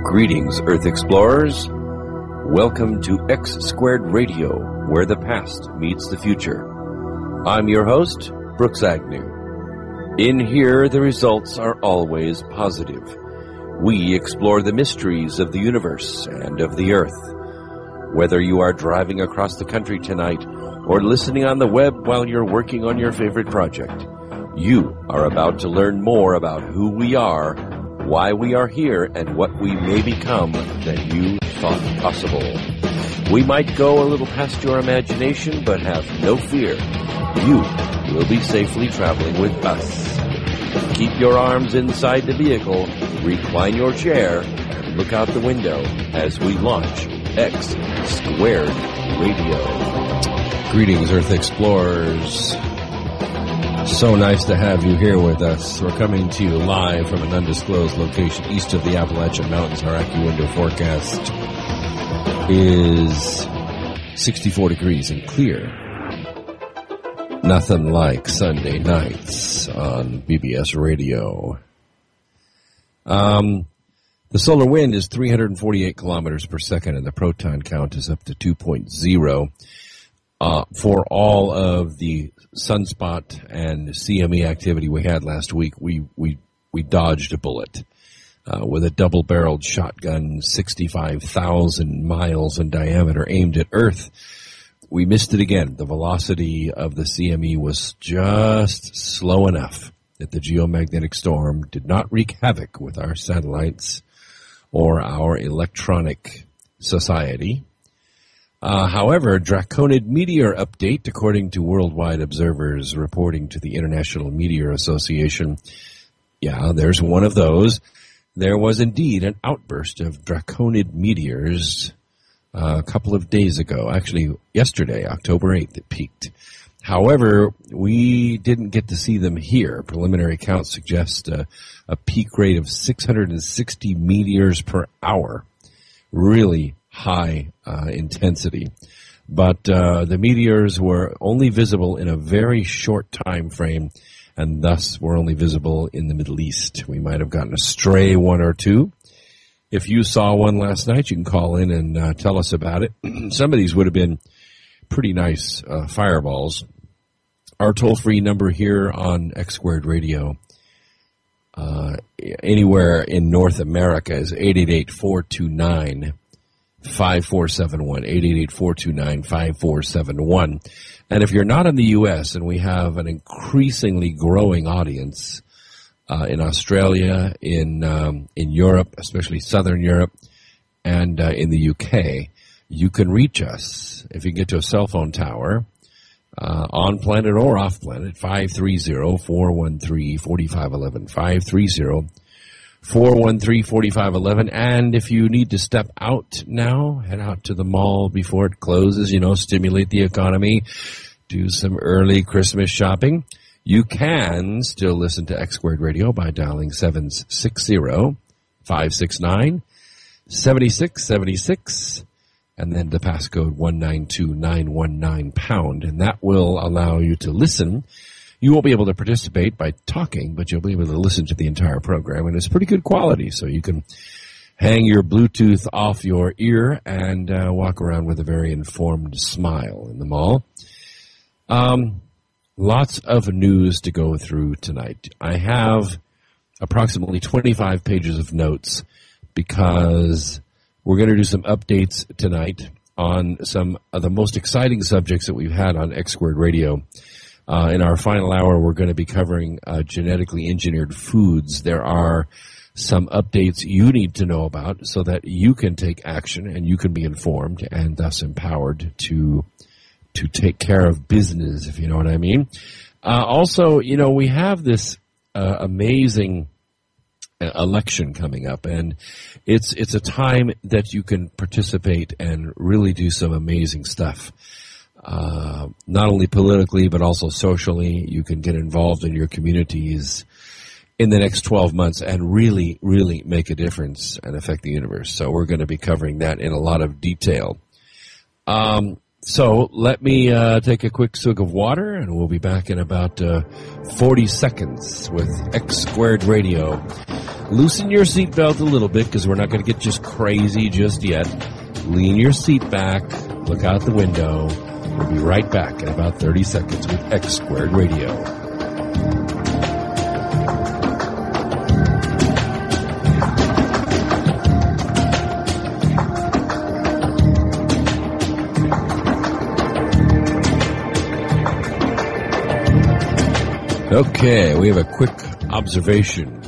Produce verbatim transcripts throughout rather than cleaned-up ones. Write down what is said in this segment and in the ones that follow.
Greetings, Earth Explorers. Welcome to X Squared Radio, where the past meets the future. I'm your host, Brooks Agnew. In here, the results are always positive. We explore the mysteries of the universe and of the Earth. Whether you are driving across the country tonight or listening on the web while you're working on your favorite project, you are about to learn more about who we are, why we are here, and what we may become than you thought possible. We might go a little past your imagination, but have no fear. You will be safely traveling with us. Keep your arms inside the vehicle, recline your chair, and look out the window as we launch X Squared Radio. Greetings, Earth Explorers. So nice to have you here with us. We're coming to you live from an undisclosed location east of the Appalachian Mountains. Our AccuWindow forecast is sixty-four degrees and clear. Nothing like Sunday nights on B B S Radio. Um, the solar wind is three hundred forty-eight kilometers per second, and the proton count is up to two point oh. Uh, for all of the sunspot and C M E activity we had last week, we, we, we dodged a bullet, uh, with a double-barreled shotgun, sixty-five thousand miles in diameter, aimed at Earth. We missed it again. The velocity of the C M E was just slow enough that the geomagnetic storm did not wreak havoc with our satellites or our electronic society. Uh, however, Draconid meteor update, according to worldwide observers reporting to the International Meteor Association. Yeah, there's one of those. There was indeed an outburst of Draconid meteors uh, a couple of days ago. Actually, yesterday, October eighth, it peaked. However, we didn't get to see them here. Preliminary counts suggest uh, a peak rate of six hundred sixty meteors per hour. Really high uh, intensity. But uh, the meteors were only visible in a very short time frame, and thus were only visible in the Middle East. We might have gotten a stray one or two. If you saw one last night, you can call in and uh, tell us about it. Some of these would have been pretty nice uh, fireballs. Our toll-free number here on X Squared Radio, uh, anywhere in North America, is eight eight eight, four two nine, five four seven one, eight eight eight, four two nine, five four seven one. And if you're not in the U S, and we have an increasingly growing audience uh, in Australia, in um, in Europe, especially Southern Europe, and uh, in the U K, you can reach us if you get to a cell phone tower, uh, on planet or off planet, five three zero, four one three, four five one one, five three zero, four one three, four five one one. And if you need to step out now, head out to the mall before it closes, you know, stimulate the economy, do some early Christmas shopping. You can still listen to X Squared Radio by dialing seven six zero, five six nine, seven six seven six, and then the passcode one nine two nine one nine pound, and that will allow you to listen. You won't be able to participate by talking, but you'll be able to listen to the entire program, and it's pretty good quality, so you can hang your Bluetooth off your ear and uh, walk around with a very informed smile in the mall. Um, lots of news to go through tonight. I have approximately twenty-five pages of notes because we're going to do some updates tonight on some of the most exciting subjects that we've had on X Squared Radio. Uh, in our final hour, we're going to be covering uh, genetically engineered foods. There are some updates you need to know about so that you can take action and you can be informed and thus empowered to to take care of business, if you know what I mean. Uh, also, you know, we have this uh, amazing election coming up, and it's it's a time that you can participate and really do some amazing stuff. Uh, not only politically, but also socially. You can get involved in your communities in the next twelve months and really, really make a difference and affect the universe. So we're going to be covering that in a lot of detail. Um, so let me uh, take a quick swig of water, and we'll be back in about uh, forty seconds with X Squared Radio. loosen your seatbelt a little bit because we're not going to get just crazy just yet. Lean your seat back. Look out the window. We'll be right back in about thirty seconds with X Squared Radio. Okay, we have a quick observation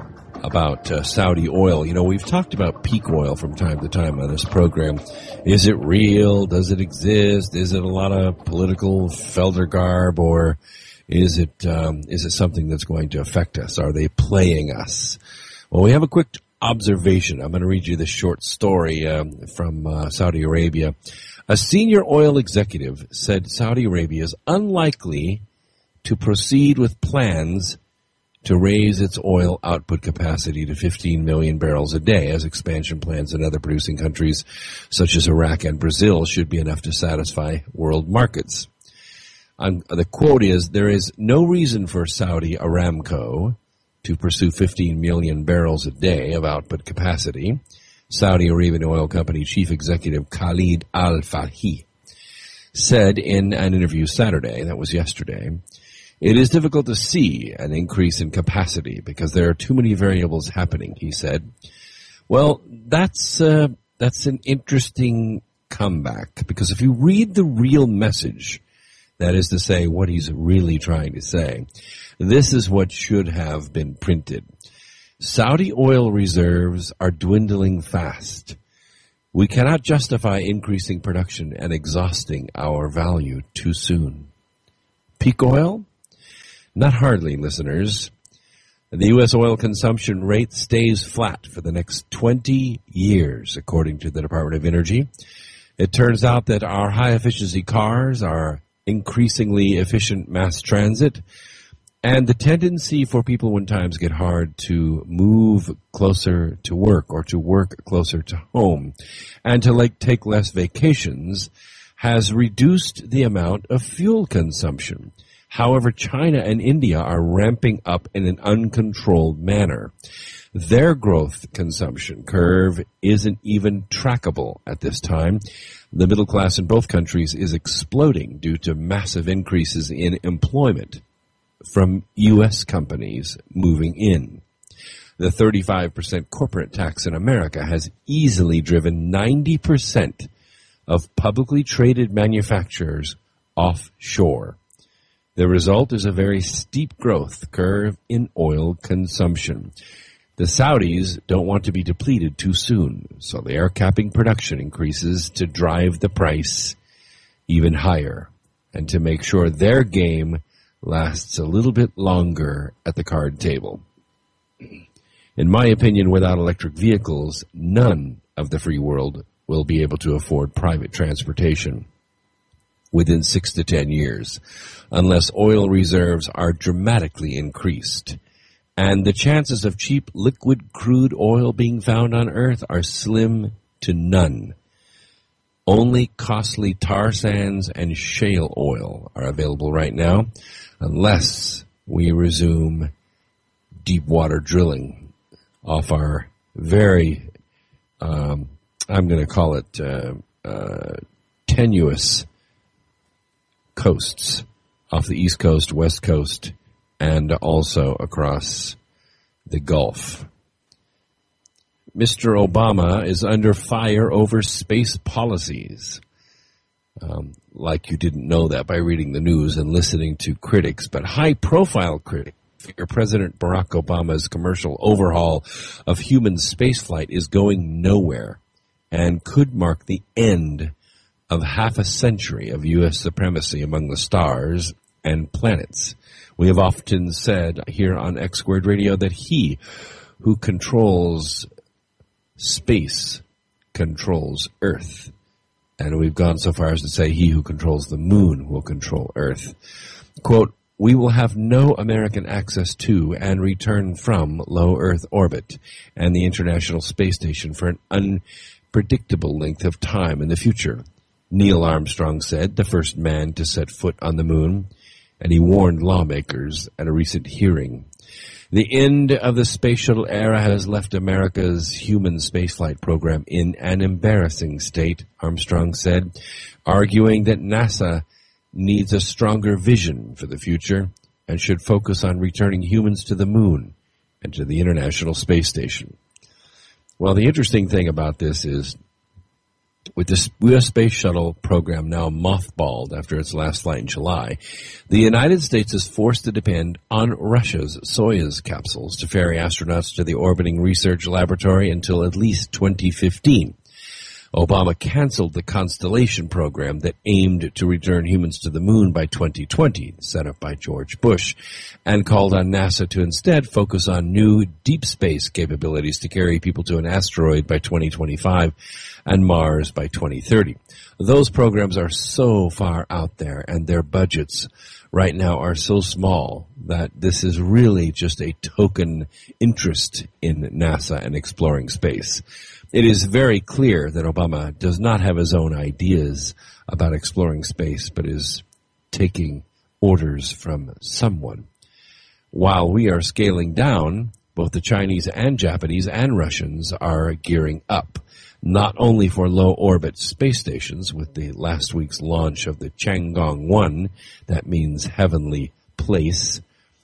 about uh, Saudi oil. You know, we've talked about peak oil from time to time on this program. Is it real? Does it exist? Is it a lot of political feldergarb, or is it um, is it something that's going to affect us? Are they playing us? Well, we have a quick observation. I'm going to read you this short story um, from uh, Saudi Arabia. A senior oil executive said Saudi Arabia is unlikely to proceed with plans to raise its oil output capacity to fifteen million barrels a day, as expansion plans in other producing countries such as Iraq and Brazil should be enough to satisfy world markets. Um, the quote is, there is no reason for Saudi Aramco to pursue fifteen million barrels a day of output capacity, Saudi Arabian Oil Company Chief Executive Khalid Al-Fahi said in an interview Saturday, that was yesterday. It is difficult to see an increase in capacity because there are too many variables happening, he said. Well, that's uh, that's an interesting comeback, because if you read the real message, that is to say what he's really trying to say, this is what should have been printed. Saudi oil reserves are dwindling fast. We cannot justify increasing production and exhausting our value too soon. Peak oil? Not hardly, listeners. The U S oil consumption rate stays flat for the next twenty years, according to the Department of Energy. It turns out that our high-efficiency cars are increasingly efficient mass transit, and the tendency for people when times get hard to move closer to work or to work closer to home and to like take less vacations has reduced the amount of fuel consumption. However, China and India are ramping up in an uncontrolled manner. Their growth consumption curve isn't even trackable at this time. The middle class in both countries is exploding due to massive increases in employment from U S companies moving in. The thirty-five percent corporate tax in America has easily driven ninety percent of publicly traded manufacturers offshore. The result is a very steep growth curve in oil consumption. The Saudis don't want to be depleted too soon, so they are capping production increases to drive the price even higher and to make sure their game lasts a little bit longer at the card table. In my opinion, without electric vehicles, none of the free world will be able to afford private transportation within six to ten years, unless oil reserves are dramatically increased. And the chances of cheap liquid crude oil being found on Earth are slim to none. Only costly tar sands and shale oil are available right now, unless we resume deep water drilling off our very, um, I'm going to call it uh, uh, tenuous coasts off the East Coast, West Coast, and also across the Gulf. Mister Obama is under fire over space policies. Um, like you didn't know that by reading the news and listening to critics, but high-profile critics fear President Barack Obama's commercial overhaul of human spaceflight is going nowhere and could mark the end of half a century of U S supremacy among the stars and planets. We have often said here on X Squared Radio that he who controls space controls Earth. And we've gone so far as to say he who controls the moon will control Earth. Quote, we will have no American access to and return from low Earth orbit and the International Space Station for an unpredictable length of time in the future, Neil Armstrong said, the first man to set foot on the moon, and he warned lawmakers at a recent hearing. The end of the space shuttle era has left America's human spaceflight program in an embarrassing state, Armstrong said, arguing that NASA needs a stronger vision for the future and should focus on returning humans to the moon and to the International Space Station. Well, the interesting thing about this is, with the U S Space Shuttle program now mothballed after its last flight in July, the United States is forced to depend on Russia's Soyuz capsules to ferry astronauts to the orbiting research laboratory until at least twenty fifteen. Obama canceled the Constellation program that aimed to return humans to the moon by twenty twenty, set up by George Bush, and called on NASA to instead focus on new deep space capabilities to carry people to an asteroid by twenty twenty-five and Mars by twenty thirty. Those programs are so far out there, and their budgets right now are so small that this is really just a token interest in NASA and exploring space. It is very clear that Obama does not have his own ideas about exploring space, but is taking orders from someone. While we are scaling down, both the Chinese and Japanese and Russians are gearing up, not only for low-orbit space stations with the last week's launch of the Chang'e one, that means heavenly place,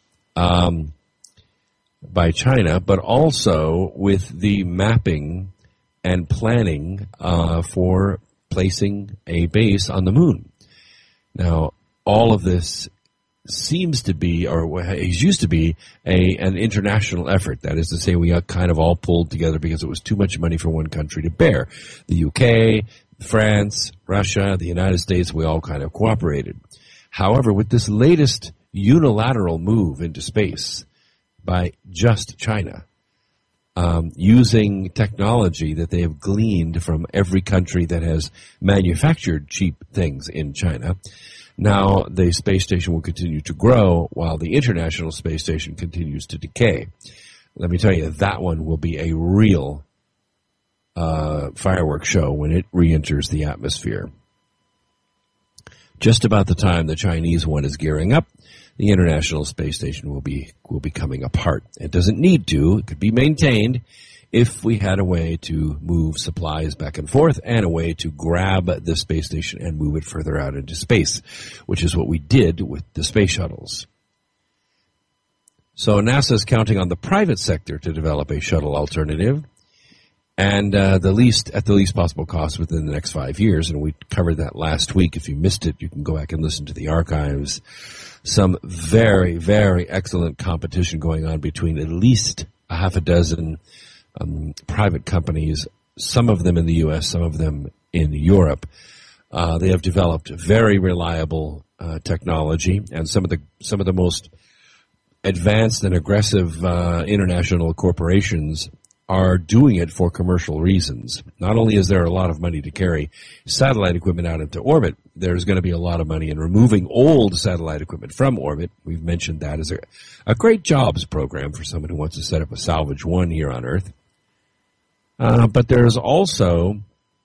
um, by China, but also with the mapping and planning uh, for placing a base on the moon. Now, all of this seems to be, or it used to be, a an international effort. That is to say, we got kind of all pulled together because it was too much money for one country to bear. The U K, France, Russia, the United States, we all kind of cooperated. However, with this latest unilateral move into space by just China, Um, using technology that they have gleaned from every country that has manufactured cheap things in China. Now the space station will continue to grow while the International Space Station continues to decay. Let me tell you, that one will be a real uh, fireworks show when it re-enters the atmosphere. Just about the time the Chinese one is gearing up, the International Space Station will be will be coming apart. It doesn't need to. It could be maintained if we had a way to move supplies back and forth and a way to grab the space station and move it further out into space, which is what we did with the space shuttles. So NASA is counting on the private sector to develop a shuttle alternative, and uh, the least at the least possible cost within the next five years. And we covered that last week. If you missed it, you can go back and listen to the archives. Some very, very excellent competition going on between at least a half a dozen um, private companies, some of them in the U S, some of them in Europe. Uh, they have developed very reliable uh, technology, and some of the some of the most advanced and aggressive uh, international corporations are doing it for commercial reasons. Not only is there a lot of money to carry satellite equipment out into orbit, there's going to be a lot of money in removing old satellite equipment from orbit. We've mentioned that as a, a great jobs program for someone who wants to set up a salvage one here on Earth. Uh, but there's also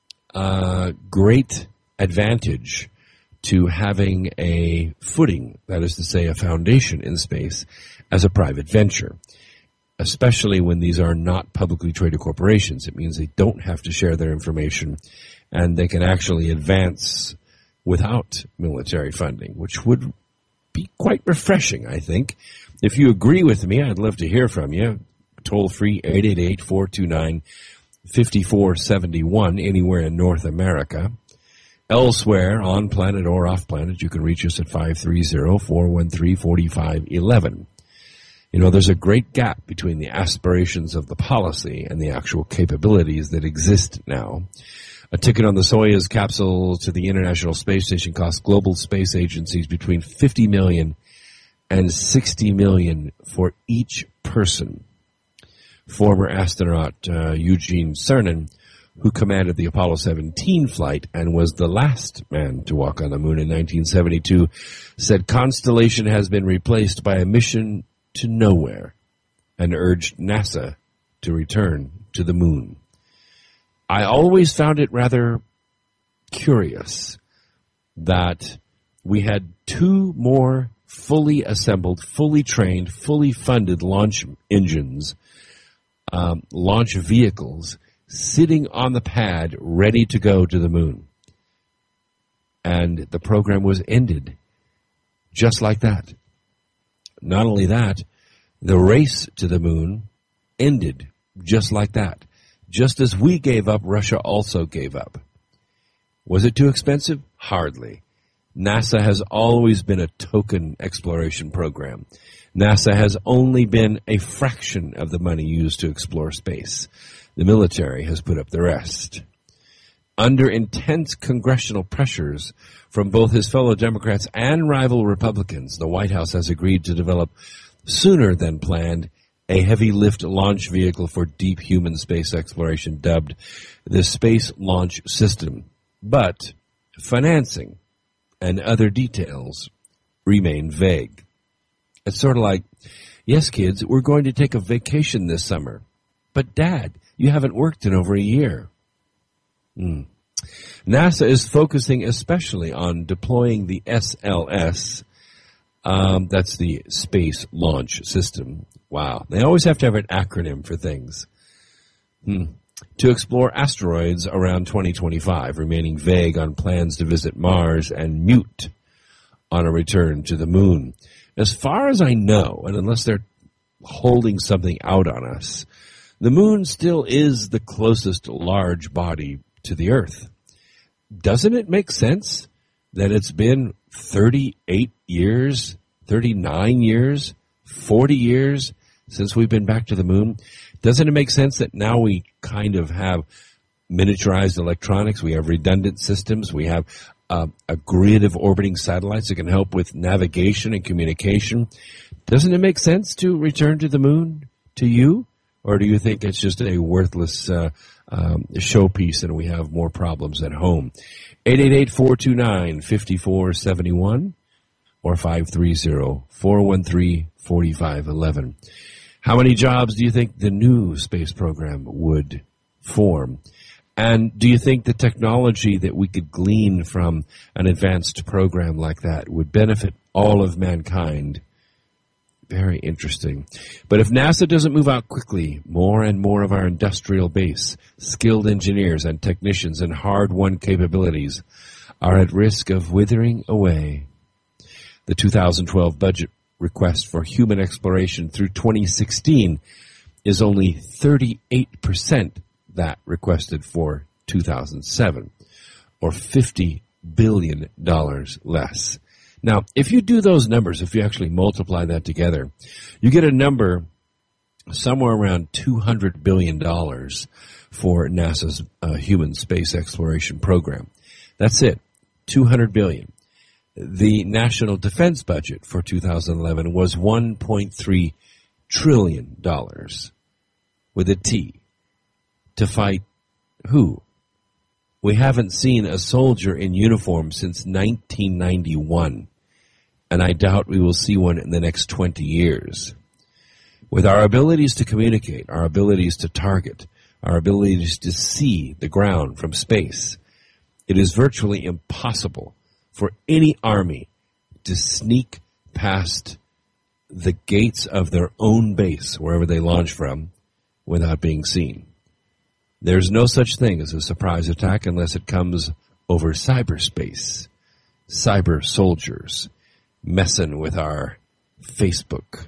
a great advantage to having a footing, that is to say a foundation in space, as a private venture. Especially when these are not publicly traded corporations. It means they don't have to share their information, and they can actually advance without military funding, which would be quite refreshing, I think. If you agree with me, I'd love to hear from you. Toll free eight eight eight, four two nine, five four seven one anywhere in North America. Elsewhere, on planet or off planet, you can reach us at five three zero, four one three, four five one one. You know, there's a great gap between the aspirations of the policy and the actual capabilities that exist now. A ticket on the Soyuz capsule to the International Space Station costs global space agencies between fifty million dollars and sixty million dollars for each person. Former astronaut uh, Eugene Cernan, who commanded the Apollo seventeen flight and was the last man to walk on the moon in nineteen seventy-two, said Constellation has been replaced by a mission to nowhere, and urged NASA to return to the moon. I always found it rather curious that we had two more fully assembled, fully trained, fully funded launch engines, um, launch vehicles sitting on the pad ready to go to the moon. And the program was ended just like that. Not only that, the race to the moon ended just like that. Just as we gave up, Russia also gave up. Was it too expensive? Hardly. NASA has always been a token exploration program. NASA has only been a fraction of the money used to explore space. The military has put up the rest. Under intense congressional pressures from both his fellow Democrats and rival Republicans, the White House has agreed to develop, sooner than planned, a heavy-lift launch vehicle for deep human space exploration dubbed the Space Launch System. But financing and other details remain vague. It's sort of like, yes, kids, we're going to take a vacation this summer. But, Dad, you haven't worked in over a year. Hmm. NASA is focusing especially on deploying the S L S, um, that's the Space Launch System. Wow, they always have to have an acronym for things. Hmm. To explore asteroids around twenty twenty-five, remaining vague on plans to visit Mars and mute on a return to the moon. As far as I know, and unless they're holding something out on us, the moon still is the closest large body to the Earth. Doesn't it make sense that it's been thirty-eight years, thirty-nine years, forty years since we've been back to the moon? Doesn't it make sense that now we kind of have miniaturized electronics, we have redundant systems, we have uh, a grid of orbiting satellites that can help with navigation and communication? Doesn't it make sense to return to the moon to you? Or do you think it's just a worthless uh, um, showpiece and we have more problems at home? eight eight eight, four two nine, five four seven one or five three zero, four one three, four five one one. How many jobs do you think the new space program would form? And do you think the technology that we could glean from an advanced program like that would benefit all of mankind? Very interesting. But if NASA doesn't move out quickly, more and more of our industrial base, skilled engineers and technicians and hard-won capabilities are at risk of withering away. The two thousand twelve budget request for human exploration through twenty sixteen is only thirty-eight percent that requested for two thousand seven, or fifty billion dollars less. Now, if you do those numbers, if you actually multiply that together, you get a number somewhere around two hundred billion dollars for NASA's uh, human space exploration program. That's it, two hundred billion dollars. The national defense budget for two thousand eleven was one point three trillion dollars, with a T. To fight who? We haven't seen a soldier in uniform since nineteen ninety-one. And I doubt we will see one in the next twenty years. With our abilities to communicate, our abilities to target, our abilities to see the ground from space, it is virtually impossible for any army to sneak past the gates of their own base, wherever they launch from, without being seen. There's no such thing as a surprise attack unless it comes over cyberspace. Cyber soldiers messing with our Facebook.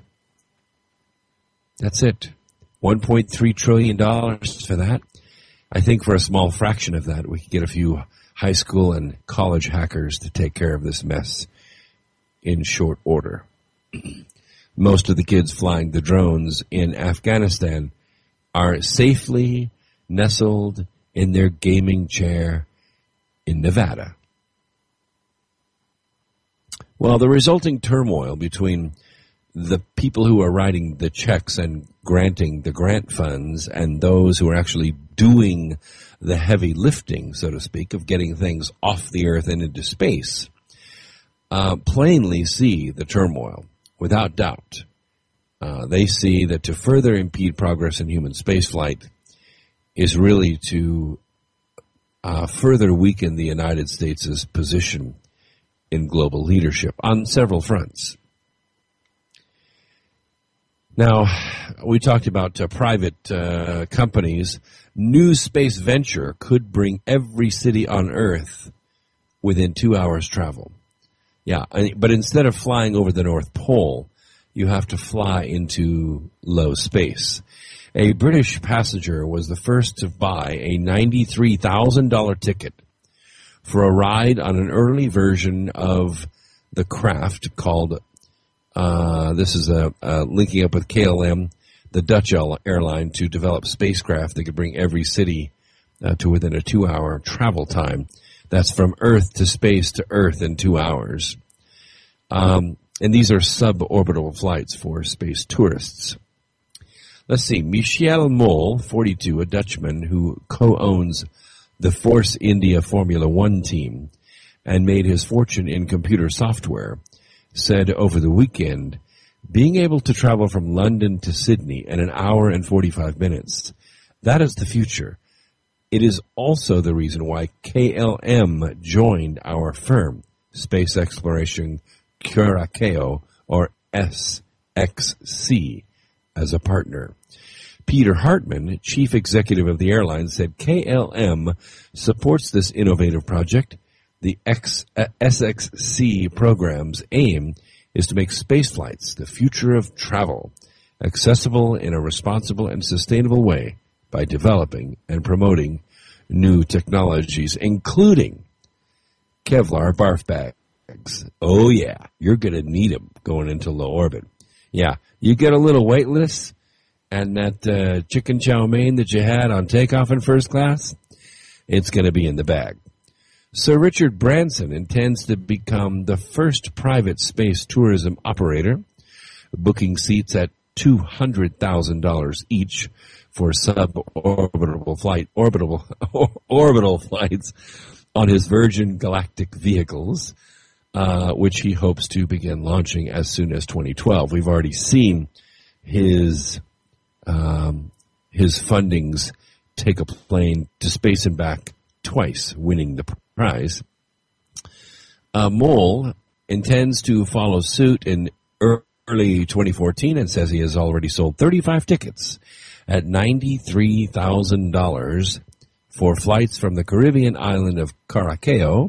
That's it. one point three trillion dollars for that. I think for a small fraction of that, we could get a few high school and college hackers to take care of this mess in short order. Most of the kids flying the drones in Afghanistan are safely nestled in their gaming chair in Nevada. Well, the resulting turmoil between the people who are writing the checks and granting the grant funds and those who are actually doing the heavy lifting, so to speak, of getting things off the Earth and into space, uh, plainly see the turmoil, without doubt. Uh, they see that to further impede progress in human spaceflight is really to uh, further weaken the United States' position in global leadership on several fronts. Now, we talked about uh, private uh, companies. New space venture could bring every city on Earth within two hours travel. Yeah, but instead of flying over the North Pole, you have to fly into low space. A British passenger was the first to buy a ninety-three thousand dollars ticket for a ride on an early version of the craft called, uh, this is a, uh, linking up with K L M, the Dutch airline, to develop spacecraft that could bring every city uh, to within a two-hour travel time. That's from Earth to space to Earth in two hours. Um, and these are suborbital flights for space tourists. Let's see. Michel Mol, forty-two, a Dutchman who co-owns the Force India Formula One team and made his fortune in computer software, said over the weekend, being able to travel from London to Sydney in an hour and forty-five minutes, that is the future. It is also the reason why K L M joined our firm, Space Exploration Curaçao, or S X C, as a partner. Peter Hartman, chief executive of the airline, said K L M supports this innovative project. The X, uh, S X C program's aim is to make space flights the future of travel, accessible in a responsible and sustainable way by developing and promoting new technologies, including Kevlar barf bags. Oh, yeah, you're going to need them going into low orbit. Yeah, you get a little weightless, and that uh, chicken chow mein that you had on takeoff in first class, it's going to be in the bag. Sir Richard Branson intends to become the first private space tourism operator, booking seats at two hundred thousand dollars each for suborbital flight, orbital, orbital flights on his Virgin Galactic vehicles, uh, which he hopes to begin launching as soon as twenty twelve. We've already seen his um, his fundings take a plane to space and back twice, winning the prize. Uh, Mole intends to follow suit in early twenty fourteen and says he has already sold thirty-five tickets at ninety-three thousand dollars for flights from the Caribbean island of Curaçao.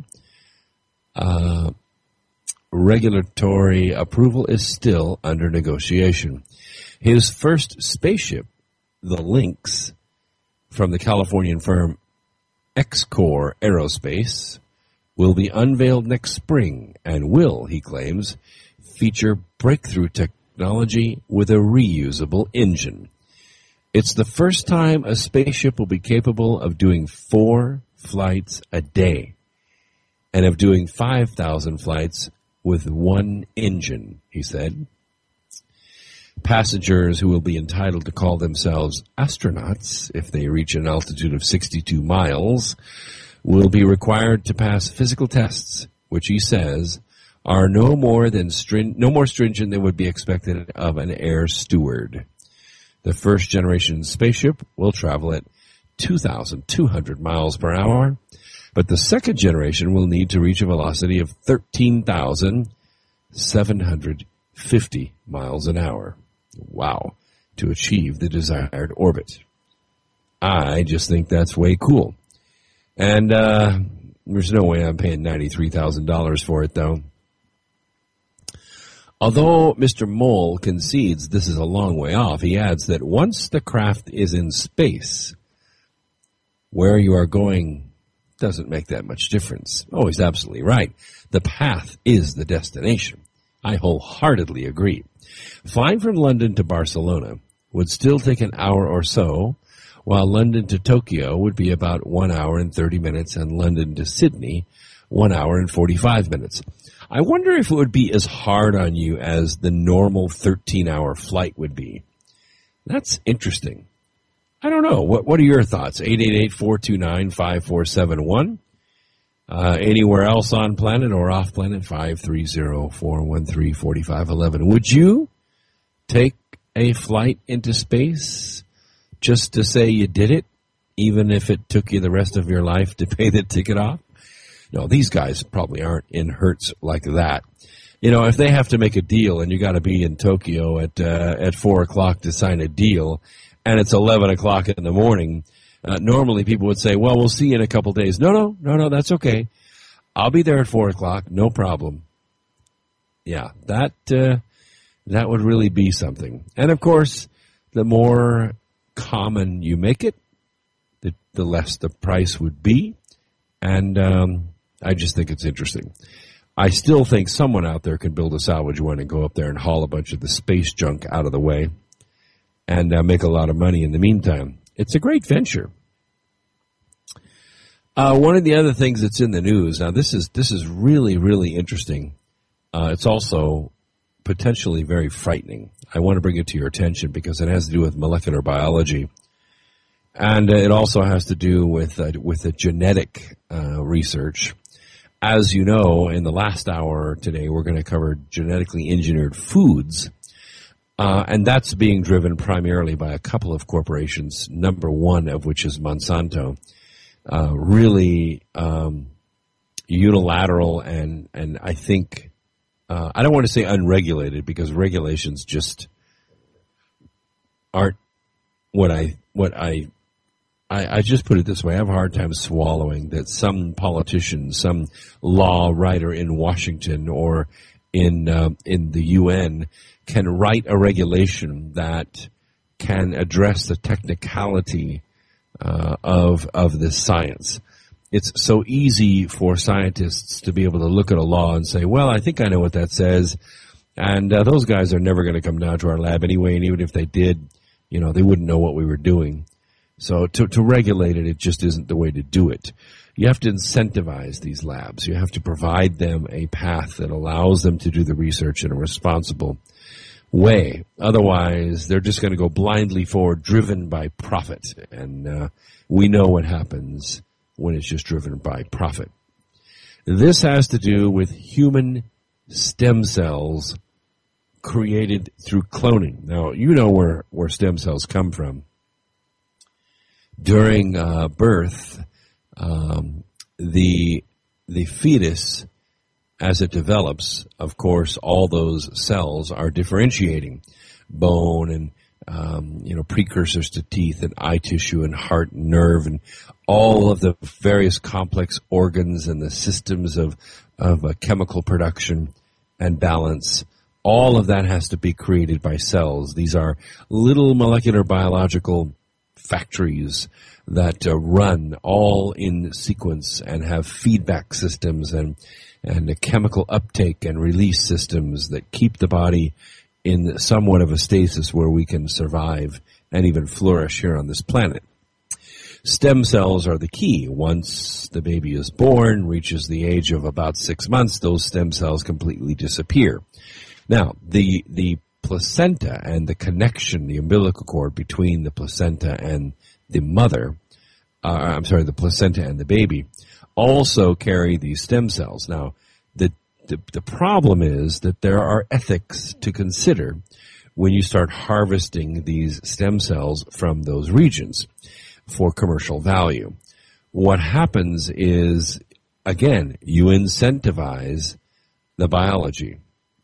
Uh, regulatory approval is still under negotiation. His first spaceship, the Lynx, from the Californian firm X-Core Aerospace, will be unveiled next spring and will, he claims, feature breakthrough technology with a reusable engine. It's the first time a spaceship will be capable of doing four flights a day and of doing five thousand flights with one engine, he said. Passengers who will be entitled to call themselves astronauts if they reach an altitude of sixty-two miles will be required to pass physical tests, which he says are no more than string- no more stringent than would be expected of an air steward. The first generation spaceship will travel at two thousand two hundred miles per hour, but the second generation will need to reach a velocity of thirteen thousand seven hundred fifty miles an hour. Wow, to achieve the desired orbit. I just think that's way cool. And uh, there's no way I'm paying ninety-three thousand dollars for it, though. Although Mister Mole concedes this is a long way off, he adds that once the craft is in space, where you are going doesn't make that much difference. Oh, he's absolutely right. The path is the destination. I wholeheartedly agree. Flying from London to Barcelona would still take an hour or so, while London to Tokyo would be about one hour and thirty minutes, and London to Sydney, one hour and forty-five minutes. I wonder if it would be as hard on you as the normal thirteen-hour flight would be. That's interesting. I don't know. What What are your thoughts? eight eight eight, four two nine, five four seven one. Uh, anywhere else on planet or off planet, five three zero, four one three, four five one one. Would you take a flight into space just to say you did it, even if it took you the rest of your life to pay the ticket off? No, these guys probably aren't in hertz like that. You know, if they have to make a deal and you got to be in Tokyo at uh, at four o'clock to sign a deal, and it's eleven o'clock in the morning, uh, normally people would say, "Well, we'll see you in a couple days." No, no, no, no, that's okay. I'll be there at four o'clock, no problem. Yeah, that uh, that would really be something. And of course, the more common you make it, the, the less the price would be. And um, I just think it's interesting. I still think someone out there can build a salvage one and go up there and haul a bunch of the space junk out of the way and uh, make a lot of money in the meantime. It's a great venture. Uh, one of the other things that's in the news, now this is this is really, really interesting. Uh, it's also potentially very frightening. I want to bring it to your attention because it has to do with molecular biology. And uh, it also has to do with uh, with the genetic uh, research. As you know, in the last hour today, we're going to cover genetically engineered foods. Uh, and that's being driven primarily by a couple of corporations, number one of which is Monsanto. Uh, really um, unilateral and, and I think, uh, I don't want to say unregulated because regulations just aren't what I, what I, I, I just put it this way. I have a hard time swallowing that some politician, some law writer in Washington or in, uh, in the U N can write a regulation that can address the technicality Uh, of of this science. It's so easy for scientists to be able to look at a law and say, well, I think I know what that says, and uh, those guys are never going to come down to our lab anyway, and even if they did, you know, they wouldn't know what we were doing. So to, to regulate it, it just isn't the way to do it. You have to incentivize these labs. You have to provide them a path that allows them to do the research in a responsible way. Otherwise, they're just going to go blindly forward, driven by profit. And uh, we know what happens when it's just driven by profit. This has to do with human stem cells created through cloning. Now, you know where, where stem cells come from. During uh, birth, um, the the fetus, as it develops, of course, all those cells are differentiating bone and, um, you know, precursors to teeth and eye tissue and heart and nerve and all of the various complex organs and the systems of, of uh, chemical production and balance. All of that has to be created by cells. These are little molecular biological factories that uh, run all in sequence and have feedback systems and and the chemical uptake and release systems that keep the body in somewhat of a stasis where we can survive and even flourish here on this planet. Stem cells are the key. Once the baby is born, reaches the age of about six months, those stem cells completely disappear. Now, the the placenta and the connection, the umbilical cord between the placenta and the mother, uh, I'm sorry, the placenta and the baby, also carry these stem cells. Now, the, the the problem is that there are ethics to consider when you start harvesting these stem cells from those regions for commercial value. What happens is, again, you incentivize the biology.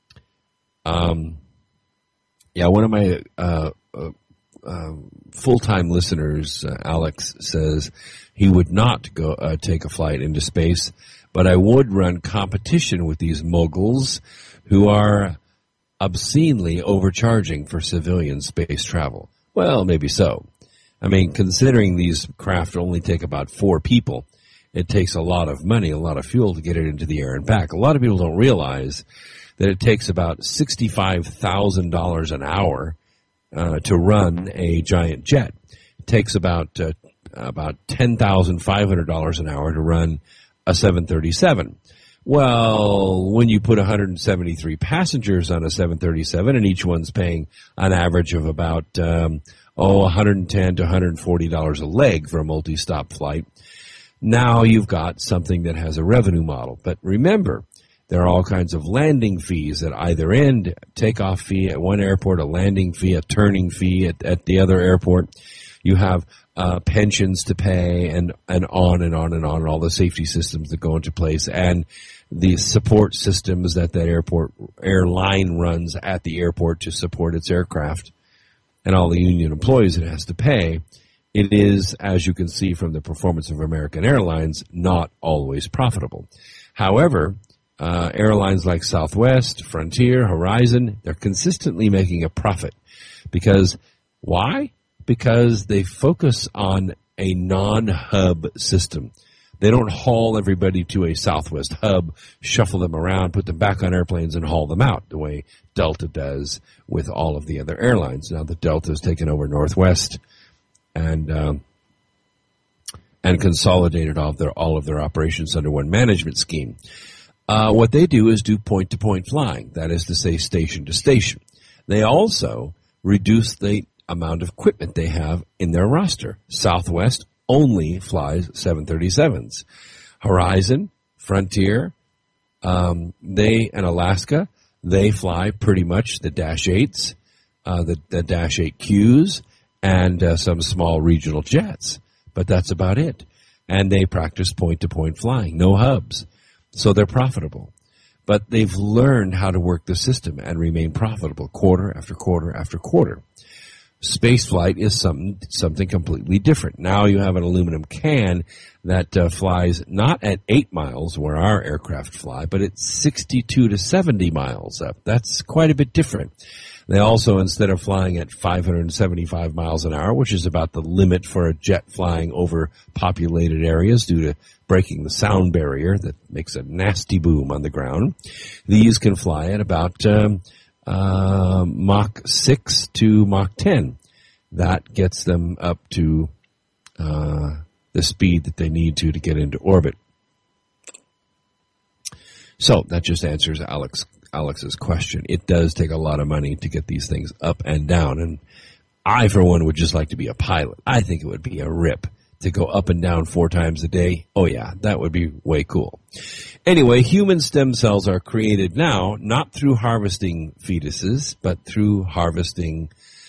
Um, yeah, one of my uh, uh, uh, full-time listeners, uh, Alex, says he would not go uh, take a flight into space, but I would run competition with these moguls who are obscenely overcharging for civilian space travel. Well, maybe so. I mean, considering these craft only take about four people, it takes a lot of money, a lot of fuel to get it into the air and back. A lot of people don't realize that it takes about sixty-five thousand dollars an hour uh, to run a giant jet. It takes about uh, about ten thousand five hundred dollars an hour to run a seven thirty-seven. Well, when you put one hundred seventy-three passengers on a seven thirty-seven and each one's paying an average of about um, oh one hundred ten to one hundred forty dollars a leg for a multi-stop flight, now you've got something that has a revenue model. But remember, there are all kinds of landing fees at either end, takeoff fee at one airport, a landing fee, a turning fee at, at the other airport. You have uh, pensions to pay and, and on and on and on, and all the safety systems that go into place. And the support systems that that airport airline runs at the airport to support its aircraft and all the union employees it has to pay, it is, as you can see from the performance of American Airlines, not always profitable. However, uh, airlines like Southwest, Frontier, Horizon, they're consistently making a profit. Because, why? Because they focus on a non-hub system. They don't haul everybody to a Southwest hub, shuffle them around, put them back on airplanes, and haul them out the way Delta does with all of the other airlines. Now that Delta has taken over Northwest and um, and consolidated all of their all of their operations under one management scheme. Uh, what they do is do point-to-point flying. That is to say, station to station. They also reduce the amount of equipment they have in their roster. Southwest only flies seven thirty-sevens. Horizon, Frontier, um, they and Alaska, they fly pretty much the Dash eights, uh, the, the Dash eight Qs, and uh, some small regional jets. But that's about it. And they practice point-to-point flying, no hubs. So they're profitable. But they've learned how to work the system and remain profitable quarter after quarter after quarter. Spaceflight is something something completely different. Now you have an aluminum can that uh, flies not at eight miles where our aircraft fly, but at sixty-two to seventy miles up. That's quite a bit different. They also, instead of flying at five hundred seventy-five miles an hour, which is about the limit for a jet flying over populated areas due to breaking the sound barrier that makes a nasty boom on the ground, these can fly at about um, uh, Mach six to Mach ten. That gets them up to uh, the speed that they need to to get into orbit. So that just answers Alex Alex's question. It does take a lot of money to get these things up and down, and I, for one, would just like to be a pilot. I think it would be a rip to go up and down four times a day. Oh yeah, that would be way cool. Anyway, human stem cells are created now not through harvesting fetuses, but through harvesting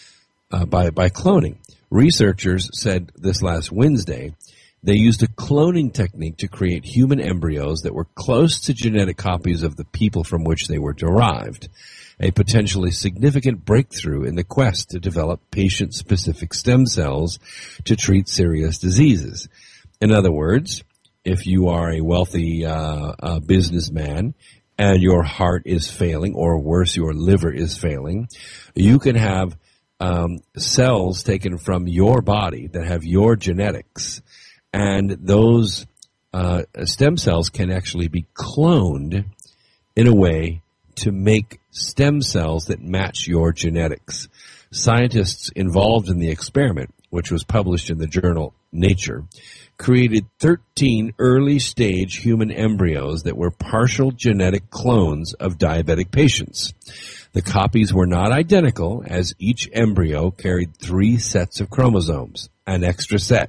uh, by by cloning. Researchers said this last Wednesday they used a cloning technique to create human embryos that were close to genetic copies of the people from which they were derived, a potentially significant breakthrough in the quest to develop patient-specific stem cells to treat serious diseases. In other words, if you are a wealthy uh, uh, businessman and your heart is failing, or worse, your liver is failing, you can have um, cells taken from your body that have your genetics, and those uh, stem cells can actually be cloned in a way to make stem cells that match your genetics. Scientists involved in the experiment, which was published in the journal Nature, created thirteen early-stage human embryos that were partial genetic clones of diabetic patients. The copies were not identical, as each embryo carried three sets of chromosomes, an extra set.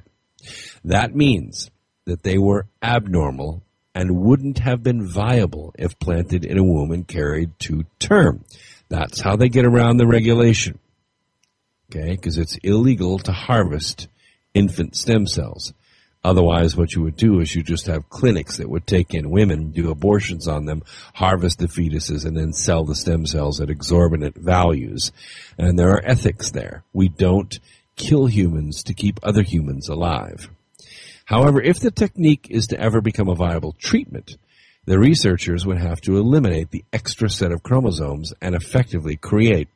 That means that they were abnormal and wouldn't have been viable if planted in a womb and carried to term. That's how they get around the regulation. Okay, because it's illegal to harvest infant stem cells. Otherwise, what you would do is you just have clinics that would take in women, do abortions on them, harvest the fetuses, and then sell the stem cells at exorbitant values. And there are ethics there. We don't kill humans to keep other humans alive. However, if the technique is to ever become a viable treatment, the researchers would have to eliminate the extra set of chromosomes and effectively create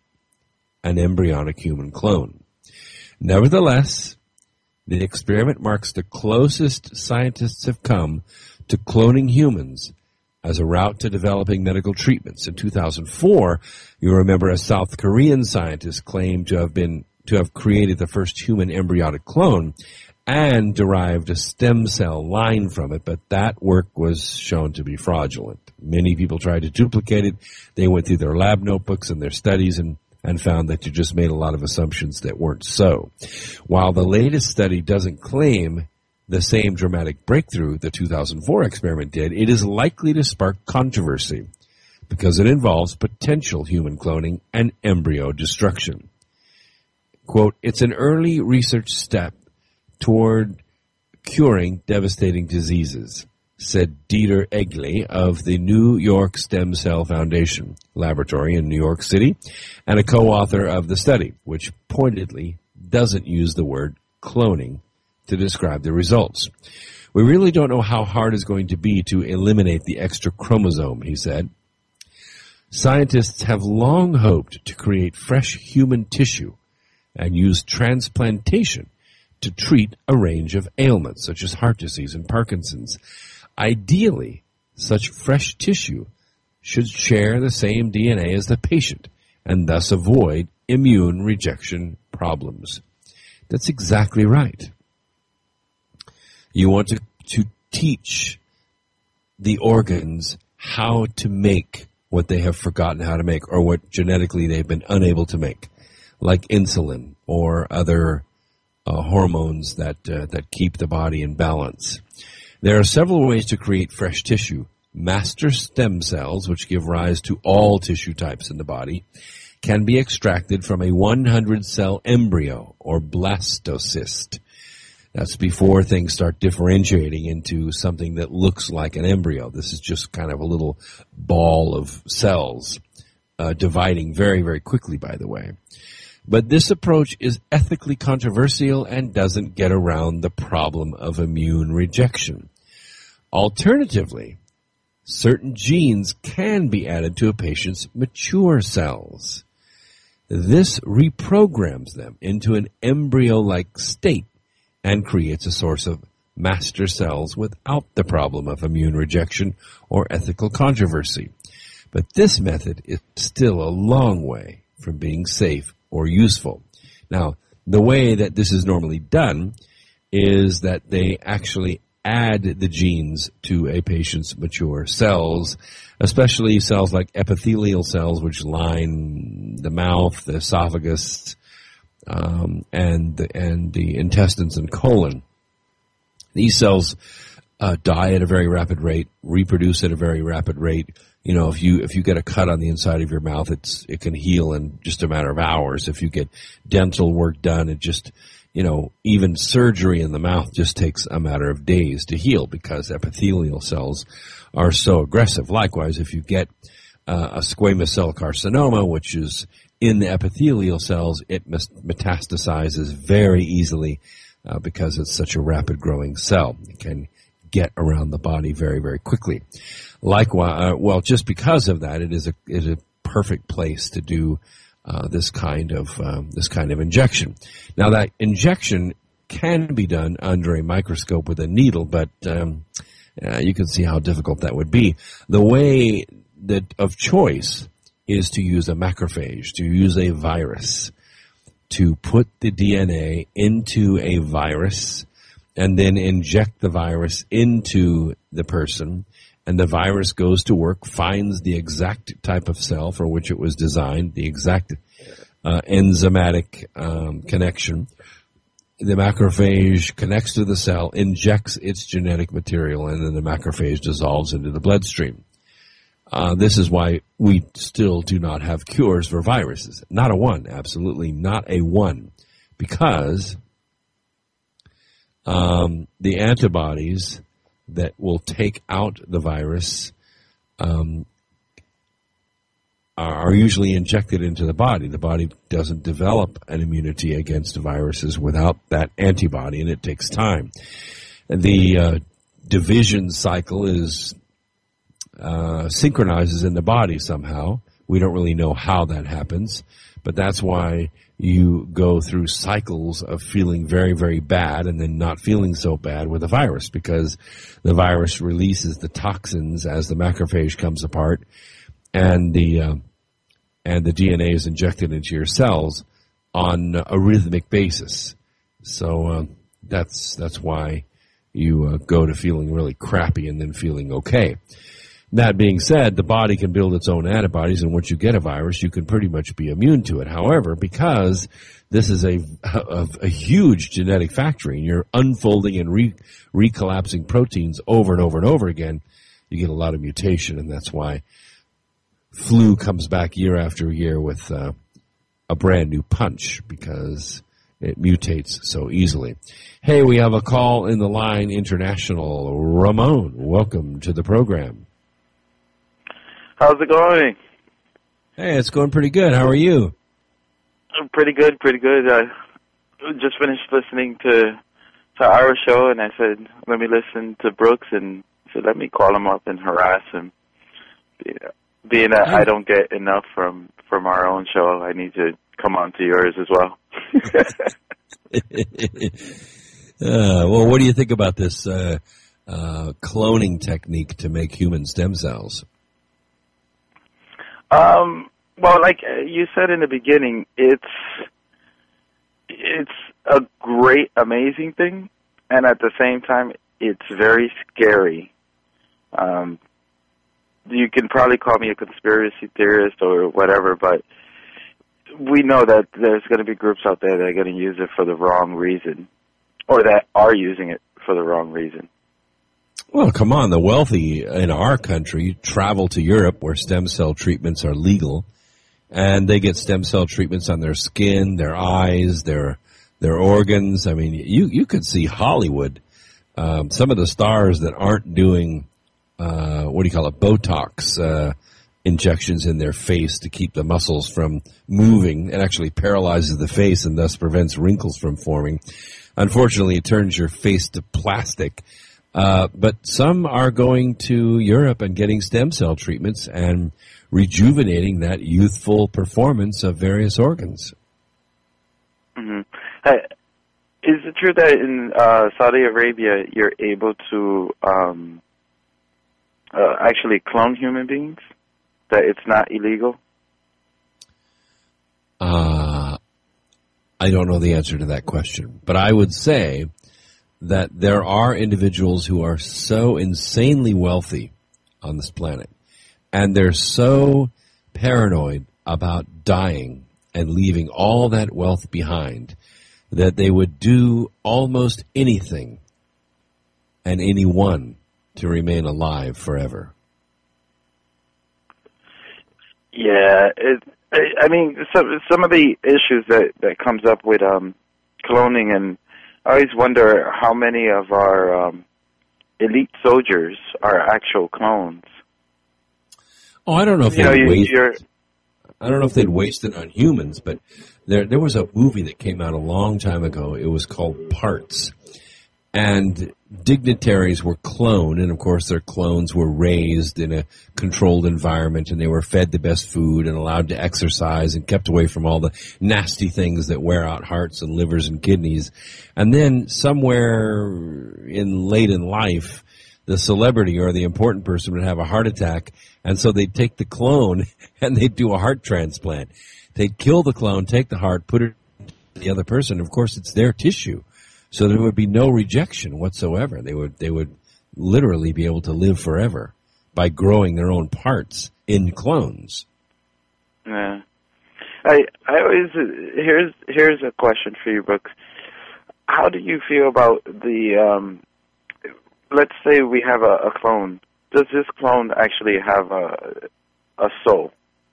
an embryonic human clone. Nevertheless, the experiment marks the closest scientists have come to cloning humans as a route to developing medical treatments. In two thousand four, you remember a South Korean scientist claimed to have been to have created the first human embryonic clone and derived a stem cell line from it, but that work was shown to be fraudulent. Many people tried to duplicate it. They went through their lab notebooks and their studies and, and found that you just made a lot of assumptions that weren't so. While the latest study doesn't claim the same dramatic breakthrough the two thousand four experiment did, it is likely to spark controversy because it involves potential human cloning and embryo destruction. Quote, it's an early research step toward curing devastating diseases. said Dieter Egli of the New York Stem Cell Foundation Laboratory in New York City, and a co-author of the study, which pointedly doesn't use the word cloning to describe the results. We really don't know how hard it's going to be to eliminate the extra chromosome, he said. Scientists have long hoped to create fresh human tissue and use transplantation to treat a range of ailments, such as heart disease and Parkinson's. Ideally, such fresh tissue should share the same D N A as the patient and thus avoid immune rejection problems. That's exactly right. You want to, to teach the organs how to make what they have forgotten how to make or what genetically they've been unable to make, like insulin or other uh, hormones that uh, that keep the body in balance. There are several ways to create fresh tissue. Master stem cells, which give rise to all tissue types in the body, can be extracted from a one hundred cell embryo or blastocyst. That's before things start differentiating into something that looks like an embryo. This is just kind of a little ball of cells, uh, dividing very, very quickly, by the way. But this approach is ethically controversial and doesn't get around the problem of immune rejection. Alternatively, certain genes can be added to a patient's mature cells. This reprograms them into an embryo-like state and creates a source of master cells without the problem of immune rejection or ethical controversy. But this method is still a long way from being safe or useful. Now, the way that this is normally done is that they actually add the genes to a patient's mature cells, especially cells like epithelial cells, which line the mouth, the esophagus, um, and the, and the intestines and colon. These cells uh, die at a very rapid rate, reproduce at a very rapid rate. You know, if you if you get a cut on the inside of your mouth, it's it can heal in just a matter of hours. If you get dental work done, it just, you know, even surgery in the mouth just takes a matter of days to heal because epithelial cells are so aggressive. Likewise, if you get uh, a squamous cell carcinoma, which is in the epithelial cells, it metastasizes very easily uh, because it's such a rapid growing cell. It can get around the body very, very quickly. Likewise, uh, well, just because of that, it is a it is a perfect place to do uh, this kind of um, this kind of injection. Now, that injection can be done under a microscope with a needle, but um, uh, you can see how difficult that would be. The way that of choice is to use a macrophage, to use a virus, to put the D N A into a virus and then inject the virus into the person, and the virus goes to work, finds the exact type of cell for which it was designed, the exact uh, enzymatic um, connection. The macrophage connects to the cell, injects its genetic material, and then the macrophage dissolves into the bloodstream. Uh, this is why we still do not have cures for viruses. Not a one, absolutely not a one, because Um, the antibodies that will take out the virus um, are, are usually injected into the body. The body doesn't develop an immunity against viruses without that antibody, and it takes time. The uh, division cycle is uh, synchronizes in the body somehow. We don't really know how that happens, but that's why you go through cycles of feeling very, very bad and then not feeling so bad with a virus, because the virus releases the toxins as the macrophage comes apart, and the uh, and the D N A is injected into your cells on a rhythmic basis. So uh, that's that's why you uh, go to feeling really crappy and then feeling okay. That being said, the body can build its own antibodies, and once you get a virus, you can pretty much be immune to it. However, because this is a, a, a huge genetic factory, and you're unfolding and re, recollapsing proteins over and over and over again, you get a lot of mutation, and that's why flu comes back year after year with uh, a brand new punch, because it mutates so easily. Hey, we have a call in the line, international. Ramon, welcome to the program. How's it going? Hey, it's going pretty good. How are you? I'm pretty good, pretty good. I just finished listening to to our show, and I said, let me listen to Brooks, and said, let me call him up and harass him. Being that I don't get enough from, from our own show, I need to come on to yours as well. uh, well, what do you think about this uh, uh, cloning technique to make human stem cells? Um, well, like you said in the beginning, it's it's a great, amazing thing, and at the same time, it's very scary. Um, you can probably call me a conspiracy theorist or whatever, but we know that there's going to be groups out there that are going to use it for the wrong reason, or that are using it for the wrong reason. Well, come on. The wealthy in our country travel to Europe where stem cell treatments are legal, and they get stem cell treatments on their skin, their eyes, their their organs. I mean, you, you could see Hollywood, um, some of the stars that aren't doing, uh, what do you call it, Botox uh, injections in their face to keep the muscles from moving. It actually paralyzes the face and thus prevents wrinkles from forming. Unfortunately, it turns your face to plastic. Uh, but some are going to Europe and getting stem cell treatments and rejuvenating that youthful performance of various organs. Mm-hmm. Uh, is it true that in uh, Saudi Arabia you're able to um, uh, actually clone human beings? That it's not illegal? Uh, I don't know the answer to that question, but I would say that there are individuals who are so insanely wealthy on this planet, and they're so paranoid about dying and leaving all that wealth behind that they would do almost anything and anyone to remain alive forever. Yeah, it, I mean, some some of the issues that, that comes up with um, cloning, and I always wonder how many of our um, elite soldiers are actual clones. Oh, I don't know if you know, they'd you, waste. you're, I don't know if they'd waste it on humans, but there there was a movie that came out a long time ago. It was called Parts, and dignitaries were cloned, and of course their clones were raised in a controlled environment, and they were fed the best food and allowed to exercise and kept away from all the nasty things that wear out hearts and livers and kidneys. And then somewhere in late in life, the celebrity or the important person would have a heart attack, and so they'd take the clone and they'd do a heart transplant. They'd kill the clone, take the heart, put it in the other person. Of course, it's their tissue. So there would be no rejection whatsoever. They would they would literally be able to live forever by growing their own parts in clones. Yeah, I I always here's here's a question for you, Brooks. How do you feel about the? Um, let's say we have a, a clone. Does this clone actually have a a soul?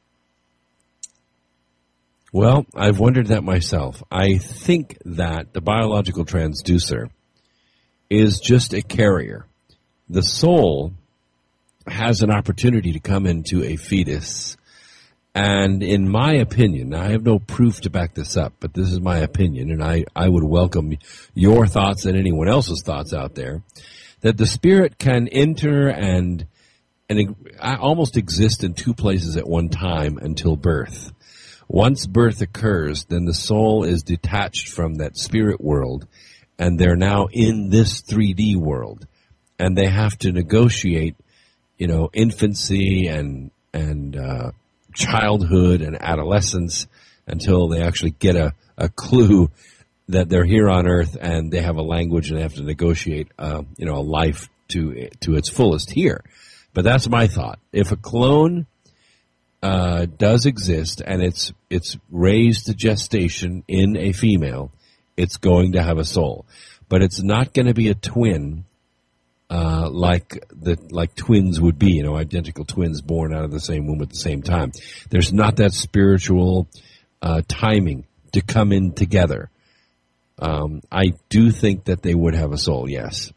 Well, I've wondered that myself. I think that the biological transducer is just a carrier. The soul has an opportunity to come into a fetus, and in my opinion, I have no proof to back this up, but this is my opinion, and I, I would welcome your thoughts and anyone else's thoughts out there, that the spirit can enter and, and almost exist in two places at one time until birth. Once birth occurs, then the soul is detached from that spirit world, and they're now in this three D world, and they have to negotiate, you know, infancy and and uh, childhood and adolescence until they actually get a, a clue that they're here on Earth and they have a language and they have to negotiate, uh, you know, a life to to its fullest here. But that's my thought. If a clone Uh, does exist, and it's it's raised to gestation in a female, it's going to have a soul, but it's not going to be a twin uh, like the like twins would be, you know, identical twins born out of the same womb at the same time. There's not that spiritual uh, timing to come in together. Um, I do think that they would have a soul, yes.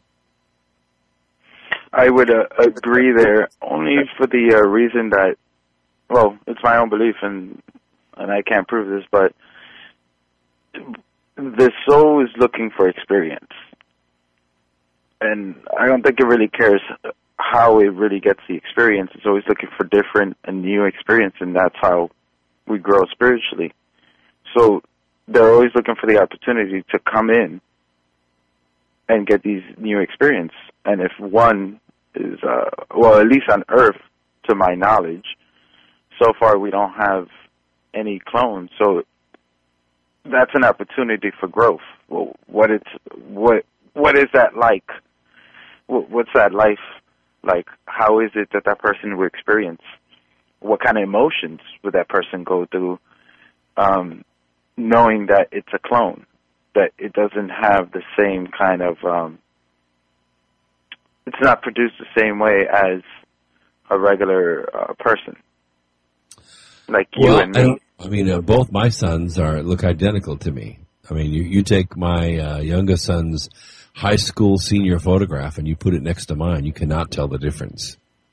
I would uh, agree there, only for the uh, reason that, well, it's my own belief, and and I can't prove this, but the soul is looking for experience. And I don't think it really cares how it really gets the experience. It's always looking for different and new experience, and that's how we grow spiritually. So they're always looking for the opportunity to come in and get these new experience. And if one is, uh, well, at least on Earth, to my knowledge, so far we don't have any clones. So that's an opportunity for growth. Well, what it's what what is that like? What's that life like? How is it that that person will experience? What kind of emotions would that person go through, um, knowing that it's a clone, that it doesn't have the same kind of, um, it's not produced the same way as a regular uh, person, like you well, and me. I, I mean, uh, both my sons are look identical to me. I mean, you, you take my uh, youngest son's high school senior photograph and you put it next to mine, you cannot tell the difference.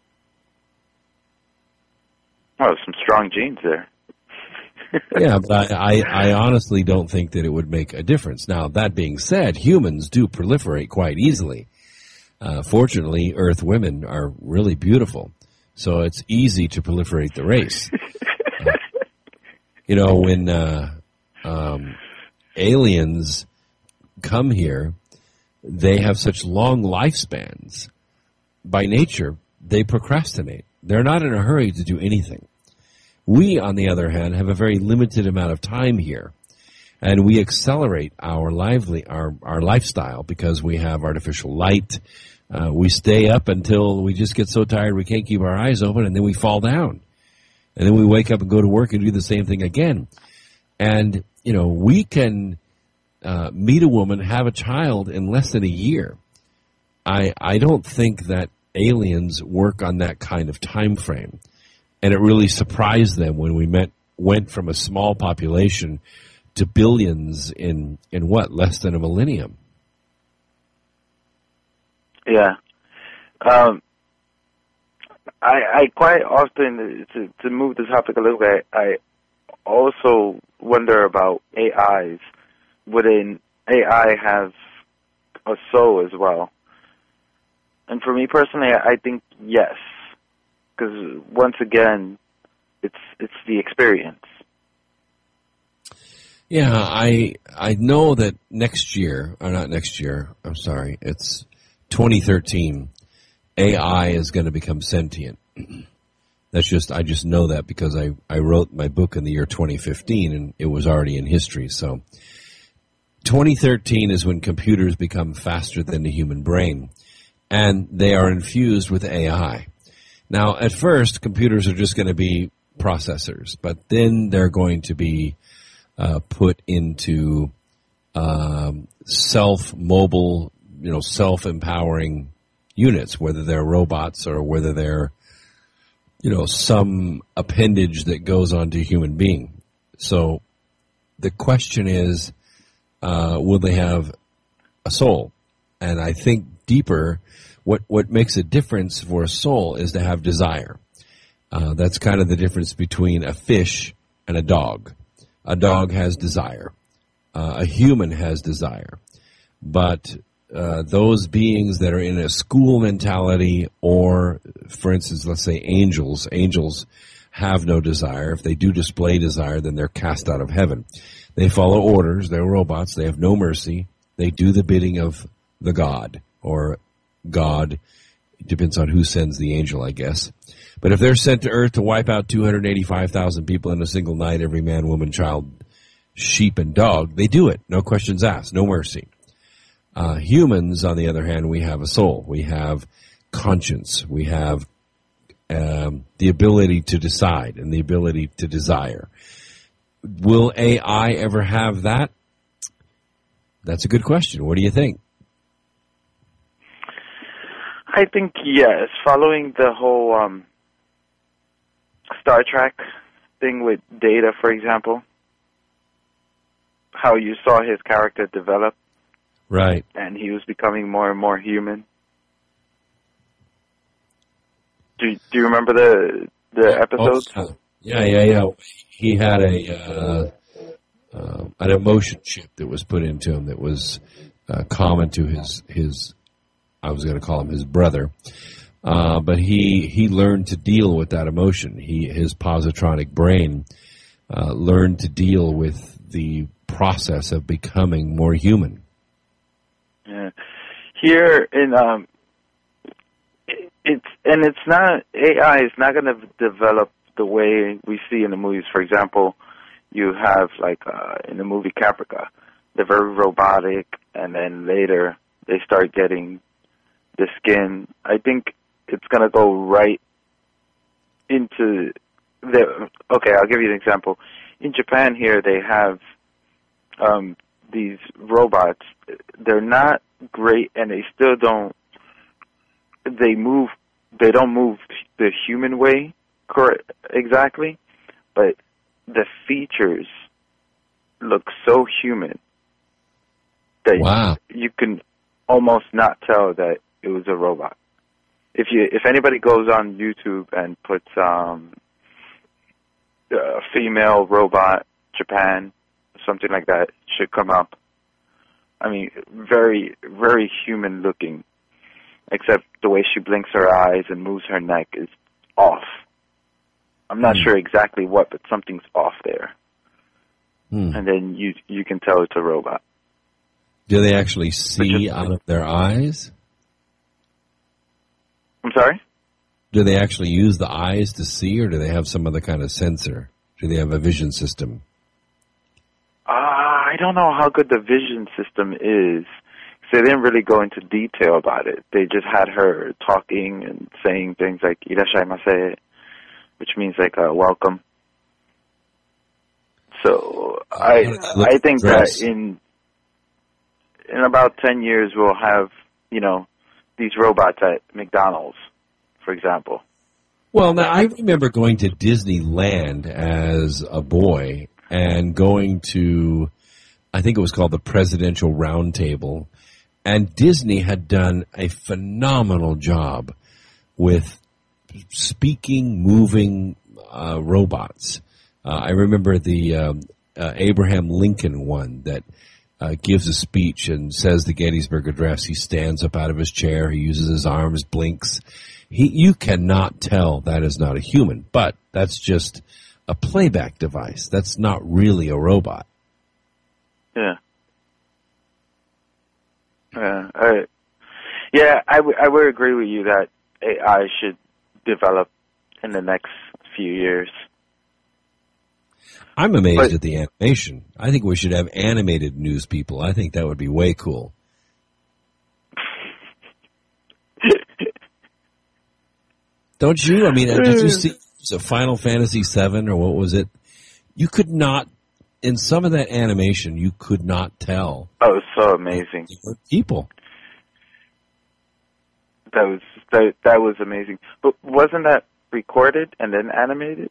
Oh, some strong genes there. Yeah, but I, I, I honestly don't think that it would make a difference. Now, that being said, humans do proliferate quite easily. Uh, fortunately, Earth women are really beautiful, so it's easy to proliferate the race. Uh, you know, when uh, um, aliens come here, they have such long lifespans. By nature, they procrastinate. They're not in a hurry to do anything. We, on the other hand, have a very limited amount of time here, and we accelerate our lively our, our lifestyle because we have artificial light. Uh, we stay up until we just get so tired we can't keep our eyes open, and then we fall down. And then we wake up and go to work and do the same thing again. And, you know, we can uh, meet a woman, have a child in less than a year. I I don't think that aliens work on that kind of time frame. And it really surprised them when we met, went from a small population to billions in, in what, less than a millennium. Yeah. Um, I, I quite often, to, to move the topic a little bit, I also wonder about A Is. Would an A I have a soul as well? And for me personally, I think yes. Because once again, it's it's the experience. Yeah, I I know that next year, or not next year, I'm sorry, it's twenty thirteen, A I is going to become sentient. That's just, I just know that because I, I wrote my book in the year twenty fifteen and it was already in history. So twenty thirteen is when computers become faster than the human brain, and they are infused with A I. Now, at first, computers are just going to be processors, but then they're going to be uh, put into um, self-mobile, you know, self-empowering units, whether they're robots or whether they're, you know, some appendage that goes onto a human being. So the question is, uh, will they have a soul? And I think deeper, What what makes a difference for a soul is to have desire. Uh, that's kind of the difference between a fish and a dog. A dog has desire. Uh, a human has desire. But uh, those beings that are in a school mentality or, for instance, let's say angels, angels have no desire. If they do display desire, then they're cast out of heaven. They follow orders. They're robots. They have no mercy. They do the bidding of the God or God. It depends on who sends the angel, I guess. But if they're sent to earth to wipe out two hundred eighty-five thousand people in a single night, every man, woman, child, sheep, and dog, they do it. No questions asked. No mercy. Uh, humans, on the other hand, we have a soul. We have conscience. We have um, the ability to decide and the ability to desire. Will A I ever have that? That's a good question. What do you think? I think yes. Following the whole um, Star Trek thing with Data, for example, how you saw his character develop. Right. And he was becoming more and more human. Do Do you remember the the episodes? Oh, yeah, yeah, yeah. He had a uh, uh, an emotion chip that was put into him that was uh, common to his his. I was going to call him his brother, uh, but he he learned to deal with that emotion. He his positronic brain uh, learned to deal with the process of becoming more human. Yeah. Here in um, it, it's and it's not A I is not going to develop the way we see in the movies. For example, you have like uh, in the movie Caprica, they're very robotic, and then later they start getting the skin. I think it's going to go right into the. Okay, I'll give you an example. In Japan, here they have um, these robots. They're not great, and they still don't. They move. They don't move the human way, correct? Exactly, but the features look so human that wow. you can almost not tell that it was a robot. If you, if anybody goes on YouTube and puts um, uh, female robot Japan, something like that, should come up. I mean, very, very human looking, except the way she blinks her eyes and moves her neck is off. I'm not mm. sure exactly what, but something's off there. Mm. And then you you can tell it's a robot. Do they actually see just, out of their eyes? I'm sorry? Do they actually use the eyes to see, or do they have some other kind of sensor? Do they have a vision system? Uh, I don't know how good the vision system is. So they didn't really go into detail about it. They just had her talking and saying things like "irashaimase," which means like uh, welcome. So uh, I I think dress. that in in about ten years we'll have, you know, these robots at McDonald's, for example. Well, now I remember going to Disneyland as a boy and going to, I think it was called the Presidential Roundtable, and Disney had done a phenomenal job with speaking, moving uh, robots. Uh, I remember the um, uh, Abraham Lincoln one that uh, gives a speech and says the Gettysburg Address. He stands up out of his chair. He uses his arms, blinks. He, you cannot tell that is not a human, but that's just a playback device. That's not really a robot. Yeah. Yeah, I, yeah, I, w- I would agree with you that A I should develop in the next few years. I'm amazed but, at the animation. I think we should have animated news people. I think that would be way cool. Don't you? I mean, did you see was it Final Fantasy seven or what was it? You could not, in some of that animation, you could not tell. Oh, it was so amazing. People. That was that, that was amazing. But wasn't that recorded and then animated?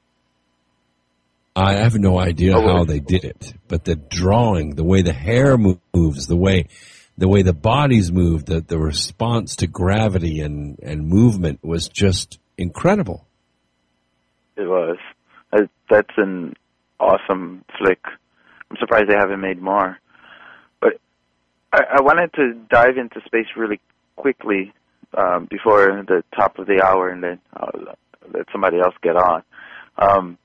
I have no idea oh, how they did it, but the drawing, the way the hair moves, the way the way the bodies move, the the response to gravity and, and movement was just incredible. It was. That's an awesome flick. I'm surprised they haven't made more. But I, I wanted to dive into space really quickly um, before the top of the hour, and then I'll let somebody else get on. Um,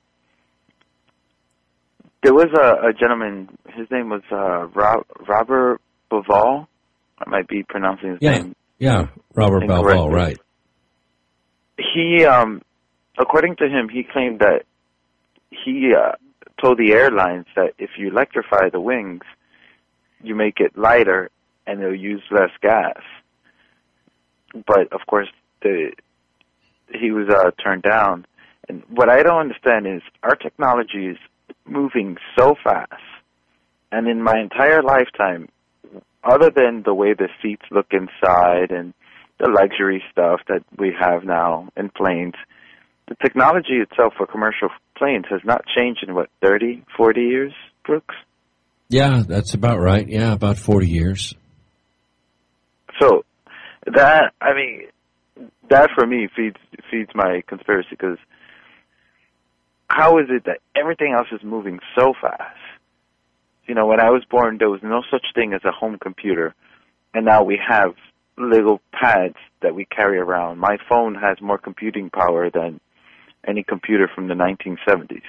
there was a, a gentleman, his name was uh, Rob, Robert Bauval. I might be pronouncing his yeah, name. Yeah, Robert Bauval, right. He, um, according to him, he claimed that he uh, told the airlines that if you electrify the wings, you make it lighter and they'll use less gas. But, of course, the, he was uh, turned down. And what I don't understand is our technology is moving so fast. And in my entire lifetime, other than the way the seats look inside and the luxury stuff that we have now in planes, the technology itself for commercial planes has not changed in, what, thirty, forty years, Brooks? Yeah, that's about right. Yeah, about forty years. So that, I mean, that for me feeds feeds my conspiracy, because how is it that everything else is moving so fast? You know, when I was born, there was no such thing as a home computer, and now we have little pads that we carry around. My phone has more computing power than any computer from the nineteen seventies.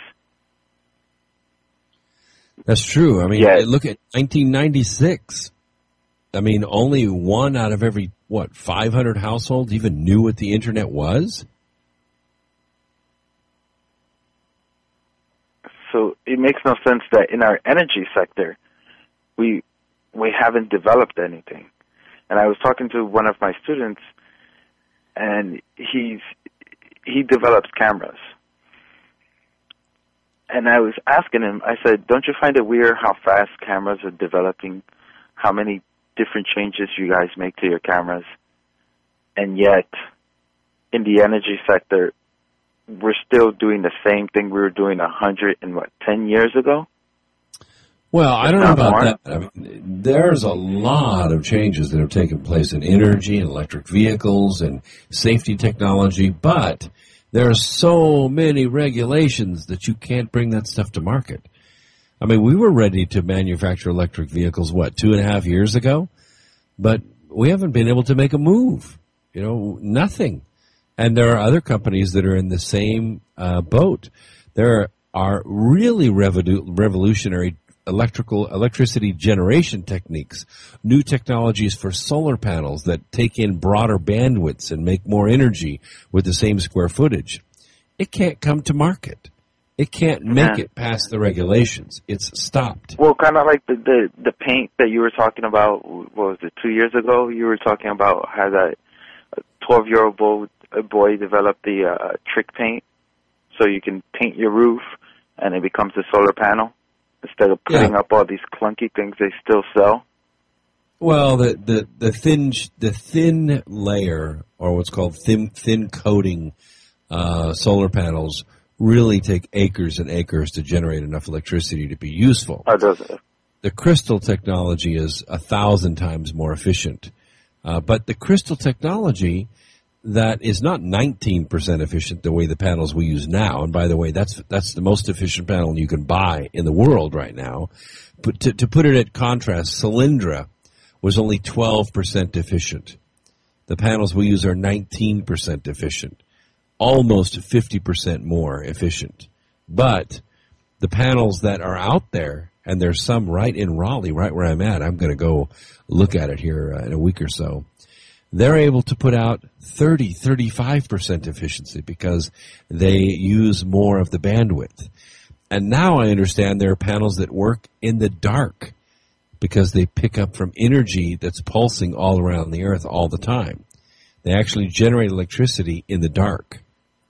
That's true. I mean, Yeah. look at nineteen ninety-six. I mean, only one out of every, what, five hundred households even knew what the Internet was? So it makes no sense that in our energy sector, we we haven't developed anything. And I was talking to one of my students, and he's he develops cameras. And I was asking him, I said, don't you find it weird how fast cameras are developing, how many different changes you guys make to your cameras? And yet, in the energy sector, we're still doing the same thing we were doing a hundred and what, ten years ago? Well, I don't know Not about more. that. I mean, there's a lot of changes that have taken place in energy and electric vehicles and safety technology, but there are so many regulations that you can't bring that stuff to market. I mean, we were ready to manufacture electric vehicles, what, two and a half years ago? But we haven't been able to make a move. You know, nothing. And there are other companies that are in the same uh, boat. There are really revolu- revolutionary electrical electricity generation techniques, new technologies for solar panels that take in broader bandwidths and make more energy with the same square footage. It can't come to market. It can't make Yeah. it past the regulations. It's stopped. Well, kind of like the, the the paint that you were talking about, what was it, two years ago? You were talking about how that twelve-year-old boy, boy developed the uh, trick paint, so you can paint your roof and it becomes a solar panel instead of putting Yeah. up all these clunky things they still sell. Well, the, the, the thin sh- the thin layer, or what's called thin thin coating uh, solar panels, really take acres and acres to generate enough electricity to be useful. How does it? The crystal technology is a thousand times more efficient. Uh, but the crystal technology that is not nineteen percent efficient the way the panels we use now, and by the way, that's that's the most efficient panel you can buy in the world right now. But to, to put it at contrast, Cylindra was only twelve percent efficient. The panels we use are nineteen percent efficient, almost fifty percent more efficient. But the panels that are out there, and there's some right in Raleigh, right where I'm at, I'm going to go look at it here uh, in a week or so, they're able to put out thirty, thirty-five percent efficiency because they use more of the bandwidth. And now I understand there are panels that work in the dark because they pick up from energy that's pulsing all around the earth all the time. They actually generate electricity in the dark.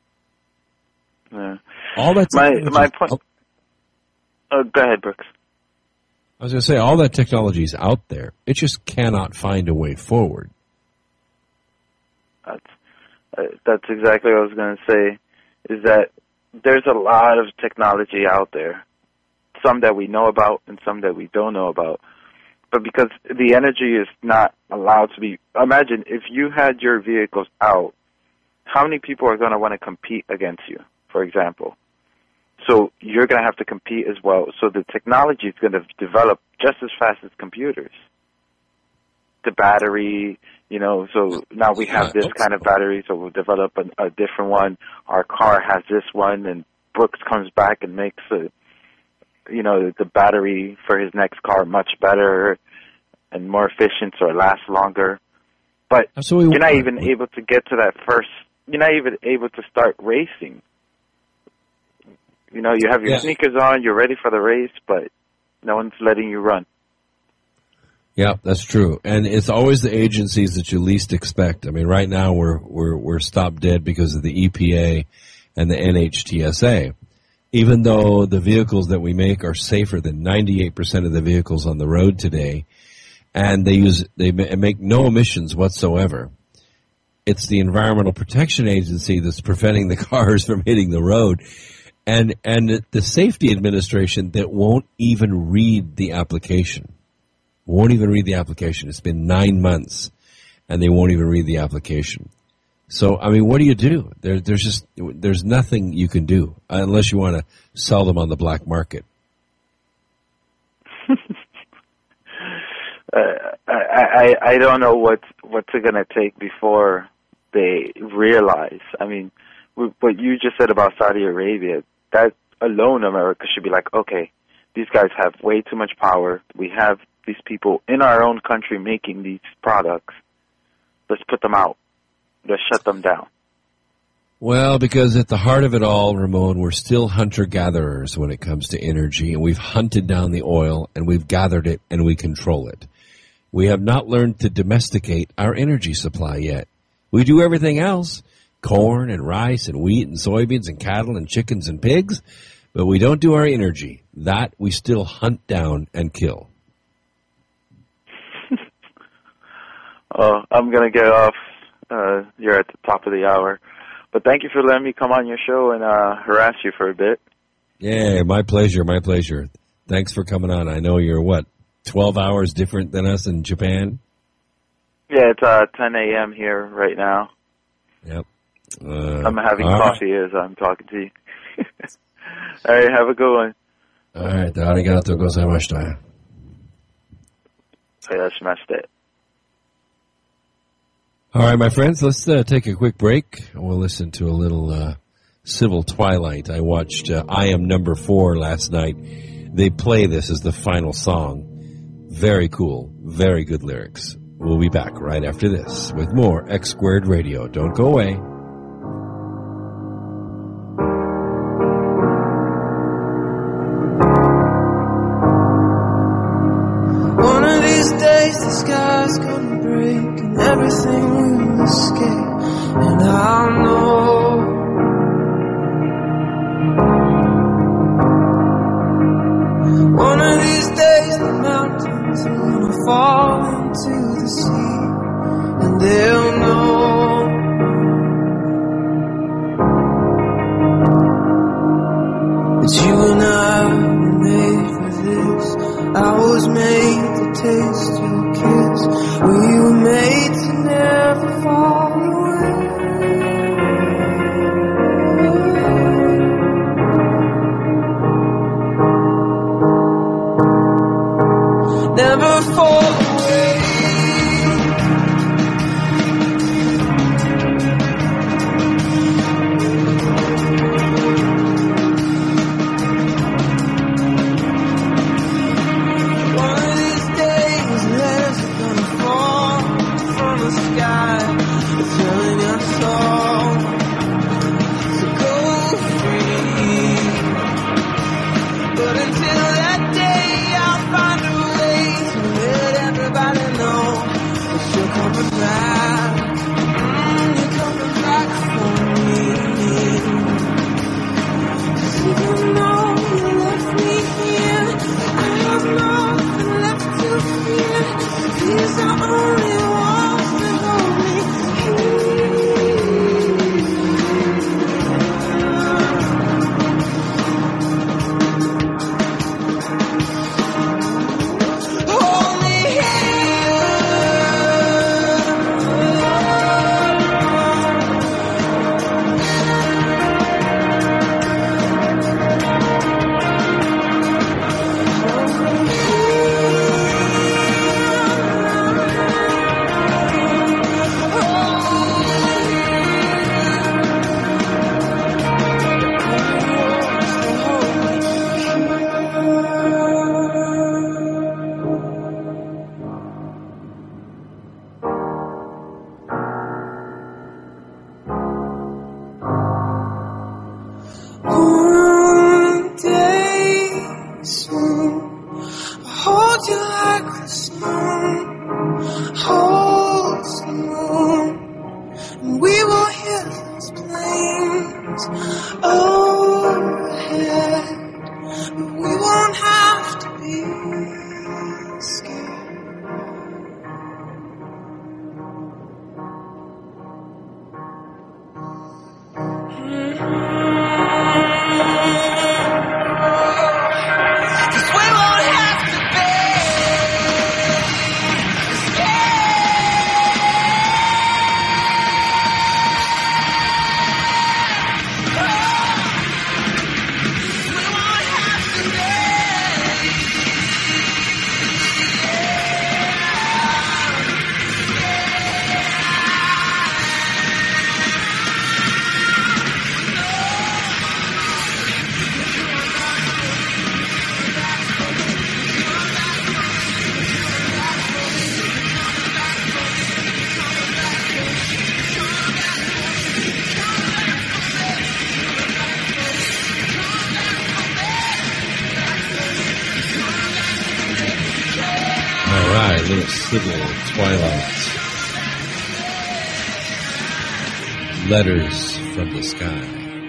Yeah. All that My technology- my point. Oh, go ahead, Brooks. I was going to say, all that technology is out there. It just cannot find a way forward. That's uh, that's exactly what I was going to say. Is that there's a lot of technology out there, some that we know about and some that we don't know about. But because the energy is not allowed to be, imagine if you had your vehicles out, how many people are going to want to compete against you, for example? So you're going to have to compete as well. So the technology is going to develop just as fast as computers. The battery, you know, so now we have this kind of battery, so we'll develop a, a different one. Our car has this one, and Brooks comes back and makes a, you know, the battery for his next car much better and more efficient, so it lasts longer. But So we- you're not even able to get to that first. You're not even able to start racing. You know, you have your Yeah. sneakers on, you're ready for the race, but no one's letting you run. Yeah, that's true. And it's always the agencies that you least expect. I mean, right now we're we're we're stopped dead because of the E P A and the N H T S A. Even though the vehicles that we make are safer than ninety-eight percent of the vehicles on the road today, and they use they ma- make no emissions whatsoever. It's the Environmental Protection Agency that's preventing the cars from hitting the road. And and the safety administration that won't even read the application. Won't even read the application. It's been nine months, and they won't even read the application. So, I mean, what do you do? There, there's just there's nothing you can do unless you want to sell them on the black market. uh, I, I I don't know what what's it going to take before they realize. I mean, what you just said about Saudi Arabia, that alone, America should be like, okay, these guys have way too much power. We have these people in our own country making these products. Let's put them out. Let's shut them down. Well, because at the heart of it all, Ramon, we're still hunter-gatherers when it comes to energy, and we've hunted down the oil, and we've gathered it, and we control it. We have not learned to domesticate our energy supply yet. We do everything else, corn and rice and wheat and soybeans and cattle and chickens and pigs, but we don't do our energy. That we still hunt down and kill. Oh, I'm going to get off. Uh, you're at the top of the hour. But thank you for letting me come on your show and uh, harass you for a bit. Yeah, my pleasure, my pleasure. Thanks for coming on. I know you're, what, twelve hours different than us in Japan? Yeah, it's uh, ten a.m. here right now. Yep. Uh, I'm having coffee right. as I'm talking to you. All right, have a good one. All right, arigatou gozaimashita. Hayashimashite. All right, my friends, let's uh, take a quick break. We'll listen to a little uh, Civil Twilight. I watched uh, I Am Number Four last night. They play this as the final song. Very cool, very good lyrics. We'll be back right after this with more X Squared Radio. Don't go away. One of these days the sky's gonna break and everything will escape, and I'll know. One of these days the mountains are gonna fall into the sea, and they'll know. That you and I were made for this. I was made to taste your kiss. We were made to never fall away. Never fall away. But until that day, I'll find a way to let little civil twilight. Letters from the Sky.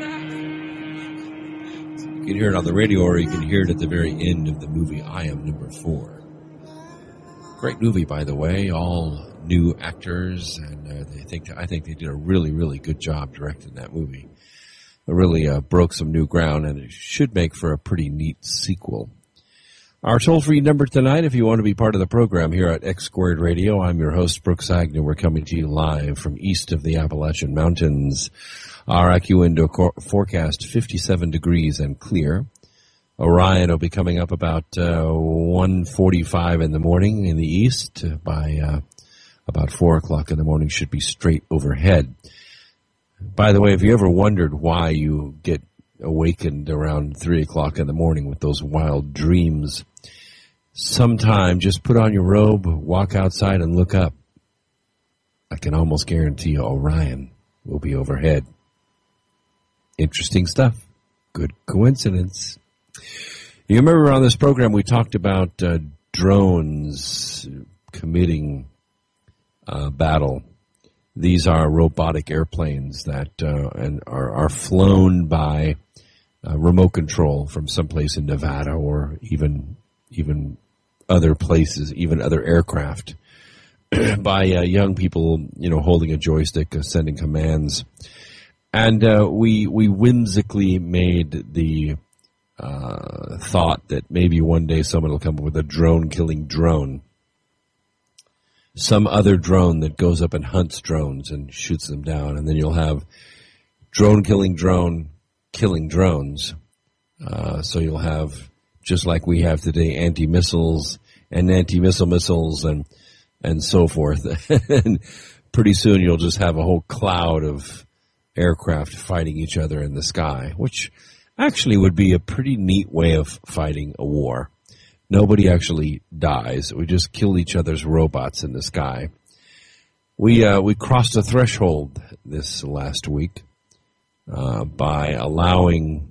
You can hear it on the radio, or you can hear it at the very end of the movie I Am Number Four. Great movie, by the way. All new actors, and uh, they think I think they did a really, really good job directing that movie. It really uh, broke some new ground, and it should make for a pretty neat sequel. Our toll-free number tonight, if you want to be part of the program here at X Squared Radio, I'm your host, Brooks Agnew. We're coming to you live from east of the Appalachian Mountains. Our I Q window forecast fifty-seven degrees and clear. Orion will be coming up about uh, one forty-five in the morning in the east. By uh, about four o'clock in the morning, should be straight overhead. By the way, if you ever wondered why you get awakened around three o'clock in the morning with those wild dreams, sometime just put on your robe, walk outside, and look up. I can almost guarantee you Orion will be overhead. Interesting stuff. Good coincidence. You remember on this program we talked about uh, drones committing uh, battle. These are robotic airplanes that uh, and are, are flown by uh, remote control from someplace in Nevada, or even even other places, even other aircraft, by uh, young people, you know, holding a joystick, uh, sending commands. And uh, we we whimsically made the uh, thought that maybe one day someone will come up with a drone-killing drone. Some other drone that goes up and hunts drones and shoots them down. And then you'll have drone-killing drone killing drones. Uh, so you'll have, just like we have today, anti-missiles and anti-missile missiles and and so forth. And pretty soon you'll just have a whole cloud of aircraft fighting each other in the sky, which actually would be a pretty neat way of fighting a war. Nobody actually dies. We just kill each other's robots in the sky. We uh, we crossed a threshold this last week uh, by allowing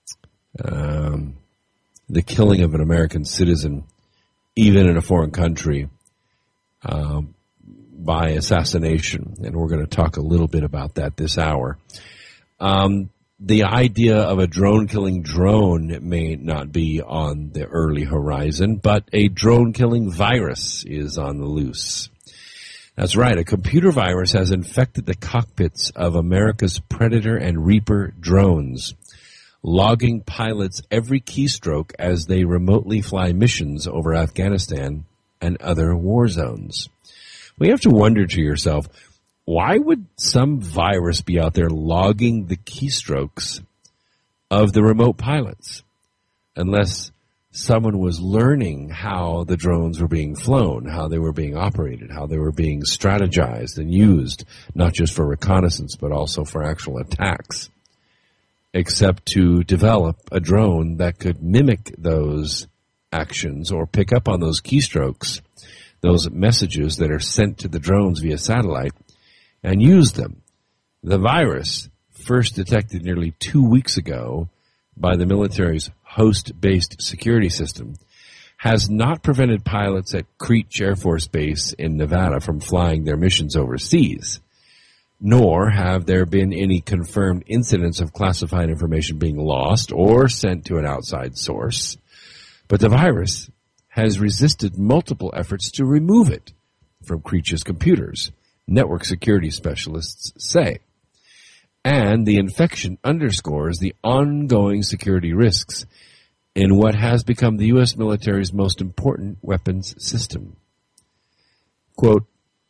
um, the killing of an American citizen, even in a foreign country, uh, by assassination. And we're going to talk a little bit about that this hour. Um, The idea of a drone-killing drone may not be on the early horizon, but a drone-killing virus is on the loose. That's right, a computer virus has infected the cockpits of America's Predator and Reaper drones, logging pilots' every keystroke as they remotely fly missions over Afghanistan and other war zones. Well, you have to wonder to yourself, why would some virus be out there logging the keystrokes of the remote pilots? Unless someone was learning how the drones were being flown, how they were being operated, how they were being strategized and used, not just for reconnaissance, but also for actual attacks. Except to develop a drone that could mimic those actions or pick up on those keystrokes, those messages that are sent to the drones via satellite, and use them. The virus, first detected nearly two weeks ago by the military's host-based security system, has not prevented pilots at Creech Air Force Base in Nevada from flying their missions overseas, nor have there been any confirmed incidents of classified information being lost or sent to an outside source. But the virus has resisted multiple efforts to remove it from Creech's computers, network security specialists say. And the infection underscores the ongoing security risks in what has become the U S military's most important weapons system. Quote,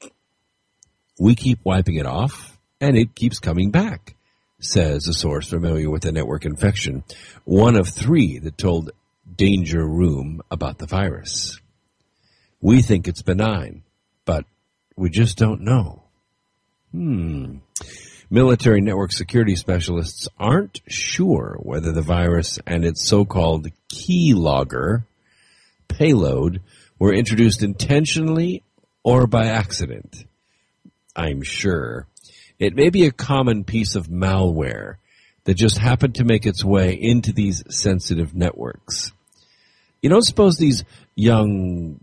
"We keep wiping it off, and it keeps coming back," says a source familiar with the network infection, one of three that told Danger Room about the virus. "We think it's benign, but we just don't know." Hmm. Military network security specialists aren't sure whether the virus and its so-called keylogger payload were introduced intentionally or by accident. I'm sure it may be a common piece of malware that just happened to make its way into these sensitive networks. You don't suppose these young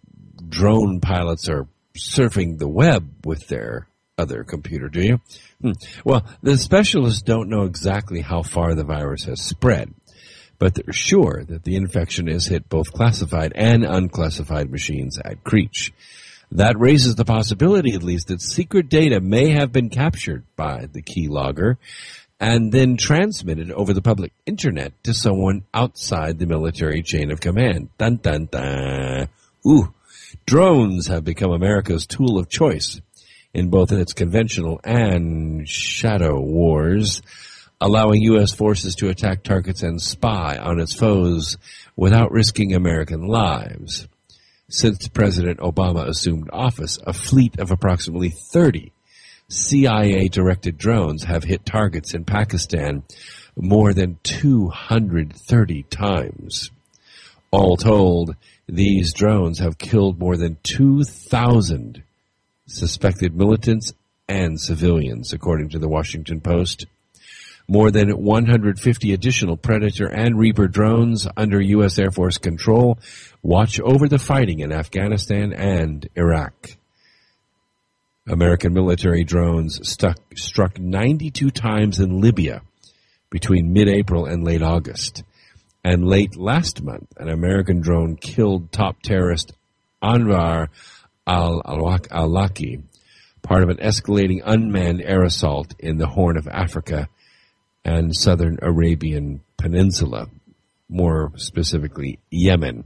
drone pilots are surfing the web with their other computer, do you? Hmm. Well, the specialists don't know exactly how far the virus has spread, but they're sure that the infection has hit both classified and unclassified machines at Creech. That raises the possibility, at least, that secret data may have been captured by the keylogger and then transmitted over the public internet to someone outside the military chain of command. Dun, dun, dun. Ooh, drones have become America's tool of choice in both its conventional and shadow wars, allowing U S forces to attack targets and spy on its foes without risking American lives. Since President Obama assumed office, a fleet of approximately thirty C I A-directed drones have hit targets in Pakistan more than two hundred thirty times. All told, these drones have killed more than two thousand suspected militants and civilians, according to the Washington Post. More than one hundred fifty additional Predator and Reaper drones under U S Air Force control watch over the fighting in Afghanistan and Iraq. American military drones stuck, struck ninety-two times in Libya between mid-April and late August. And late last month, an American drone killed top terrorist Anwar al-Awlaki, part of an escalating unmanned air assault in the Horn of Africa and southern Arabian Peninsula, more specifically Yemen.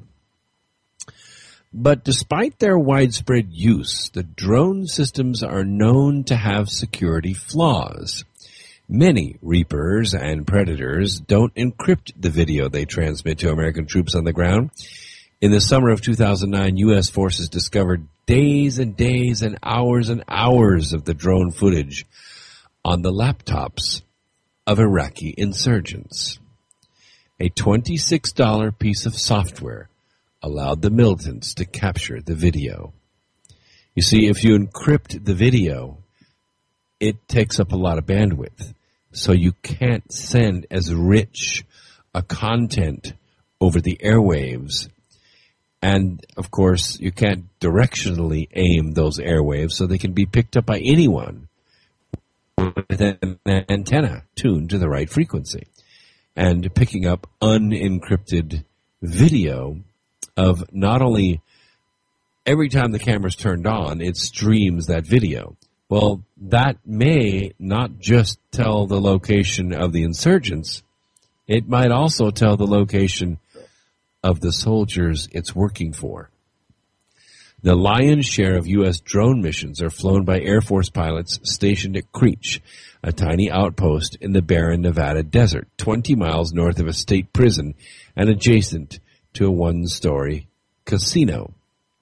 But despite their widespread use, the drone systems are known to have security flaws. Many Reapers and Predators don't encrypt the video they transmit to American troops on the ground. In the summer of two thousand nine, U S forces discovered days and days and hours and hours of the drone footage on the laptops of Iraqi insurgents. A twenty-six dollars piece of software allowed the militants to capture the video. You see, if you encrypt the video, it takes up a lot of bandwidth, so you can't send as rich a content over the airwaves. And, of course, you can't directionally aim those airwaves so they can be picked up by anyone with an antenna tuned to the right frequency. And picking up unencrypted video of not only every time the camera's turned on, it streams that video. Well, that may not just tell the location of the insurgents, it might also tell the location of the soldiers it's working for. The lion's share of U S drone missions are flown by Air Force pilots stationed at Creech, a tiny outpost in the barren Nevada desert, twenty miles north of a state prison and adjacent to a one-story casino.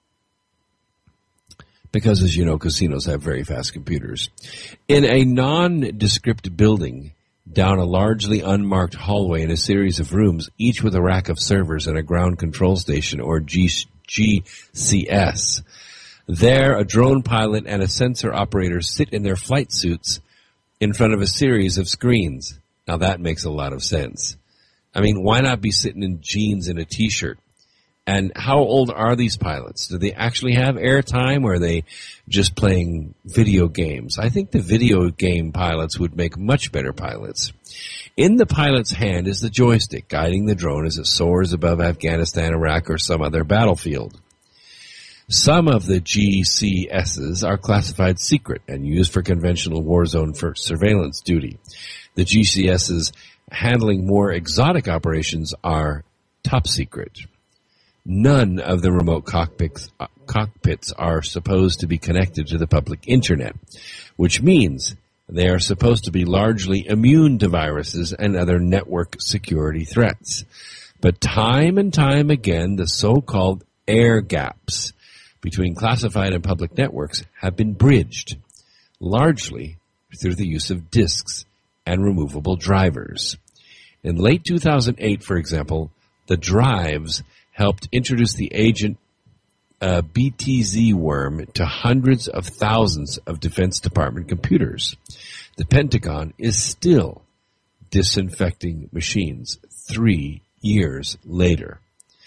Because, as you know, casinos have very fast computers. In a nondescript building, down a largely unmarked hallway in a series of rooms, each with a rack of servers and a ground control station, or G C S. There, a drone pilot and a sensor operator sit in their flight suits in front of a series of screens. Now, that makes a lot of sense. I mean, why not be sitting in jeans and a T-shirt? And how old are these pilots? Do they actually have airtime, or are they just playing video games? I think the video game pilots would make much better pilots. In the pilot's hand is the joystick, guiding the drone as it soars above Afghanistan, Iraq, or some other battlefield. Some of the G C Ss are classified secret and used for conventional war zone for surveillance duty. The G C Ss handling more exotic operations are top secret. None of the remote cockpits, uh, cockpits are supposed to be connected to the public internet, which means they are supposed to be largely immune to viruses and other network security threats. But time and time again, the so-called air gaps between classified and public networks have been bridged, largely through the use of disks and removable drivers. In late two thousand eight, for example, the drives helped introduce the agent uh, B T Z worm to hundreds of thousands of Defense Department computers. The Pentagon is still disinfecting machines three years later.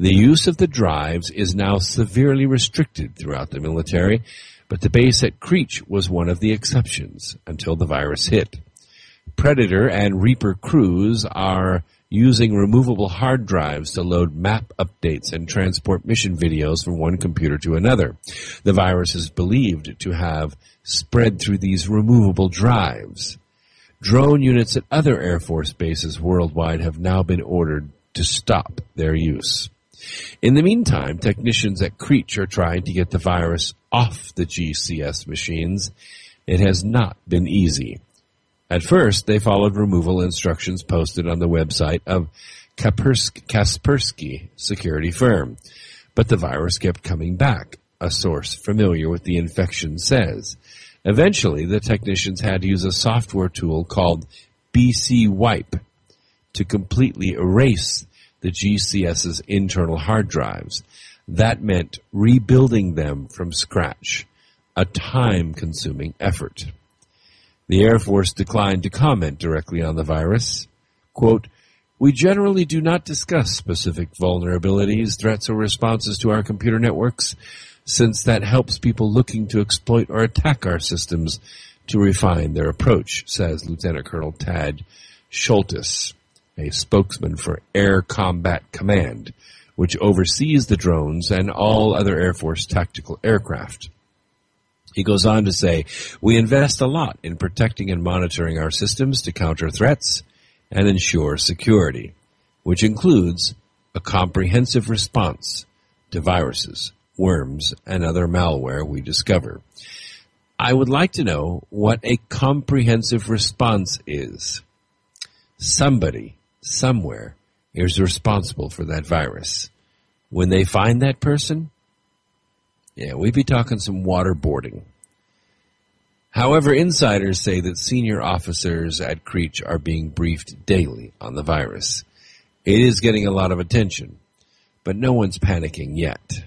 The use of the drives is now severely restricted throughout the military, but the base at Creech was one of the exceptions until the virus hit. Predator and Reaper crews are using removable hard drives to load map updates and transport mission videos from one computer to another. The virus is believed to have spread through these removable drives. Drone units at other Air Force bases worldwide have now been ordered to stop their use. In the meantime, technicians at Creech are trying to get the virus off the G C S machines. It has not been easy. At first, they followed removal instructions posted on the website of Kaspersky, Kaspersky security firm, but the virus kept coming back, a source familiar with the infection says. Eventually, the technicians had to use a software tool called B C Wipe to completely erase the G C S's internal hard drives. That meant rebuilding them from scratch, a time-consuming effort. The Air Force declined to comment directly on the virus. Quote, "We generally do not discuss specific vulnerabilities, threats, or responses to our computer networks, since that helps people looking to exploit or attack our systems to refine their approach," says Lieutenant Colonel Tad Schultes, a spokesman for Air Combat Command, which oversees the drones and all other Air Force tactical aircraft. He goes on to say, "We invest a lot in protecting and monitoring our systems to counter threats and ensure security, which includes a comprehensive response to viruses, worms, and other malware we discover." I would like to know what a comprehensive response is. Somebody, somewhere, is responsible for that virus. When they find that person, yeah, we'd be talking some waterboarding. However, insiders say that senior officers at Creech are being briefed daily on the virus. It is getting a lot of attention, but no one's panicking yet.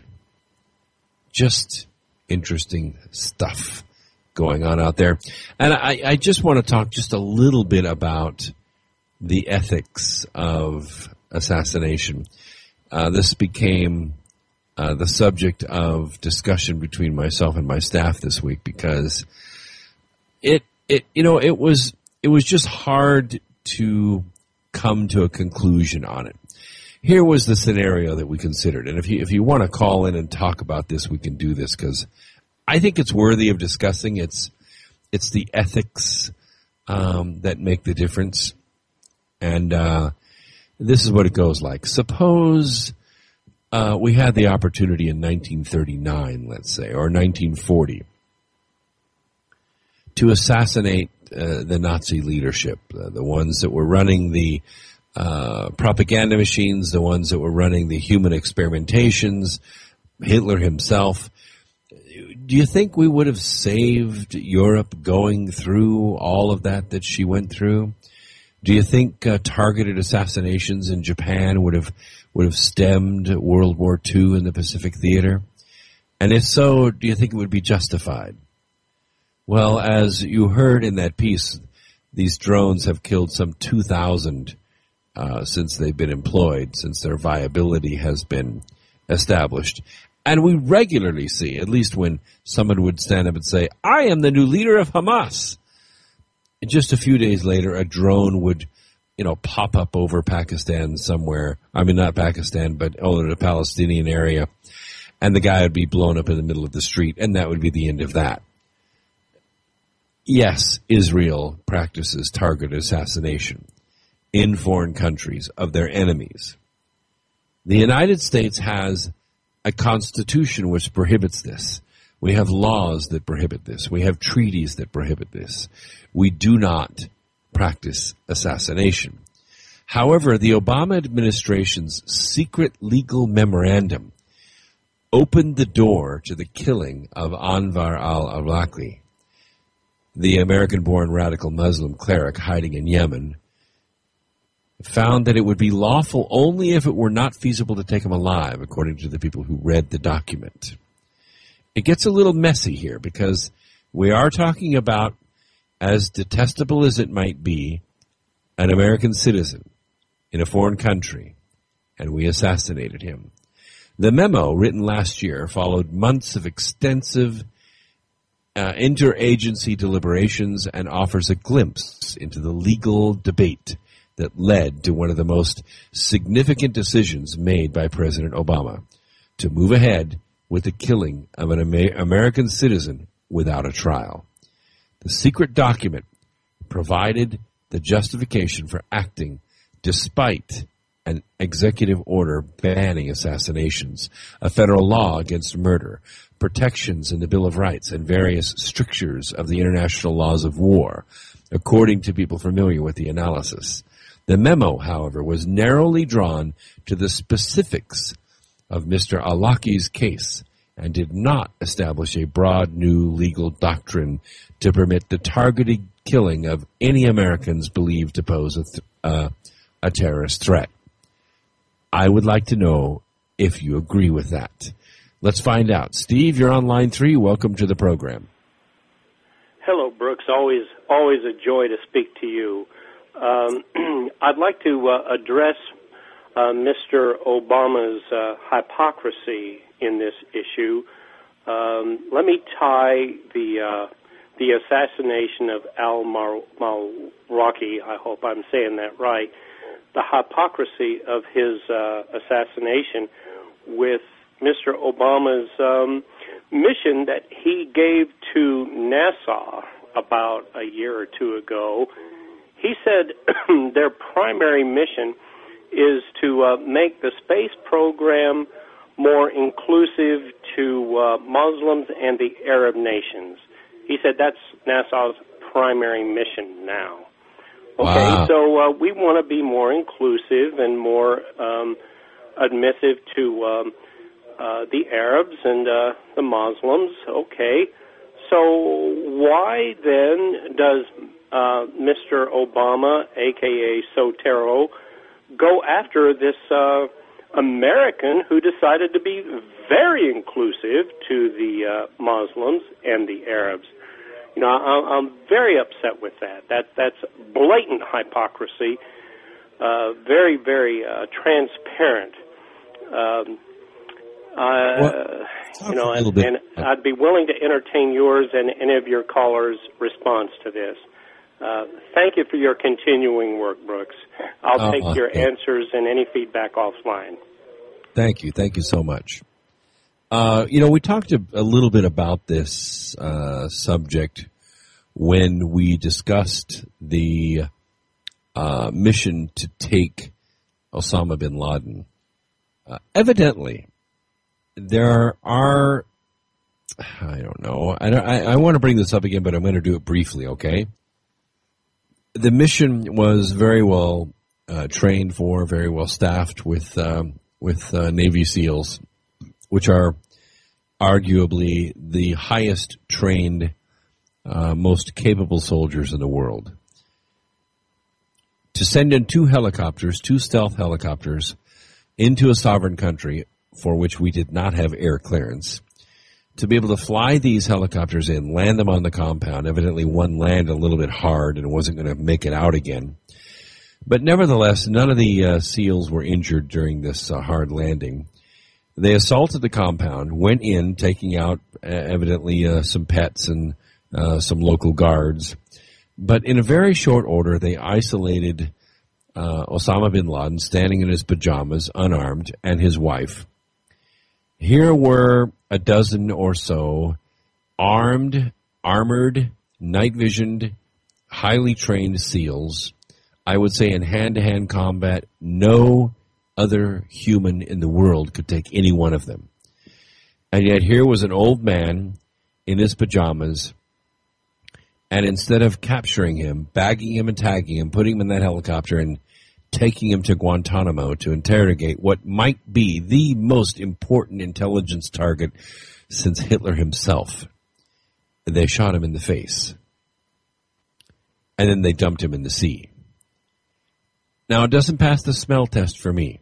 Just interesting stuff going on out there. And I, I just want to talk just a little bit about the ethics of assassination. Uh, this became uh, the subject of discussion between myself and my staff this week because it, it, you know, it was, it was just hard to come to a conclusion on it. Here was the scenario that we considered. And if you, if you want to call in and talk about this, we can do this because I think it's worthy of discussing. It's, it's the ethics, um, that make the difference. And, uh, this is what it goes like. Suppose, uh, we had the opportunity in nineteen thirty-nine, let's say, or nineteen forty, to assassinate, uh, the Nazi leadership, uh, the ones that were running the, uh, propaganda machines, the ones that were running the human experimentations, Hitler himself. Do you think we would have saved Europe going through all of that that she went through? Do you think uh, targeted assassinations in Japan would have would have stemmed World War Two in the Pacific Theater? And if so, do you think it would be justified? Well, as you heard in that piece, these drones have killed some two thousand uh, since they've been employed, since their viability has been established. And we regularly see, at least when someone would stand up and say, "I am the new leader of Hamas." And just a few days later, a drone would, you know, pop up over Pakistan somewhere. I mean, not Pakistan, but over the Palestinian area. And the guy would be blown up in the middle of the street, and that would be the end of that. Yes, Israel practices targeted assassination in foreign countries of their enemies. The United States has a constitution which prohibits this. We have laws that prohibit this. We have treaties that prohibit this. We do not practice assassination. However, the Obama administration's secret legal memorandum opened the door to the killing of Anwar al-Awlaki, the American-born radical Muslim cleric hiding in Yemen, found that it would be lawful only if it were not feasible to take him alive, according to the people who read the document. It gets a little messy here because we are talking about, as detestable as it might be, an American citizen in a foreign country, and we assassinated him. The memo, written last year, followed months of extensive uh, interagency deliberations and offers a glimpse into the legal debate that led to one of the most significant decisions made by President Obama, to move ahead with the killing of an Amer- American citizen without a trial. The secret document provided the justification for acting despite an executive order banning assassinations, a federal law against murder, protections in the Bill of Rights, and various strictures of the international laws of war, according to people familiar with the analysis. The memo, however, was narrowly drawn to the specifics of Mister Awlaki's case and did not establish a broad new legal doctrine to permit the targeted killing of any Americans believed to pose a, th- uh, a terrorist threat. I would like to know if you agree with that. Let's find out. Steve, you're on line three. Welcome to the program. Hello, Brooks. Always, always a joy to speak to you. Um, I'd like to uh, address uh, Mister Obama's uh, hypocrisy in this issue. Um, let me tie the uh, the assassination of al-Awlaki, I hope I'm saying that right, the hypocrisy of his uh, assassination with Mister Obama's um, mission that he gave to NASA about a year or two ago. He said their primary mission is to uh, make the space program more inclusive to uh, Muslims and the Arab nations. He said that's NASA's primary mission now. Okay, wow. so uh, we want to be more inclusive and more um, admissive to um, uh, the Arabs and uh, the Muslims. Okay, so why then does uh, Mister Obama, a k a. Sotero, go after this uh, American who decided to be very inclusive to the uh, Muslims and the Arabs? You know, I, I'm very upset with that. That that's blatant hypocrisy, uh, very, very uh, transparent. Um, uh, well, you know, and, and I'd be willing to entertain yours and any of your callers' response to this. Uh, thank you for your continuing work, Brooks. I'll uh, take uh, your yeah. answers and any feedback offline. Thank you. Thank you so much. Uh, you know, we talked a, a little bit about this uh, subject when we discussed the uh, mission to take Osama bin Laden. Uh, evidently, there are, I don't know, I, I, I want to bring this up again, but I'm going to do it briefly, okay? The mission was very well uh, trained for, very well staffed with um, with uh, Navy SEALs, which are arguably the highest trained, uh, most capable soldiers in the world. To send in two helicopters, two stealth helicopters, into a sovereign country for which we did not have air clearance, to be able to fly these helicopters in, land them on the compound. Evidently one landed a little bit hard and wasn't going to make it out again. But nevertheless, none of the uh, SEALs were injured during this uh, hard landing. They assaulted the compound, went in, taking out uh, evidently uh, some pets and uh, some local guards. But in a very short order, they isolated uh, Osama bin Laden standing in his pajamas, unarmed, and his wife. Here were a dozen or so armed, armored, night-visioned, highly trained SEALs. I would say in hand-to-hand combat, no other human in the world could take any one of them. And yet here was an old man in his pajamas, and instead of capturing him, bagging him and tagging him, putting him in that helicopter and taking him to Guantanamo to interrogate what might be the most important intelligence target since Hitler himself, they shot him in the face. And then they dumped him in the sea. Now, it doesn't pass the smell test for me.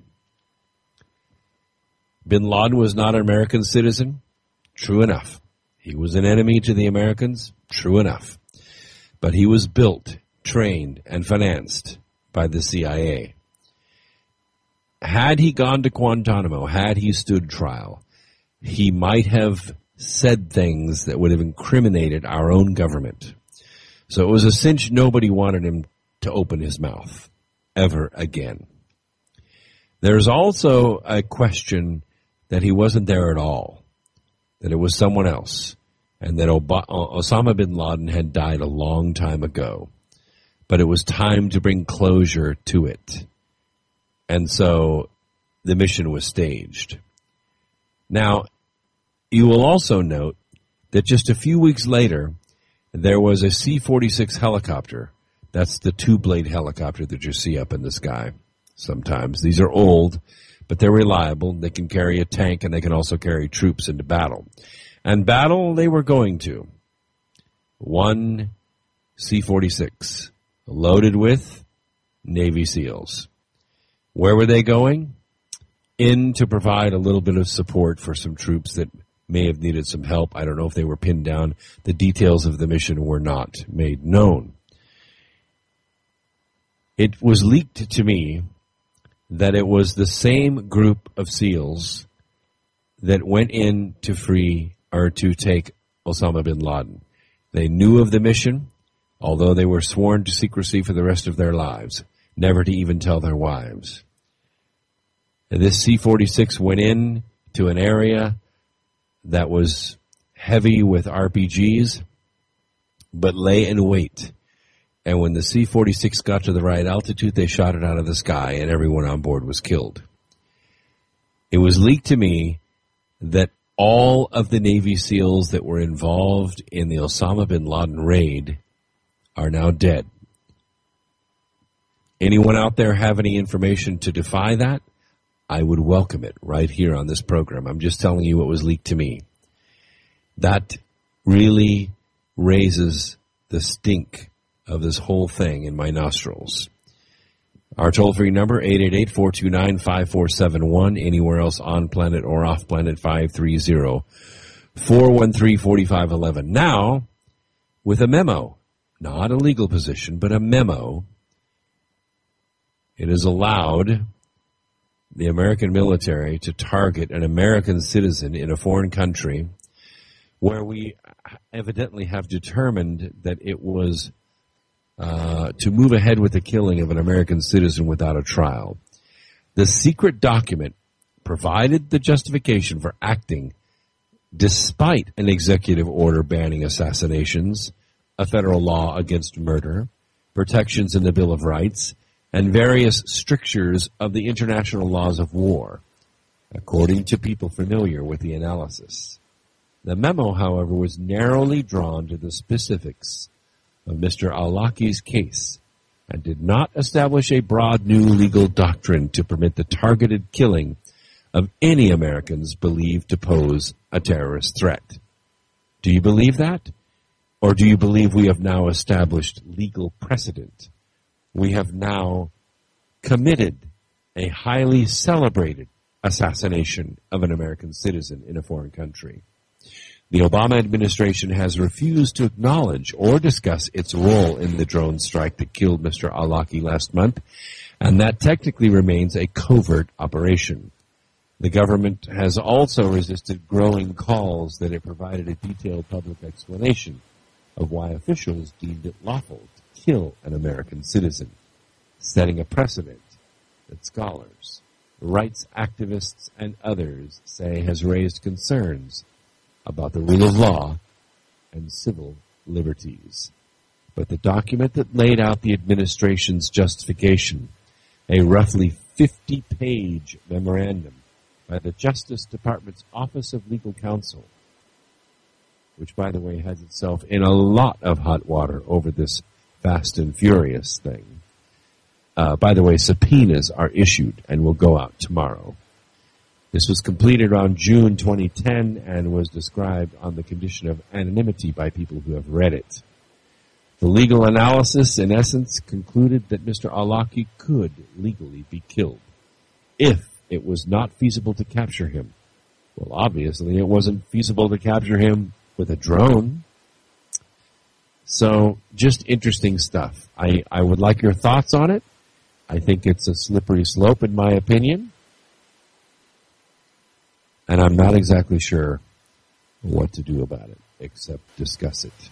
Bin Laden was not an American citizen. True enough. He was an enemy to the Americans. True enough. But he was built, trained, and financed by the C I A. had he gone to Guantanamo, had he stood trial, he might have said things that would have incriminated our own government. So it was a cinch nobody wanted him to open his mouth ever again. There's also a question that he wasn't there at all, that it was someone else, and that Ob- Osama bin Laden had died a long time ago. But it was time to bring closure to it. And so the mission was staged. Now, you will also note that just a few weeks later, there was a C forty-six helicopter. That's the two-blade helicopter that you see up in the sky sometimes. These are old, but they're reliable. They can carry a tank, and they can also carry troops into battle. And battle they were going to. One C forty-six, loaded with Navy SEALs. Where were they going? In to provide a little bit of support for some troops that may have needed some help. I don't know if they were pinned down. The details of the mission were not made known. It was leaked to me that it was the same group of SEALs that went in to free or to take Osama bin Laden. They knew of the mission, although they were sworn to secrecy for the rest of their lives, never to even tell their wives. And this C forty-six went in to an area that was heavy with R P Gs, but lay in wait. And when the C forty-six got to the right altitude, they shot it out of the sky, and everyone on board was killed. It was leaked to me that all of the Navy SEALs that were involved in the Osama bin Laden raid are now dead. Anyone out there have any information to defy that? I would welcome it right here on this program. I'm just telling you what was leaked to me. That really raises the stink of this whole thing in my nostrils. Our toll-free number, eight eight eight, four two nine, five four seven one. Anywhere else on planet or off planet, five three zero, four one three, four five one one. Now, with a memo, not a legal position, but a memo, it is allowed the American military to target an American citizen in a foreign country where we evidently have determined that it was uh, to move ahead with the killing of an American citizen without a trial. The secret document provided the justification for acting despite an executive order banning assassinations, a federal law against murder, protections in the Bill of Rights, and various strictures of the international laws of war, according to people familiar with the analysis. The memo, however, was narrowly drawn to the specifics of Mister Awlaki's case and did not establish a broad new legal doctrine to permit the targeted killing of any Americans believed to pose a terrorist threat. Do you believe that? Or do you believe we have now established legal precedent? We have now committed a highly celebrated assassination of an American citizen in a foreign country. The Obama administration has refused to acknowledge or discuss its role in the drone strike that killed Mister Awlaki last month, and that technically remains a covert operation. The government has also resisted growing calls that it provided a detailed public explanation of why officials deemed it lawful to kill an American citizen, setting a precedent that scholars, rights activists, and others say has raised concerns about the rule of law and civil liberties. But the document that laid out the administration's justification, a roughly fifty-page memorandum by the Justice Department's Office of Legal Counsel, which, by the way, has itself in a lot of hot water over this Fast and Furious thing. Uh, by the way, subpoenas are issued and will go out tomorrow. This was completed around June twenty ten and was described on the condition of anonymity by people who have read it. The legal analysis, in essence, concluded that Mister Awlaki could legally be killed if it was not feasible to capture him. Well, obviously, it wasn't feasible to capture him with a drone. So, just interesting stuff. I, I would like your thoughts on it. I think it's a slippery slope, in my opinion. and I'm not exactly sure what to do about it, except discuss it.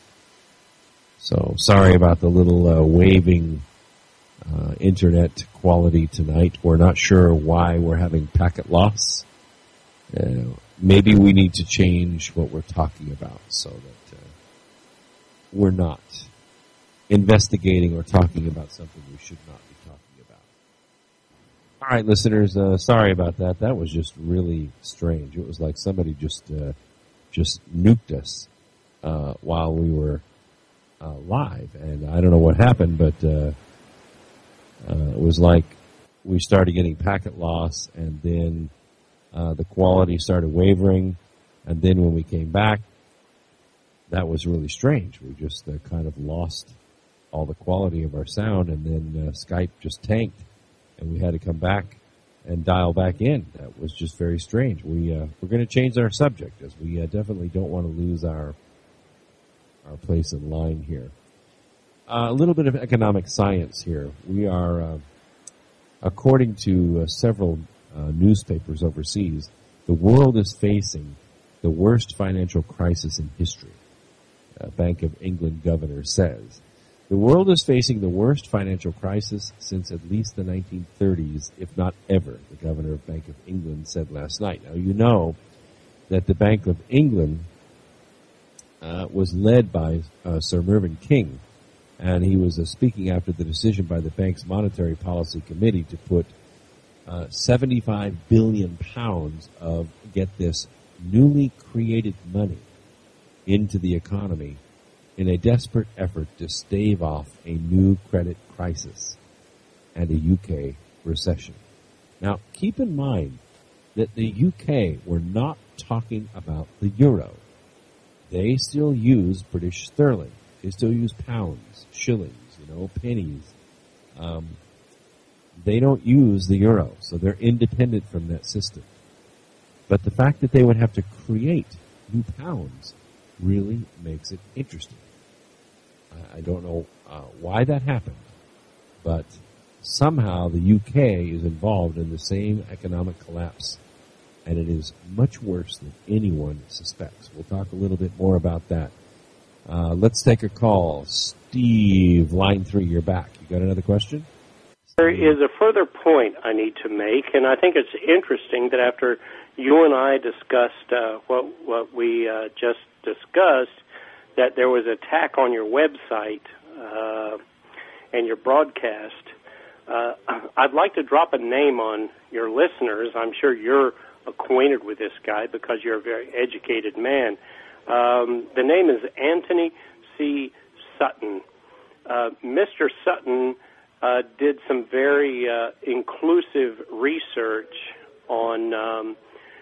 So sorry about the little uh, waving uh, internet quality tonight. We're not sure why we're having packet loss. Uh, maybe we need to change what we're talking about so that uh, we're not investigating or talking about something we should not be talking about. All right, listeners, uh, sorry about that. That was just really strange. It was like somebody just uh, just nuked us uh, while we were uh, live, and I don't know what happened, but uh, uh, it was like we started getting packet loss, and then uh, the quality started wavering, and then when we came back, that was really strange. We just uh, kind of lost all the quality of our sound, and then uh, Skype just tanked, and we had to come back and dial back in. That was just very strange. We, uh, we're going to change our subject, as we uh, definitely don't want to lose our our place in line here. Uh, a little bit of economic science here. We are, uh, according to uh, several uh, newspapers overseas, the world is facing the worst financial crisis in history, uh, Bank of England governor says. The world is facing the worst financial crisis since at least the nineteen thirties, if not ever, the governor of Bank of England said last night. Now, you know that the Bank of England uh, was led by uh, Sir Mervyn King, and he was uh, speaking after the decision by the bank's Monetary Policy Committee to put uh, seventy-five billion pounds of, get this, newly created money into the economy in a desperate effort to stave off a new credit crisis and a U K recession. Now, keep in mind that the U K were not talking about the euro. They still use British sterling. They still use pounds, shillings, you know, pennies. Um, they don't use the euro, so they're independent from that system. But the fact that they would have to create new pounds really makes it interesting. I, I don't know uh, why that happened, but somehow the U K is involved in the same economic collapse, and it is much worse than anyone suspects. We'll talk a little bit more about that. Uh, let's take a call. Steve, line three, you're back. You got another question? There is a further point I need to make, and I think it's interesting that after you and I discussed uh, what what we uh, just discussed, that there was an attack on your website uh, and your broadcast. Uh, I'd like to drop a name on your listeners. I'm sure you're acquainted with this guy because you're a very educated man. Um, the name is Anthony C. Sutton. Uh, Mister Sutton uh, did some very uh, inclusive research on um,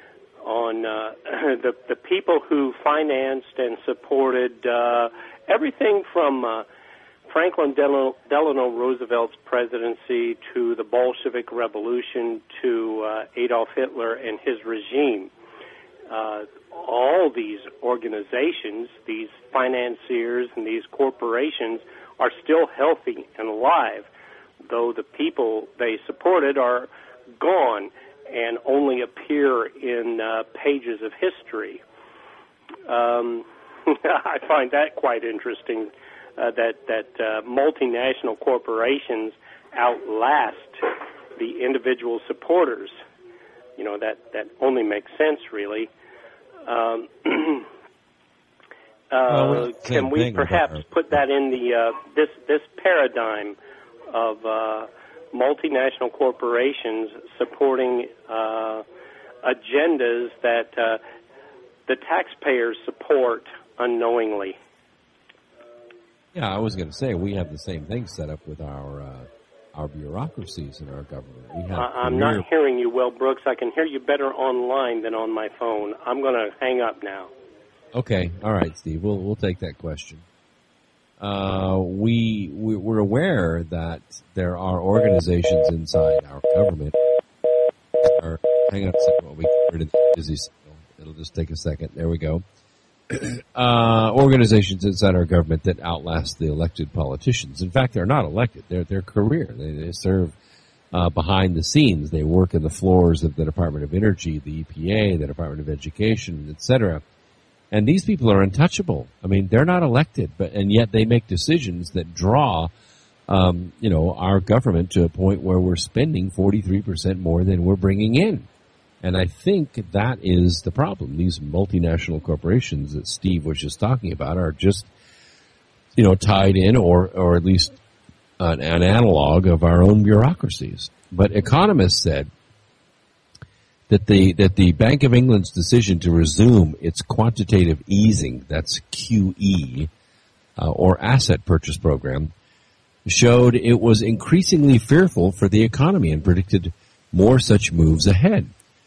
on uh, the the people who financed and supported uh, everything from uh, Franklin Delano, Delano Roosevelt's presidency to the Bolshevik Revolution to uh, Adolf Hitler and his regime. Uh, all these organizations, these financiers and these corporations are still healthy and alive, though the people they supported are gone and only appear in uh, pages of history. Um, I find that quite interesting, uh, that, that uh, multinational corporations outlast the individual supporters. You know, that, that only makes sense, really. Um, uh, well, can we perhaps put that in the uh, this this paradigm of uh, multinational corporations supporting uh, agendas that uh, the taxpayers support unknowingly? Yeah, I was going to say we have the same thing set up with our uh, our bureaucracies in our government. We have uh, I'm career... not hearing you well, Brooks. I can hear you better online than on my phone. I'm going to hang up now. Okay, all right, Steve. We'll we'll take that question. Uh, we, we we're aware that there are organizations inside our government. Are, hang on a second while we get rid of the busy signal. It'll just take a second. There we go. Uh, organizations inside our government that outlast the elected politicians. In fact, they're not elected. They're their career. They, they serve uh, behind the scenes. They work in the floors of the Department of Energy, the E P A, the Department of Education, et cetera. And these people are untouchable. I mean, they're not elected, but and yet they make decisions that draw, um, you know, our government to a point where we're spending forty-three percent more than we're bringing in. And I think that is the problem. These multinational corporations that Steve was just talking about are just, you know, tied in or, or at least an, an analog of our own bureaucracies. But economists said that the that the Bank of England's decision to resume its quantitative easing, that's Q E, uh, or asset purchase program, showed it was increasingly fearful for the economy and predicted more such moves ahead.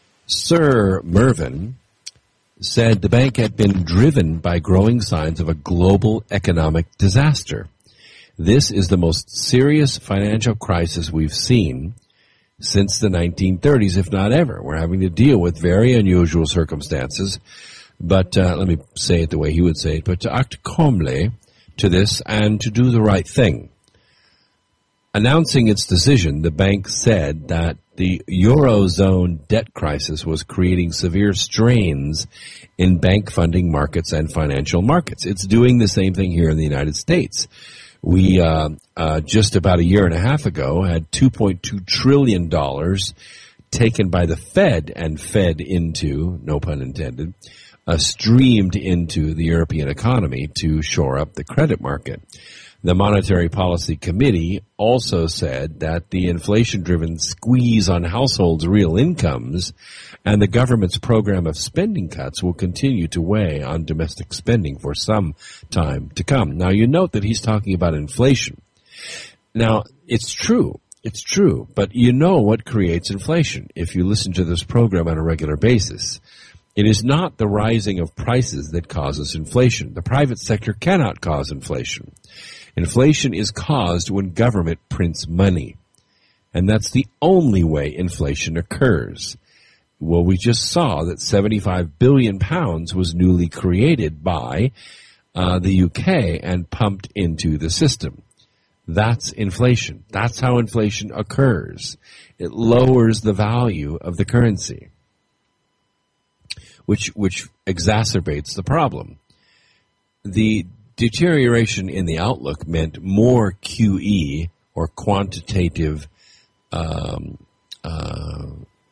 Sir Mervyn said the bank had been driven by growing signs of a global economic disaster. This is the most serious financial crisis we've seen since the nineteen thirties, if not ever. We're having to deal with very unusual circumstances, but uh, let me say it the way he would say it, but to act calmly to this and to do the right thing. Announcing its decision, the bank said that the Eurozone debt crisis was creating severe strains in bank funding markets and financial markets. It's doing the same thing here in the United States. We, uh, uh, just about a year and a half ago, had two point two trillion dollars taken by the Fed and fed into, no pun intended, uh, streamed into the European economy to shore up the credit market. The Monetary Policy Committee also said that the inflation-driven squeeze on households' real incomes and the government's program of spending cuts will continue to weigh on domestic spending for some time to come. Now, you note that he's talking about inflation. Now, it's true. It's true. But you know what creates inflation if you listen to this program on a regular basis. It is not the rising of prices that causes inflation. The private sector cannot cause inflation. Inflation is caused when government prints money. And that's the only way inflation occurs. Well, we just saw that seventy-five billion pounds was newly created by uh, the U K and pumped into the system. That's inflation. That's how inflation occurs. It lowers the value of the currency, which which exacerbates the problem. The deterioration in the outlook meant more Q E, or quantitative, um, uh,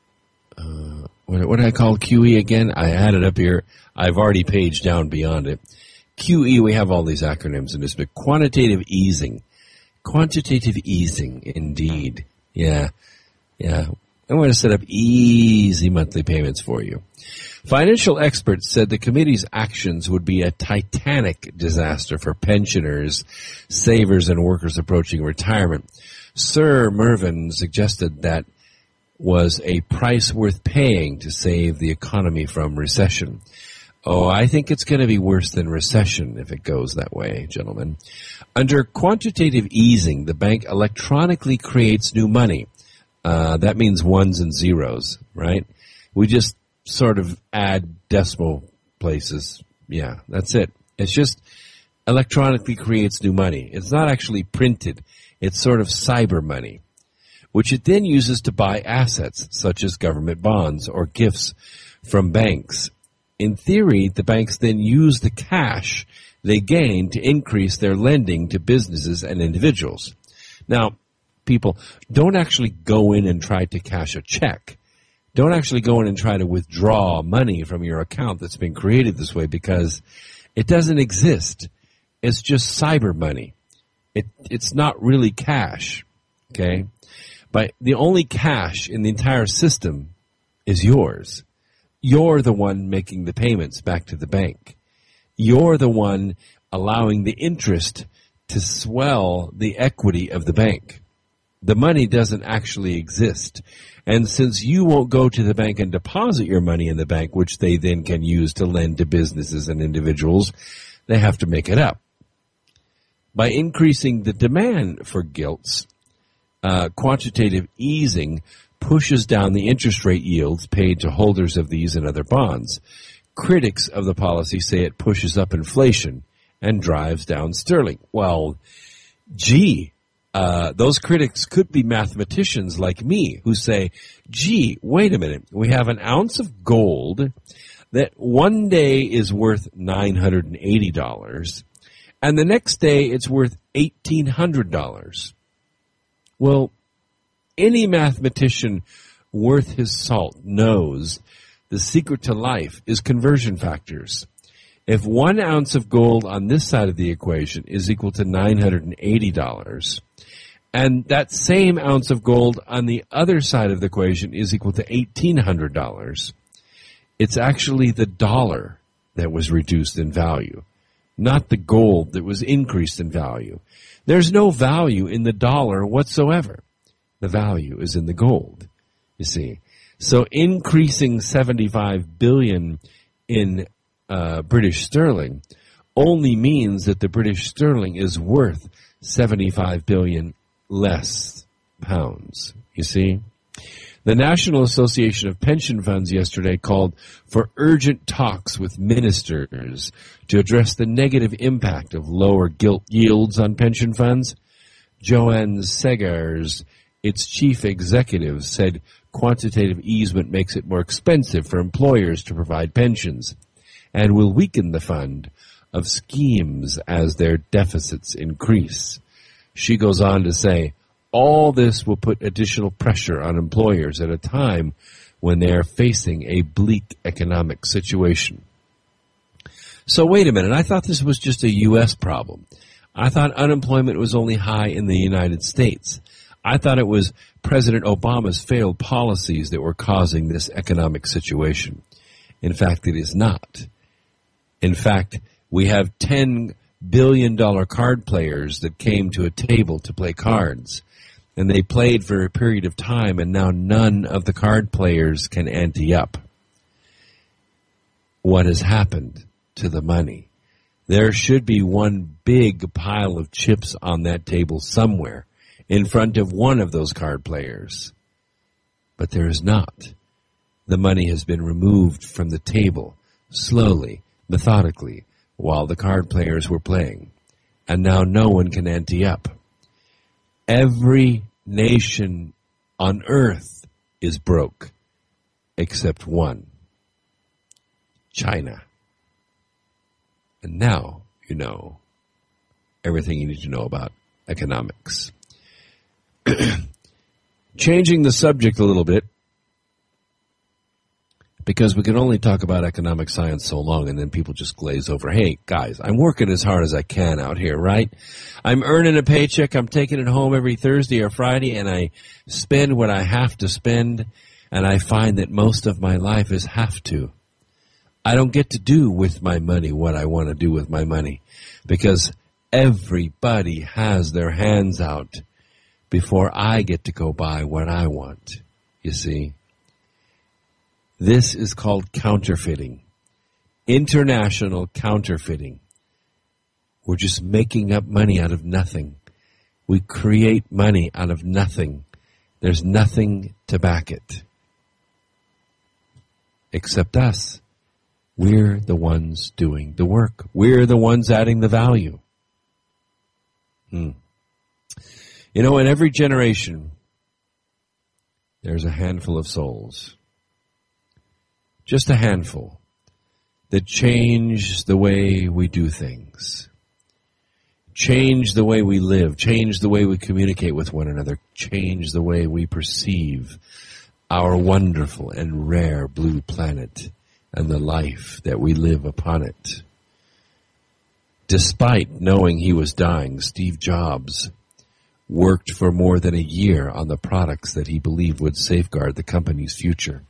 uh, what, what did I call Q E again? I had it up here. I've already paged down beyond it. Q E, we have all these acronyms in this, but quantitative easing. Quantitative easing, indeed. Yeah, yeah. I want to set up easy monthly payments for you. Financial experts said the committee's actions would be a titanic disaster for pensioners, savers, and workers approaching retirement. Sir Mervyn suggested that was a price worth paying to save the economy from recession. Oh, I think it's going to be worse than recession if it goes that way, gentlemen. Under quantitative easing, the bank electronically creates new money. Uh, that means ones and zeros, right? We just sort of add decimal places. Yeah, that's it. It's just electronically creates new money. It's not actually printed. It's sort of cyber money, which it then uses to buy assets such as government bonds or gifts from banks. In theory, the banks then use the cash they gain to increase their lending to businesses and individuals. Now, people, don't actually go in and try to cash a check. Don't actually go in and try to withdraw money from your account that's been created this way, because it doesn't exist. It's just cyber money. It, it's not really cash, okay? But the only cash in the entire system is yours. You're the one making the payments back to the bank. You're the one allowing the interest to swell the equity of the bank. The money doesn't actually exist. And since you won't go to the bank and deposit your money in the bank, which they then can use to lend to businesses and individuals, they have to make it up. By increasing the demand for gilts, uh, quantitative easing pushes down the interest rate yields paid to holders of these and other bonds. Critics of the policy say it pushes up inflation and drives down sterling. Well, gee, Uh, those critics could be mathematicians like me who say, gee, wait a minute, we have an ounce of gold that one day is worth nine hundred eighty dollars and the next day it's worth eighteen hundred dollars. Well, any mathematician worth his salt knows the secret to life is conversion factors. If one ounce of gold on this side of the equation is equal to nine hundred eighty dollars, and that same ounce of gold on the other side of the equation is equal to eighteen hundred dollars, it's actually the dollar that was reduced in value, not the gold that was increased in value. There's no value in the dollar whatsoever. The value is in the gold, you see. So increasing seventy-five billion dollars in uh, British sterling only means that the British sterling is worth seventy-five billion dollars less pounds, you see. The National Association of Pension Funds yesterday called for urgent talks with ministers to address the negative impact of lower gilt yields on pension funds. Joanne Segars, its chief executive, said quantitative easement makes it more expensive for employers to provide pensions and will weaken the fund of schemes as their deficits increase. She goes on to say, all this will put additional pressure on employers at a time when they are facing a bleak economic situation. So wait a minute, I thought this was just a U S problem. I thought unemployment was only high in the United States. I thought it was President Obama's failed policies that were causing this economic situation. In fact, it is not. In fact, we have ten billion dollar card players that came to a table to play cards. And they played for a period of time, and now none of the card players can ante up. What has happened to the money? There should be one big pile of chips on that table somewhere in front of one of those card players. But there is not. The money has been removed from the table, slowly, methodically, while the card players were playing. And now no one can ante up. Every nation on earth is broke except one, China. And now you know everything you need to know about economics. Changing the subject a little bit, because we can only talk about economic science so long and then people just glaze over. Hey, guys, I'm working as hard as I can out here, right? I'm earning a paycheck. I'm taking it home every Thursday or Friday, and I spend what I have to spend, and I find that most of my life is have to. I don't get to do with my money what I want to do with my money because everybody has their hands out before I get to go buy what I want, you see. This is called counterfeiting, international counterfeiting. We're just making up money out of nothing. We create money out of nothing. There's nothing to back it. Except us. We're the ones doing the work. We're the ones adding the value. Hmm. You know, in every generation, there's a handful of souls. Just a handful that change the way we do things, change the way we live, change the way we communicate with one another, change the way we perceive our wonderful and rare blue planet and the life that we live upon it. Despite knowing he was dying, Steve Jobs worked for more than a year on the products that he believed would safeguard the company's future.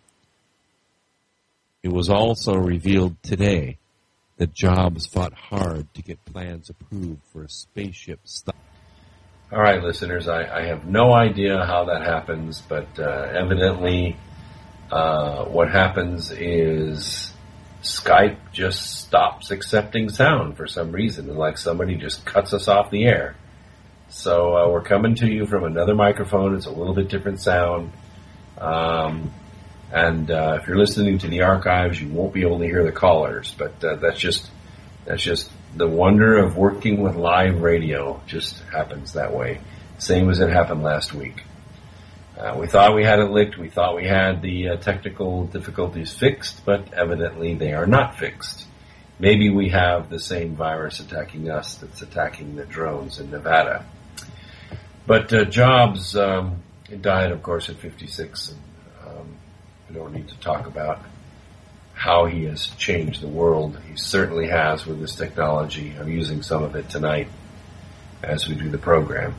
It was also revealed today that Jobs fought hard to get plans approved for a spaceship stop. All right, listeners, I, I have no idea how that happens, but uh, evidently uh, what happens is Skype just stops accepting sound for some reason, and like somebody just cuts us off the air. So uh, we're coming to you from another microphone. It's a little bit different sound. Um... And uh, if you're listening to the archives, you won't be able to hear the callers. But uh, that's just that's just the wonder of working with live radio. Just happens that way. same as it happened last week. Uh, we thought we had it licked. We thought we had the uh, technical difficulties fixed, but evidently they are not fixed. Maybe we have the same virus attacking us that's attacking the drones in Nevada. But uh, Jobs um, died, of course, at fifty-six. And, um, we don't need to talk about how he has changed the world. He certainly has with this technology. I'm using some of it tonight as we do the program.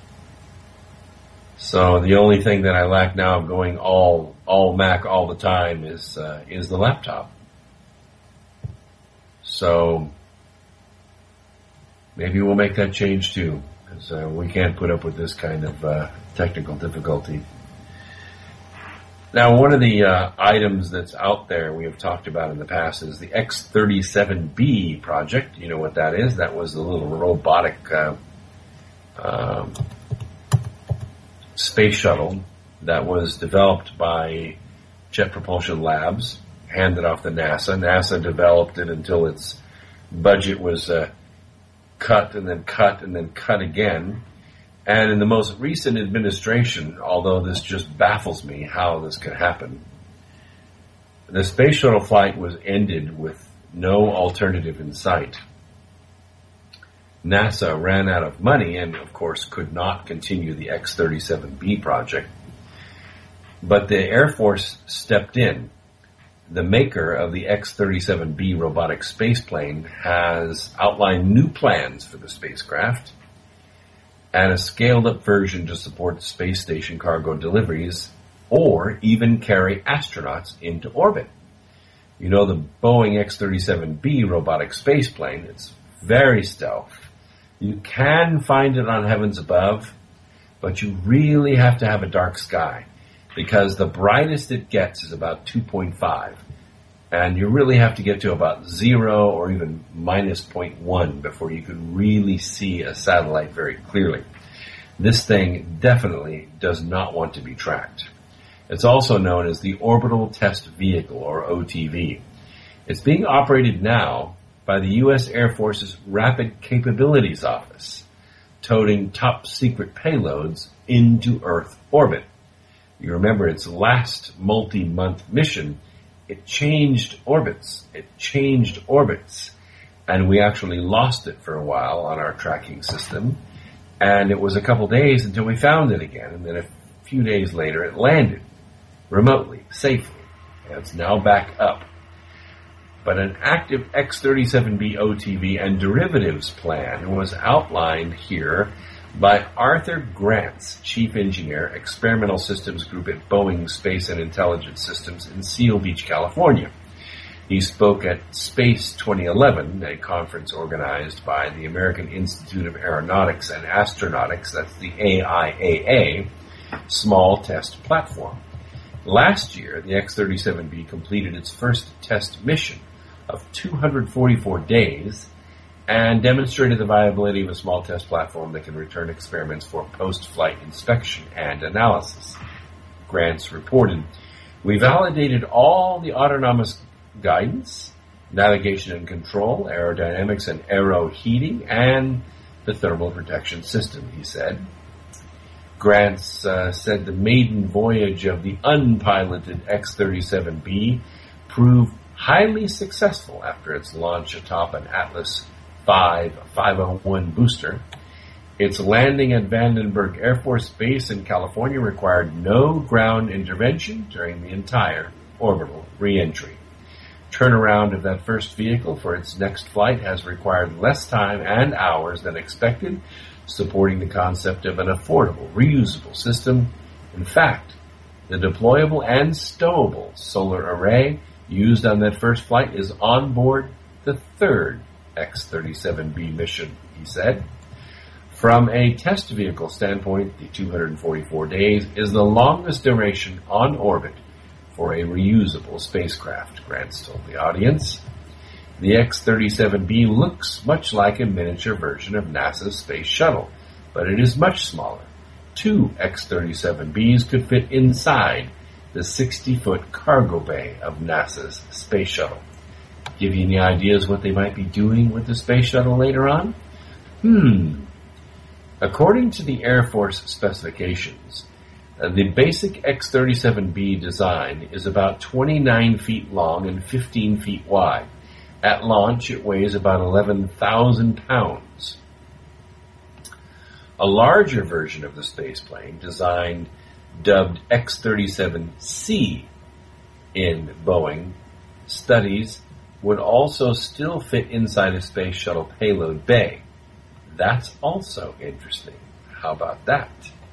So the only thing that I lack now of going all all Mac all the time is uh, is the laptop. So maybe we'll make that change too, because uh, we can't put up with this kind of uh, technical difficulty. Now, one of the uh, items that's out there we have talked about in the past is the X thirty-seven B project. You know what that is? That was the little robotic uh, um, space shuttle that was developed by Jet Propulsion Labs, handed off to NASA. NASA developed it until its budget was uh, cut and then cut and then cut again. And in the most recent administration, although this just baffles me how this could happen, the space shuttle flight was ended with no alternative in sight. NASA ran out of money and, of course, could not continue the X thirty-seven B project. But the Air Force stepped in. The maker of the X thirty-seven B robotic spaceplane has outlined new plans for the spacecraft and a scaled-up version to support space station cargo deliveries or even carry astronauts into orbit. You know, the Boeing X thirty-seven B robotic spaceplane, it's very stealth. You can find it on heavens above, but you really have to have a dark sky, because the brightest it gets is about two point five. And you really have to get to about zero or even minus zero point one before you could really see a satellite very clearly. This thing definitely does not want to be tracked. It's also known as the Orbital Test Vehicle, or O T V. It's being operated now by the U S Air Force's Rapid Capabilities Office, toting top-secret payloads into Earth orbit. You remember its last multi-month mission, it changed orbits. It changed orbits. And we actually lost it for a while on our tracking system. And it was a couple days until we found it again. And then a few days later, it landed remotely, safely. And it's now back up. But an active X thirty-seven B O T V and derivatives plan was outlined here by Arthur Grants, Chief Engineer, Experimental Systems Group at Boeing Space and Intelligence Systems in Seal Beach, California. He spoke at Space twenty eleven, a conference organized by the American Institute of Aeronautics and Astronautics, that's the A I A A, small test platform. Last year, the X thirty-seven B completed its first test mission of two hundred forty-four days and demonstrated the viability of a small test platform that can return experiments for post-flight inspection and analysis. Grants reported, "We validated all the autonomous guidance, navigation and control, aerodynamics and aero heating, and the thermal protection system," he said. Grants uh, said the maiden voyage of the unpiloted X thirty-seven B proved highly successful after its launch atop an Atlas five five oh one booster. Its landing at Vandenberg Air Force Base in California required no ground intervention during the entire orbital reentry. Turnaround of that first vehicle for its next flight has required less time and hours than expected, supporting the concept of an affordable, reusable system. In fact, the deployable and stowable solar array used on that first flight is on board the third X thirty-seven B mission, he said. From a test vehicle standpoint, the two hundred forty-four days is the longest duration on orbit for a reusable spacecraft, Grants told the audience. The X thirty-seven B looks much like a miniature version of NASA's Space Shuttle, but it is much smaller. Two X thirty-seven Bs could fit inside the sixty-foot cargo bay of NASA's Space Shuttle. Give you any ideas what they might be doing with the Space Shuttle later on? Hmm. According to the Air Force specifications, uh, the basic X thirty-seven B design is about twenty-nine feet long and fifteen feet wide. At launch, it weighs about eleven thousand pounds. A larger version of the spaceplane, designed, dubbed X thirty-seven C in Boeing studies, would also still fit inside a space shuttle payload bay. That's also interesting. How about that?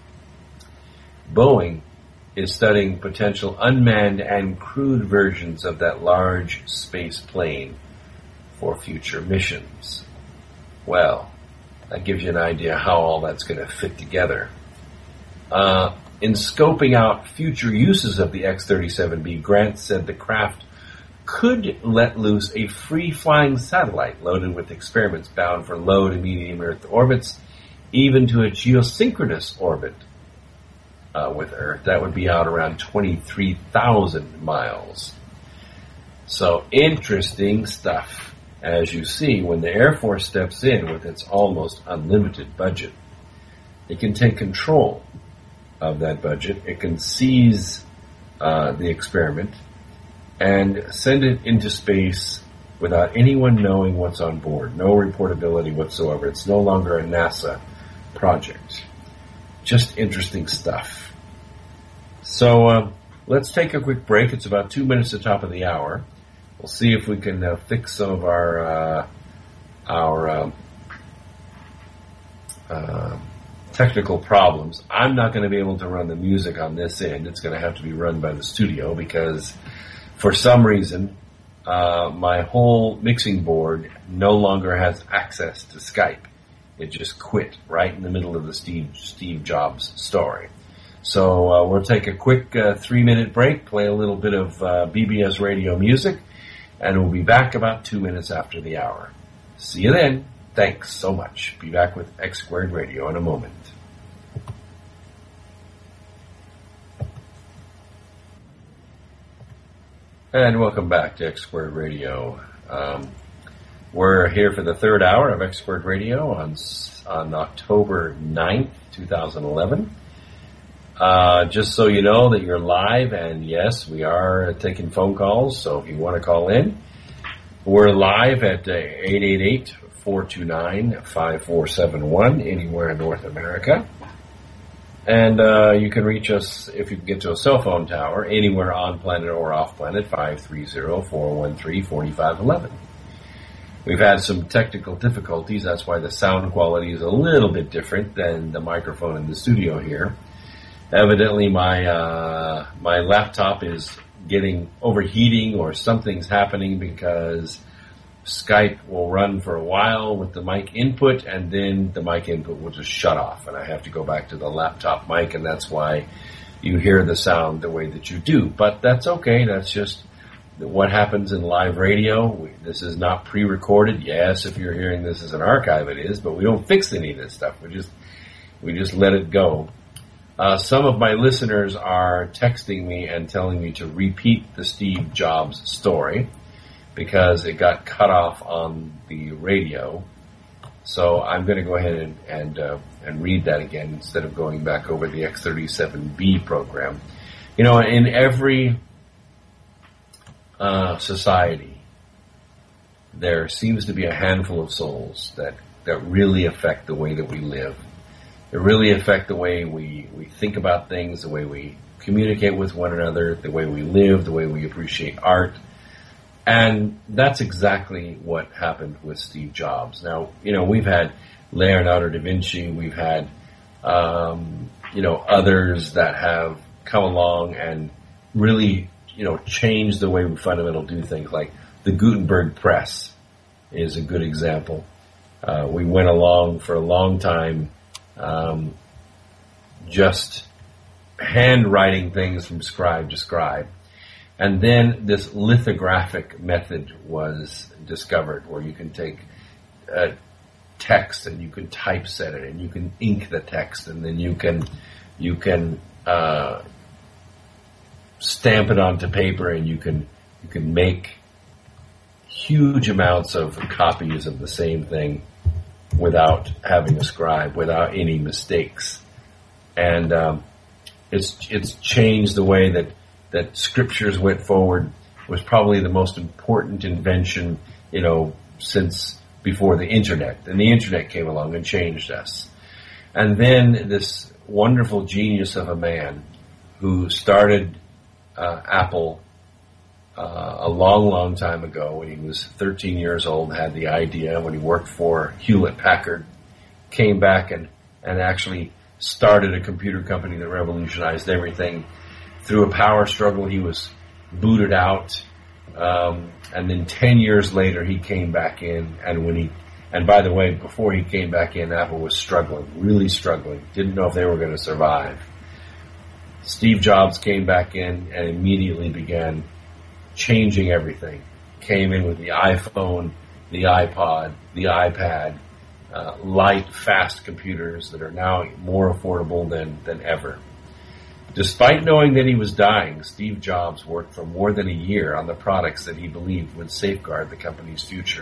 Boeing is studying potential unmanned and crewed versions of that large space plane for future missions. Well, that gives you an idea how all that's going to fit together. Uh, in scoping out future uses of the X thirty-seven B, Grant said the craft could let loose a free-flying satellite loaded with experiments bound for low to medium Earth orbits, even to a geosynchronous orbit uh, with Earth. That would be out around twenty-three thousand miles. So, interesting stuff. As you see, when the Air Force steps in with its almost unlimited budget, it can take control of that budget. It can seize uh, the experiment and send it into space without anyone knowing what's on board. No reportability whatsoever. It's no longer a NASA project. Just interesting stuff. So uh, let's take a quick break. It's about two minutes to the top of the hour. We'll see if we can uh, fix some of our uh, our uh, uh, technical problems. I'm not going to be able to run the music on this end. It's going to have to be run by the studio because, for some reason, uh, my whole mixing board no longer has access to Skype. It just quit right in the middle of the Steve Steve Jobs story. So uh, we'll take a quick uh, three-minute break, play a little bit of uh, B B S radio music, and we'll be back about two minutes after the hour. See you then. Thanks so much. Be back with X Squared Radio in a moment. And welcome back to X Squared Radio. Um, we're here for the third hour of X Squared Radio on on October ninth, twenty eleven. Uh, just so you know that you're live, and yes, we are taking phone calls, so if you want to call in, we're live at uh, eight eight eight, four two nine, five four seven one anywhere in North America. And uh, you can reach us, if you can get to a cell phone tower, anywhere on planet or off planet, five three zero, four one three, four five one one. We've had some technical difficulties. That's why the sound quality is a little bit different than the microphone in the studio here. Evidently, my uh, my laptop is getting overheating or something's happening because Skype will run for a while with the mic input, and then the mic input will just shut off, and I have to go back to the laptop mic, and that's why you hear the sound the way that you do. But that's okay. That's just what happens in live radio. We, this is not pre-recorded. Yes, if you're hearing this as an archive, it is, but we don't fix any of this stuff. We just we just let it go. Uh, some of my listeners are texting me and telling me to repeat the Steve Jobs story because it got cut off on the radio. So I'm going to go ahead and and, uh, and read that again instead of going back over the X thirty-seven B program. You know, in every uh, society, there seems to be a handful of souls that, that really affect the way that we live. They really affect the way we, we think about things, the way we communicate with one another, the way we live, the way we appreciate art. And that's exactly what happened with Steve Jobs. Now, you know, we've had Leonardo da Vinci, we've had, um, you know, others that have come along and really, you know, changed the way we fundamentally do things. Like the Gutenberg press is a good example. Uh, we went along for a long time Um, just handwriting things from scribe to scribe. And then this lithographic method was discovered where you can take uh, text and you can typeset it and you can ink the text and then you can you can uh, stamp it onto paper and you can you can make huge amounts of copies of the same thing without having a scribe, without any mistakes. And um, it's it's changed the way that, that scriptures went forward. It was probably the most important invention, you know, since before the internet. And the internet came along and changed us. And then this wonderful genius of a man who started uh, Apple uh, a long, long time ago when he was thirteen years old, had the idea when he worked for Hewlett-Packard, came back and, and actually started a computer company that revolutionized everything. Through a power struggle, he was booted out, um, and then ten years later he came back in, and when he, and by the way, before he came back in, Apple was struggling, really struggling, didn't know if they were going to survive. Steve Jobs came back in and immediately began changing everything. Came in with the iPhone, the iPod, the iPad, uh, light, fast computers that are now more affordable than, than ever. Despite knowing that he was dying, Steve Jobs worked for more than a year on the products that he believed would safeguard the company's future.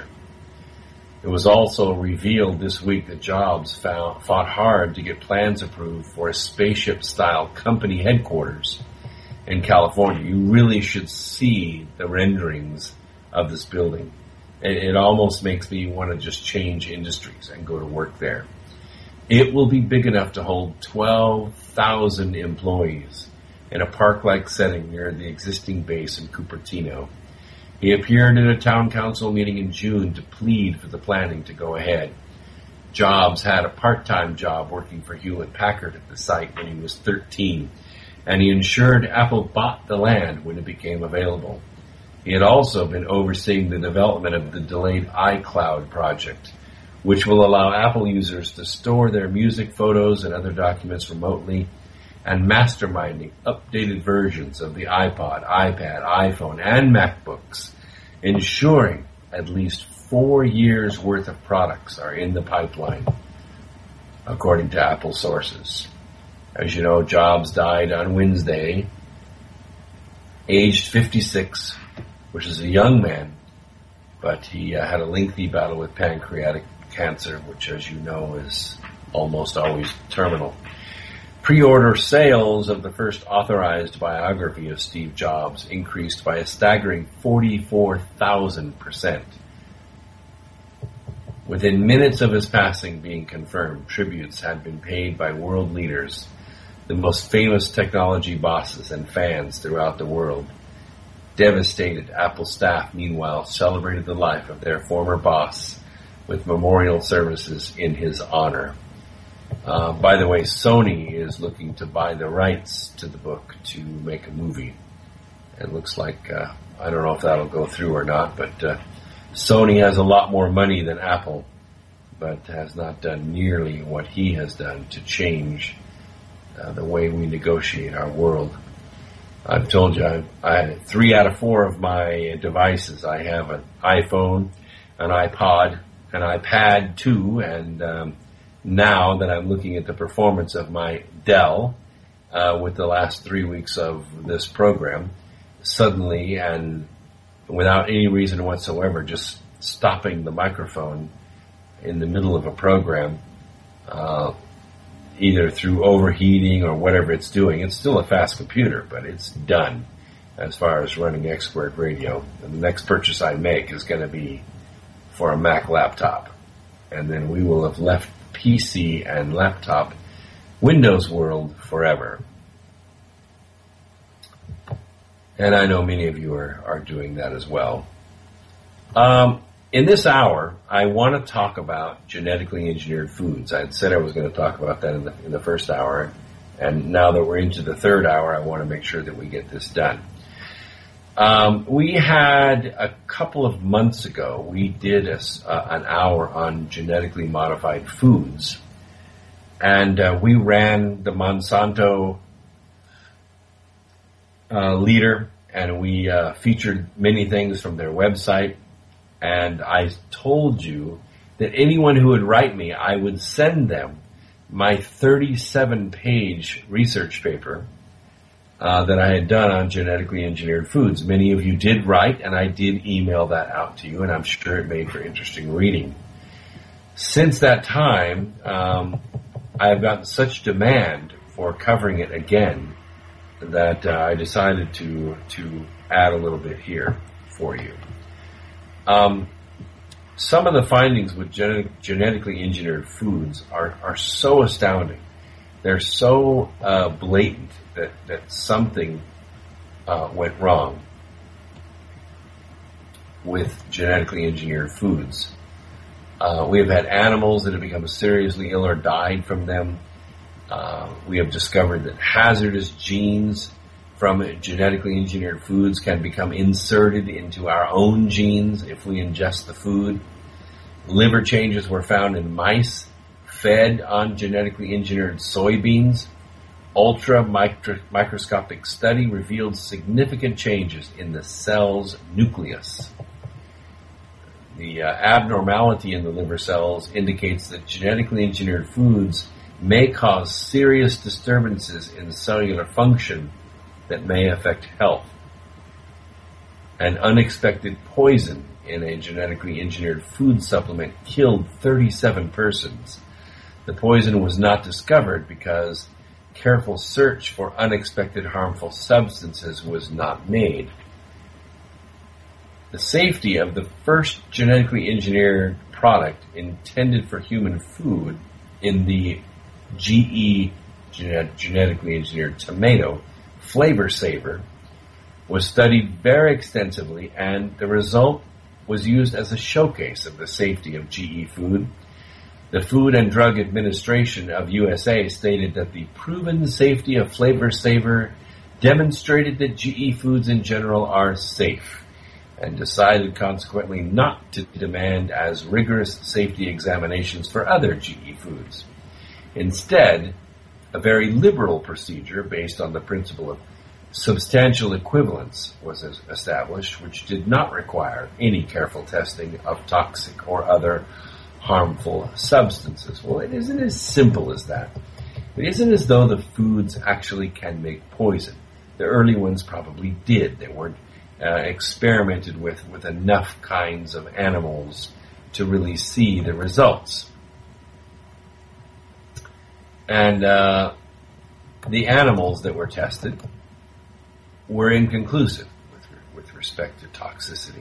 It was also revealed this week that Jobs found, fought hard to get plans approved for a spaceship-style company headquarters in California. You really should see the renderings of this building. It, it almost makes me want to just change industries and go to work there. It will be big enough to hold twelve thousand employees in a park-like setting near the existing base in Cupertino. He appeared at a town council meeting in June to plead for the planning to go ahead. Jobs had a part-time job working for Hewlett-Packard at the site when he was thirteen, and he ensured Apple bought the land when it became available. He had also been overseeing the development of the delayed iCloud project, which will allow Apple users to store their music, photos, and other documents remotely, and masterminding updated versions of the iPod, iPad, iPhone, and MacBooks, ensuring at least four years' worth of products are in the pipeline, according to Apple sources. As you know, Jobs died on Wednesday, aged fifty-six, which is a young man, but he uh, had a lengthy battle with pancreatic cancer, which, as you know, is almost always terminal. Pre-order sales of the first authorized biography of Steve Jobs increased by a staggering forty-four thousand percent. Within minutes of his passing being confirmed, tributes had been paid by world leaders, the most famous technology bosses and fans throughout the world. Devastated Apple staff, meanwhile, celebrated the life of their former boss with memorial services in his honor. Uh, by the way, Sony is looking to buy the rights to the book to make a movie. It looks like, uh, I don't know if that'll go through or not, but uh, Sony has a lot more money than Apple, but has not done nearly what he has done to change uh, the way we negotiate our world. I've told you, I, I three out of four of my devices, I have an iPhone, an iPod, an iPad two, and um, now that I'm looking at the performance of my Dell uh, with the last three weeks of this program, suddenly and without any reason whatsoever, just stopping the microphone in the middle of a program, uh, either through overheating or whatever it's doing. It's still a fast computer, but it's done as far as running Expert Radio. And the next purchase I make is going to be for a Mac laptop. And then we will have left P C and laptop Windows world forever. And I know many of you are, are doing that as well. Um, in this hour, I want to talk about genetically engineered foods. I had said I was going to talk about that in the, in the first hour. And now that we're into the third hour, I want to make sure that we get this done. Um, we had a couple of months ago, we did a, uh, an hour on genetically modified foods, and uh, we ran the Monsanto uh, leader, and we uh, featured many things from their website, and I told you that anyone who would write me, I would send them my thirty-seven page research paper Uh, that I had done on genetically engineered foods. Many of you did write, and I did email that out to you, and I'm sure it made for interesting reading. since that time, um, I have gotten such demand for covering it again that uh, I decided to to add a little bit here for you. Um, some of the findings with genetic, genetically engineered foods are, are so astounding. They're so uh, blatant that, that something uh, went wrong with genetically engineered foods. Uh, we have had animals that have become seriously ill or died from them. Uh, we have discovered that hazardous genes from genetically engineered foods can become inserted into our own genes if we ingest the food. Liver changes were found in mice fed on genetically engineered soybeans. Ultra micro- microscopic study revealed significant changes in the cell's nucleus. The uh, abnormality in the liver cells indicates that genetically engineered foods may cause serious disturbances in cellular function that may affect health. An unexpected poison in a genetically engineered food supplement killed thirty-seven persons. The poison was not discovered because careful search for unexpected harmful substances was not made. The safety of the first genetically engineered product intended for human food in the G E genetically engineered tomato, Flavor Saver, was studied very extensively, and the result was used as a showcase of the safety of G E food. The Food and Drug Administration of U S A stated that the proven safety of Flavor Saver demonstrated that G E foods in general are safe, and decided consequently not to demand as rigorous safety examinations for other G E foods. Instead, a very liberal procedure based on the principle of substantial equivalence was established, which did not require any careful testing of toxic or other harmful substances. Well, it isn't as simple as that. It isn't as though the foods actually can make poison. The early ones probably did. They weren't uh, experimented with with enough kinds of animals to really see the results. And uh, the animals that were tested were inconclusive with, with respect to toxicity.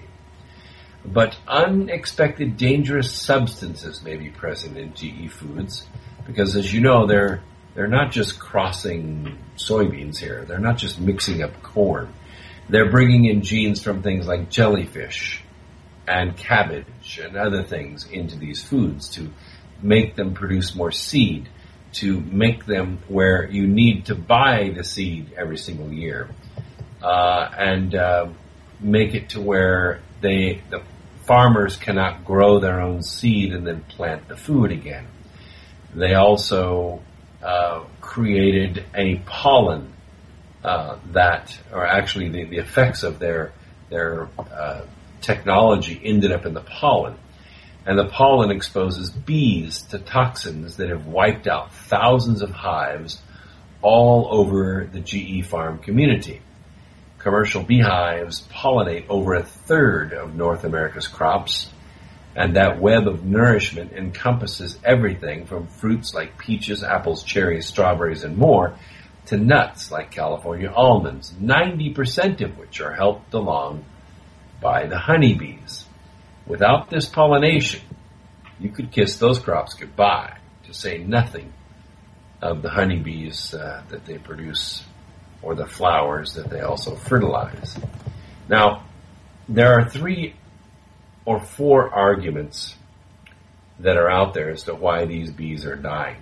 But unexpected dangerous substances may be present in G E foods because, as you know, they're they're not just crossing soybeans here. They're not just mixing up corn. They're bringing in genes from things like jellyfish and cabbage and other things into these foods to make them produce more seed, to make them where you need to buy the seed every single year, uh, and uh, make it to where they the farmers cannot grow their own seed and then plant the food again. They also uh, created a pollen uh, that, or actually the, the effects of their their uh, technology ended up in the pollen. And the pollen exposes bees to toxins that have wiped out thousands of hives all over the G E farm community. Commercial beehives pollinate over a third of North America's crops, and that web of nourishment encompasses everything from fruits like peaches, apples, cherries, strawberries, and more, to nuts like California almonds, ninety percent of which are helped along by the honeybees. Without this pollination, you could kiss those crops goodbye, to say nothing of the honeybees uh, that they produce, or the flowers that they also fertilize. Now, there are three or four arguments that are out there as to why these bees are dying.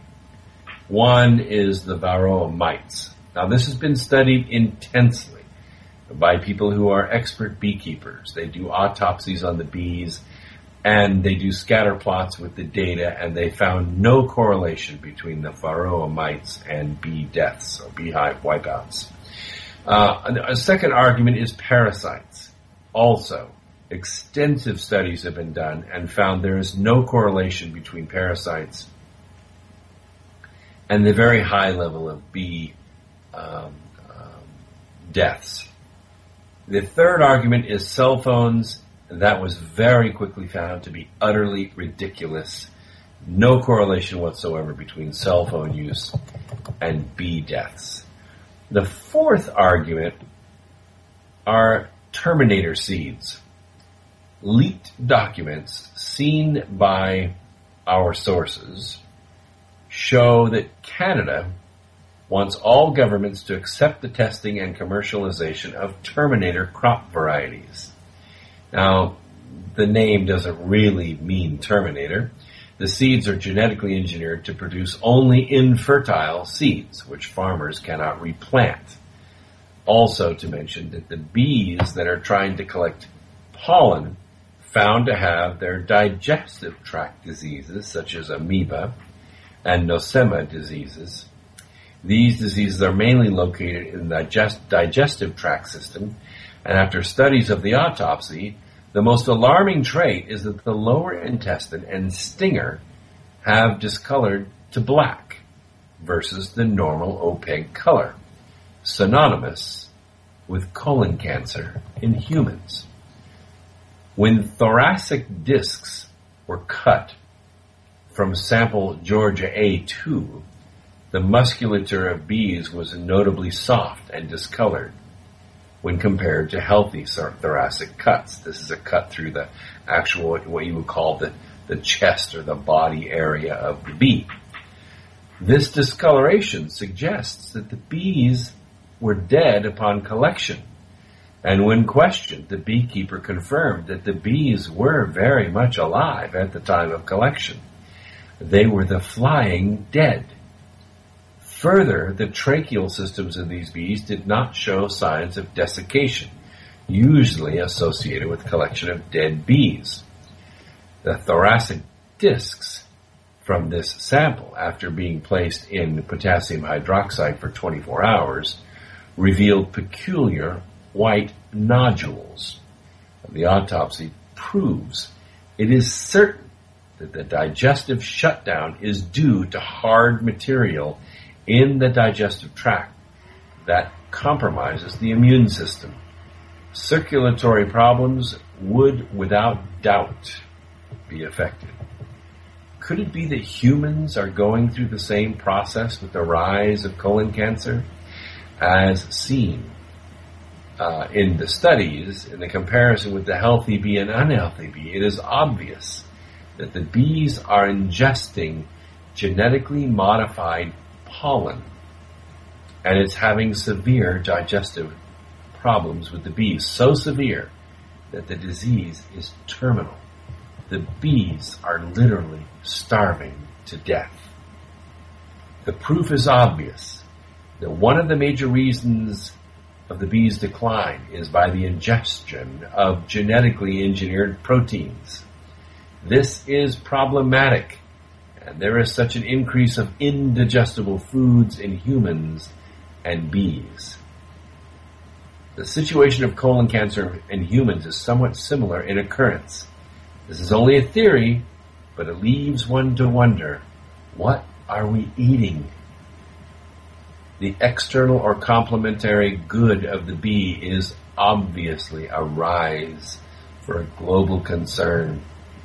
One is the Varroa mites. Now, this has been studied intensely by people who are expert beekeepers. They do autopsies on the bees, and they do scatter plots with the data, and they found no correlation between the Varroa mites and bee deaths, or beehive wipeouts. Uh, a second argument is parasites. Also, extensive studies have been done and found there is no correlation between parasites and the very high level of bee um, um, deaths. The third argument is cell phones. That was very quickly found to be utterly ridiculous. No correlation whatsoever between cell phone use and bee deaths. The fourth argument are terminator seeds. Leaked documents seen by our sources show that Canada wants all governments to accept the testing and commercialization of terminator crop varieties. Now, the name doesn't really mean terminator. The seeds are genetically engineered to produce only infertile seeds, which farmers cannot replant. Also to mention that the bees that are trying to collect pollen found to have their digestive tract diseases, such as amoeba and nosema diseases. These diseases are mainly located in the digest- digestive tract system, and after studies of the autopsy, the most alarming trait is that the lower intestine and stinger have discolored to black versus the normal opaque color, synonymous with colon cancer in humans. When thoracic discs were cut from sample Georgia A two, the musculature of bees was notably soft and discolored when compared to healthy thoracic cuts. This is a cut through the actual, what you would call the, the chest or the body area of the bee. This discoloration suggests that the bees were dead upon collection. And when questioned, the beekeeper confirmed that the bees were very much alive at the time of collection. They were the flying dead. Further, the tracheal systems of these bees did not show signs of desiccation, usually associated with collection of dead bees. The thoracic discs from this sample, after being placed in potassium hydroxide for twenty-four hours, revealed peculiar white nodules. The autopsy proves it is certain that the digestive shutdown is due to hard material in the digestive tract that compromises the immune system. Circulatory problems would, without doubt, be affected. Could it be that humans are going through the same process with the rise of colon cancer? As seen uh, in the studies, in the comparison with the healthy bee and unhealthy bee, it is obvious that the bees are ingesting genetically modified pollen, and it's having severe digestive problems with the bees, so severe that the disease is terminal. The bees are literally starving to death. The proof is obvious that one of the major reasons of the bees' decline is by the ingestion of genetically engineered proteins. This is problematic, and there is such an increase of indigestible foods in humans and bees. The situation of colon cancer in humans is somewhat similar in occurrence. This is only a theory, but it leaves one to wonder, what are we eating? The external or complementary good of the bee is obviously a rise for a global concern.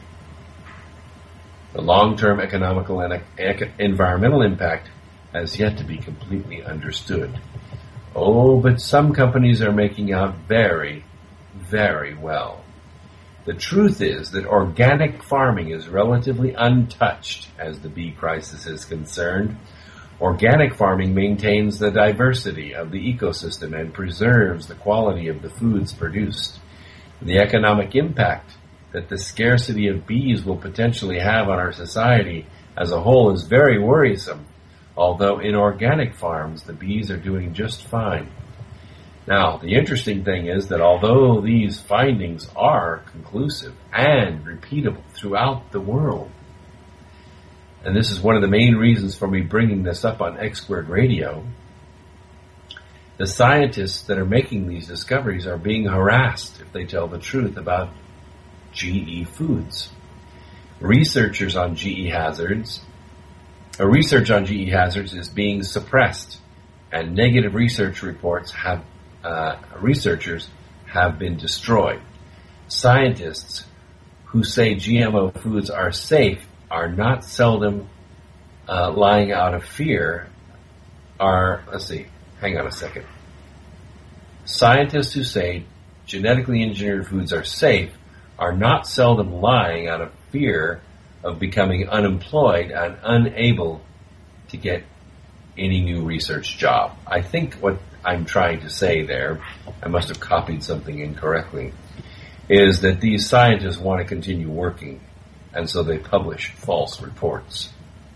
The long-term economical and environmental impact has yet to be completely understood. Oh, but some companies are making out very, very well. The truth is that organic farming is relatively untouched as the bee crisis is concerned. Organic farming maintains the diversity of the ecosystem and preserves the quality of the foods produced. The economic impact that the scarcity of bees will potentially have on our society as a whole is very worrisome, although in organic farms the bees are doing just fine. Now, the interesting thing is that although these findings are conclusive and repeatable throughout the world, and this is one of the main reasons for me bringing this up on X Squared Radio, the scientists that are making these discoveries are being harassed if they tell the truth about G E foods. Researchers on G E hazards, uh, research on G E hazards is being suppressed, and negative research reports have uh, researchers have been destroyed. Scientists who say G M O foods are safe are not seldom uh, lying out of fear are, let's see, hang on a second. Scientists who say genetically engineered foods are safe are not seldom lying out of fear of becoming unemployed and unable to get any new research job. I think what I'm trying to say there, I must have copied something incorrectly, is that these scientists want to continue working, and so they publish false reports.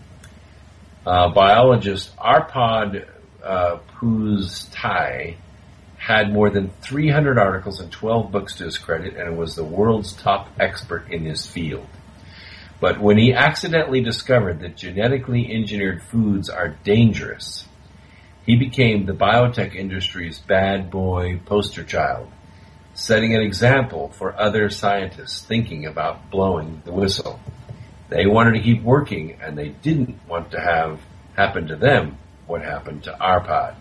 Uh, biologist Arpad uh, Pusztai had more than three hundred articles and twelve books to his credit, and was the world's top expert in his field. But when he accidentally discovered that genetically engineered foods are dangerous, he became the biotech industry's bad boy poster child, setting an example for other scientists thinking about blowing the whistle. They wanted to keep working, and they didn't want to have happen to them what happened to Arpad.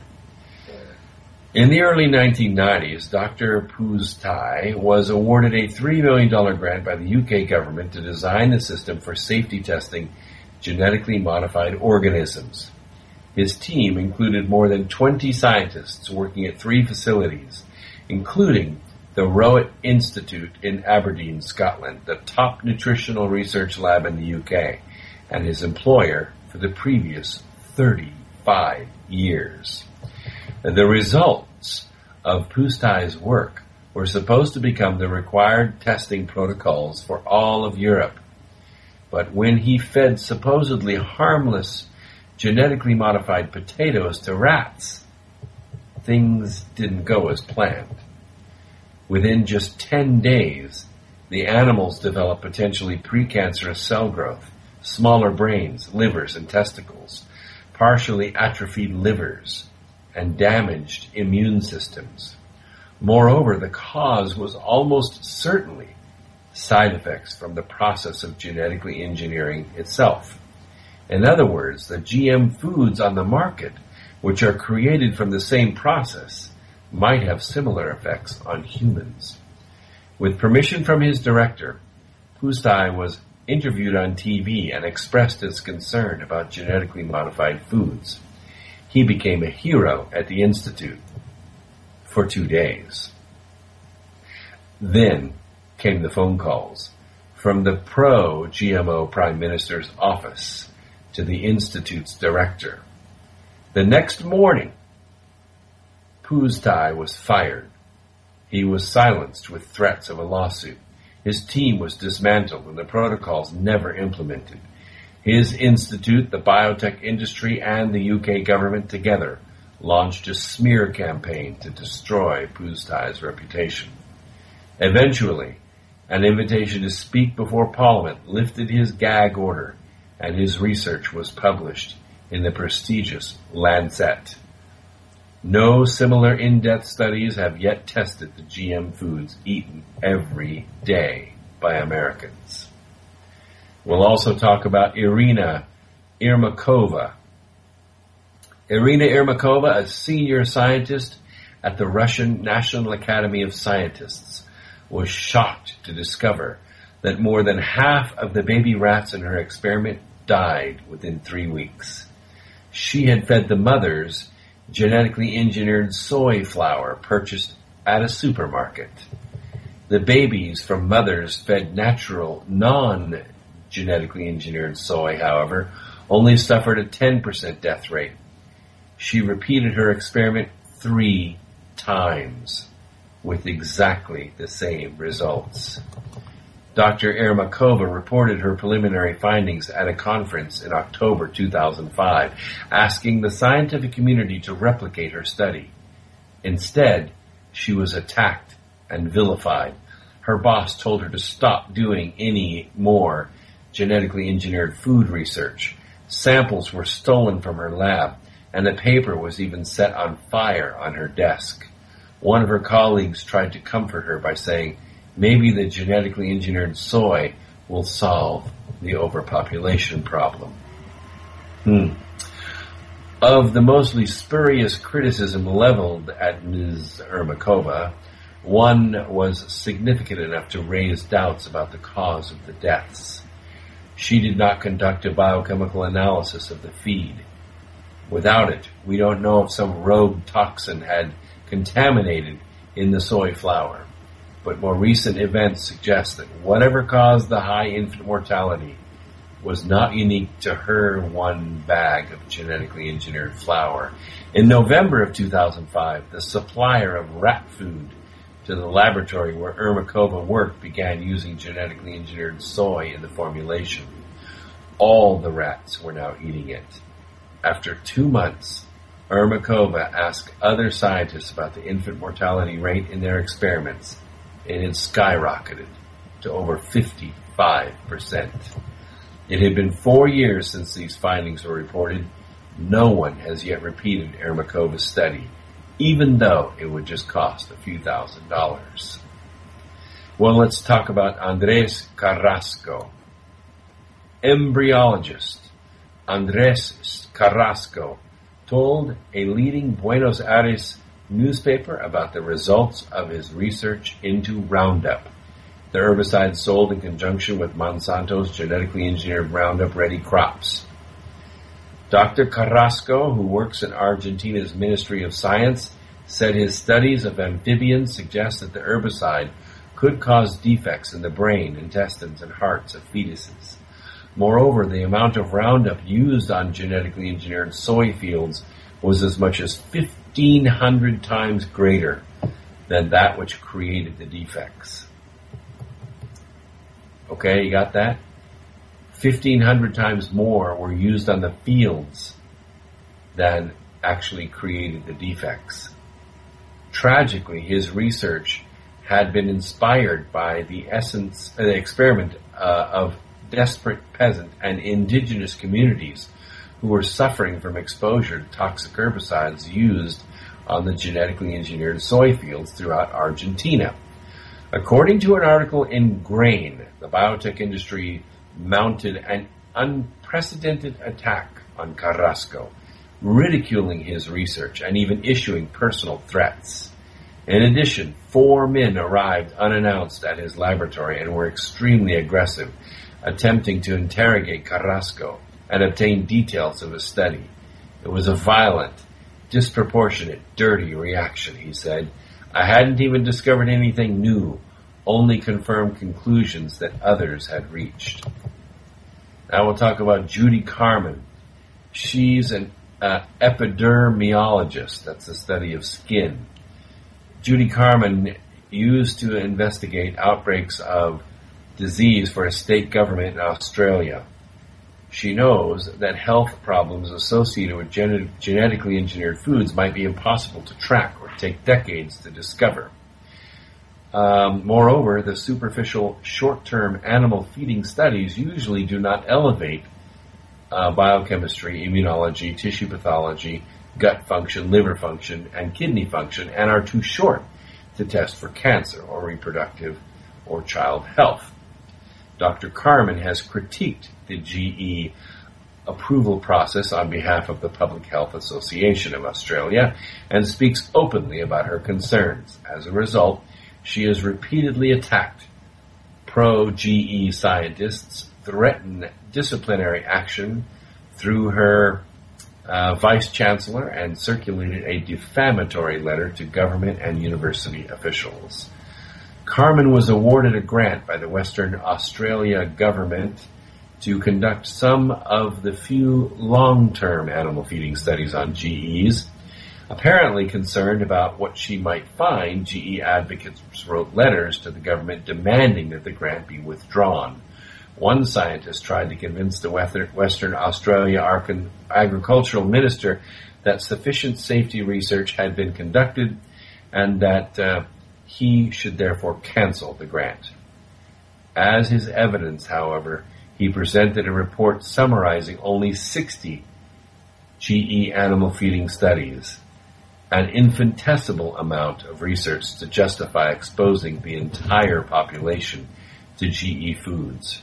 In the early nineteen nineties, Doctor Pusztai was awarded a three million dollars grant by the U K government to design the system for safety testing genetically modified organisms. His team included more than twenty scientists working at three facilities, including the Rowett Institute in Aberdeen, Scotland, the top nutritional research lab in the U K, and his employer for the previous thirty-five years. The results of Pusztai's work were supposed to become the required testing protocols for all of Europe. But when he fed supposedly harmless genetically modified potatoes to rats, things didn't go as planned. Within just ten days, the animals developed potentially precancerous cell growth, smaller brains, livers, and testicles, partially atrophied livers, and damaged immune systems. Moreover, the cause was almost certainly side effects from the process of genetically engineering itself. In other words, the G M foods on the market, which are created from the same process, might have similar effects on humans. With permission from his director, Pusztai was interviewed on T V and expressed his concern about genetically modified foods. He became a hero at the Institute for two days. Then came the phone calls from the pro-G M O Prime Minister's office to the Institute's director. The next morning, Pusztai was fired. He was silenced with threats of a lawsuit. His team was dismantled and the protocols never implemented. His institute, the biotech industry, and the U K government together launched a smear campaign to destroy Pusztai's reputation. Eventually, an invitation to speak before Parliament lifted his gag order, and his research was published in the prestigious Lancet. No similar in-depth studies have yet tested the G M foods eaten every day by Americans. We'll also talk about Irina Yermakova. Irina Yermakova, a senior scientist at the Russian National Academy of Scientists, was shocked to discover that more than half of the baby rats in her experiment died within three weeks. She had fed the mothers genetically engineered soy flour purchased at a supermarket. The babies from mothers fed natural, non-genetically engineered soy, however, only suffered a ten percent death rate. She repeated her experiment three times with exactly the same results. Doctor Yermakova reported her preliminary findings at a conference in October two thousand five, asking the scientific community to replicate her study. Instead, she was attacked and vilified. Her boss told her to stop doing any more genetically engineered food research. Samples were stolen from her lab, and the paper was even set on fire on her desk. One of her colleagues tried to comfort her by saying, maybe the genetically engineered soy will solve the overpopulation problem. Hmm. Of the mostly spurious criticism leveled at Miz Yermakova, one was significant enough to raise doubts about the cause of the deaths. She did not conduct a biochemical analysis of the feed. Without it, we don't know if some rogue toxin had contaminated in the soy flour. But more recent events suggest that whatever caused the high infant mortality was not unique to her one bag of genetically engineered flour. In November of two thousand five, the supplier of rat food to the laboratory where Ermakova worked began using genetically engineered soy in the formulation. All the rats were now eating it. After two months, Ermakova asked other scientists about the infant mortality rate in their experiments. It had skyrocketed to over fifty-five percent. It had been four years since these findings were reported. No one has yet repeated Ermakova's study, even though it would just cost a few thousand dollars. Well, let's talk about Andres Carrasco. Embryologist Andres Carrasco told a leading Buenos Aires newspaper about the results of his research into Roundup, the herbicide sold in conjunction with Monsanto's genetically engineered Roundup-ready crops. Doctor Carrasco, who works in Argentina's Ministry of Science, said his studies of amphibians suggest that the herbicide could cause defects in the brain, intestines, and hearts of fetuses. Moreover, the amount of Roundup used on genetically engineered soy fields was as much as fifteen hundred times greater than that which created the defects. Okay, you got that? fifteen hundred times more were used on the fields than actually created the defects. Tragically, his research had been inspired by the essence, uh, the experiment uh, of desperate peasant and indigenous communities who were suffering from exposure to toxic herbicides used on the genetically engineered soy fields throughout Argentina. According to an article in Grain, the biotech industry mounted an unprecedented attack on Carrasco, ridiculing his research and even issuing personal threats. In addition, four men arrived unannounced at his laboratory and were extremely aggressive, attempting to interrogate Carrasco and obtain details of his study. It was a violent, disproportionate, dirty reaction, he said. I hadn't even discovered anything new, only confirmed conclusions that others had reached. Now we'll talk about Judy Carman. She's an uh, epidermologist. That's the study of skin. Judy Carman used to investigate outbreaks of disease for a state government in Australia. She knows that health problems associated with gen- genetically engineered foods might be impossible to track or take decades to discover. Um, moreover, the superficial short-term animal feeding studies usually do not elevate uh, biochemistry, immunology, tissue pathology, gut function, liver function, and kidney function, and are too short to test for cancer or reproductive or child health. Doctor Carman has critiqued the G E approval process on behalf of the Public Health Association of Australia and speaks openly about her concerns. As a result, she has repeatedly attacked pro-G E scientists, threatened disciplinary action through her uh, vice-chancellor, and circulated a defamatory letter to government and university officials. Carman was awarded a grant by the Western Australia government to conduct some of the few long-term animal feeding studies on G Es. Apparently concerned about what she might find, G E advocates wrote letters to the government demanding that the grant be withdrawn. One scientist tried to convince the Western Australia agricultural minister that sufficient safety research had been conducted and that uh, he should therefore cancel the grant. As his evidence, however, he presented a report summarizing only sixty G E animal feeding studies, an infinitesimal amount of research to justify exposing the entire population to G E foods.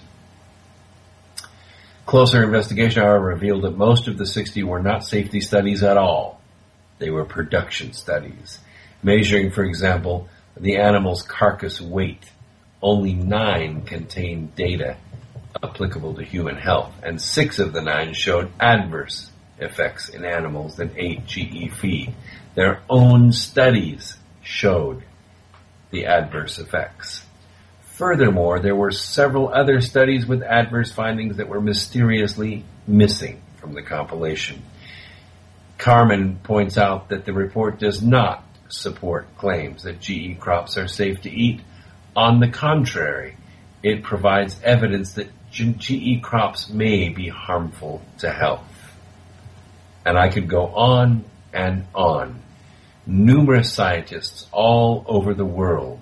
Closer investigation, however, revealed that most of the sixty were not safety studies at all. They were production studies, measuring, for example, the animal's carcass weight. Only nine contained data applicable to human health, and six of the nine showed adverse effects in animals that ate G E feed. Their own studies showed the adverse effects. Furthermore, there were several other studies with adverse findings that were mysteriously missing from the compilation. Carmen points out that the report does not support claims that G E crops are safe to eat. On the contrary, it provides evidence that G E crops may be harmful to health. And I could go on and on. Numerous scientists all over the world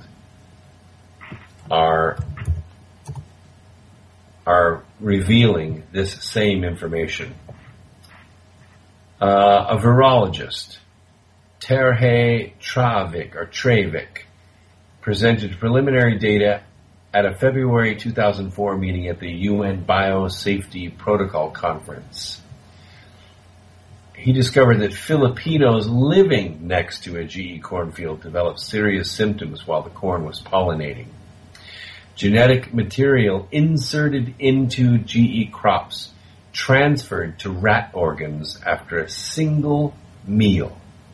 are, are revealing this same information. Uh, a virologist, Terje Travik, or Travik, presented preliminary data at a February two thousand four meeting at the U N Biosafety Protocol Conference. He discovered that Filipinos living next to a G E cornfield developed serious symptoms while the corn was pollinating. Genetic material inserted into G E crops transferred to rat organs after a single meal.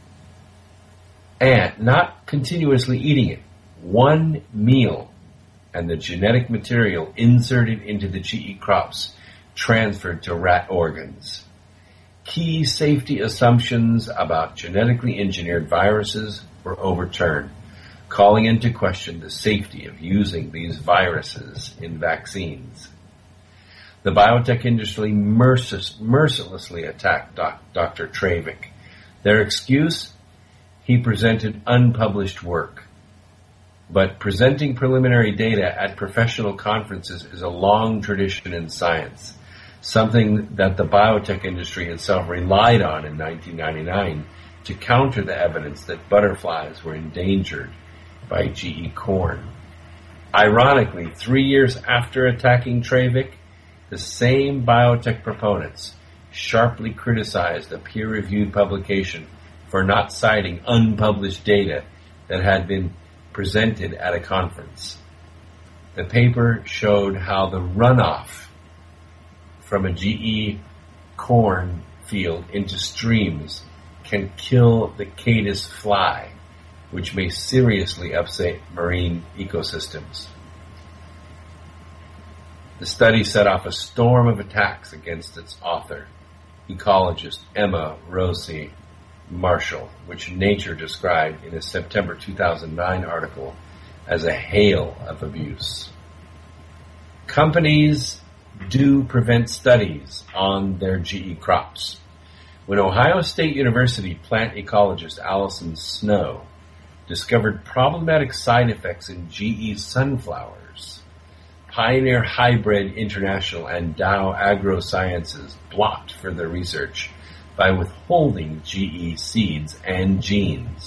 And not continuously eating it. One meal. And the genetic material inserted into the G E crops transferred to rat organs. Key safety assumptions about genetically engineered viruses were overturned, calling into question the safety of using these viruses in vaccines. The biotech industry mercil- mercilessly attacked doc- Doctor Travik. Their excuse? He presented unpublished work. But presenting preliminary data at professional conferences is a long tradition in science, something that the biotech industry itself relied on in nineteen ninety-nine to counter the evidence that butterflies were endangered by G E corn. Ironically, three years after attacking Travik, the same biotech proponents sharply criticized a peer-reviewed publication for not citing unpublished data that had been presented at a conference. The paper showed how the runoff from a G E corn field into streams can kill the caddis fly, which may seriously upset marine ecosystems. The study set off a storm of attacks against its author, ecologist Emma Rossi Marshall, which Nature described in a September two thousand nine article as a hail of abuse. Companies do prevent studies on their G E crops. When Ohio State University plant ecologist Allison Snow discovered problematic side effects in G E sunflowers, Pioneer Hybrid International and Dow AgroSciences blocked further research by withholding G E seeds and genes.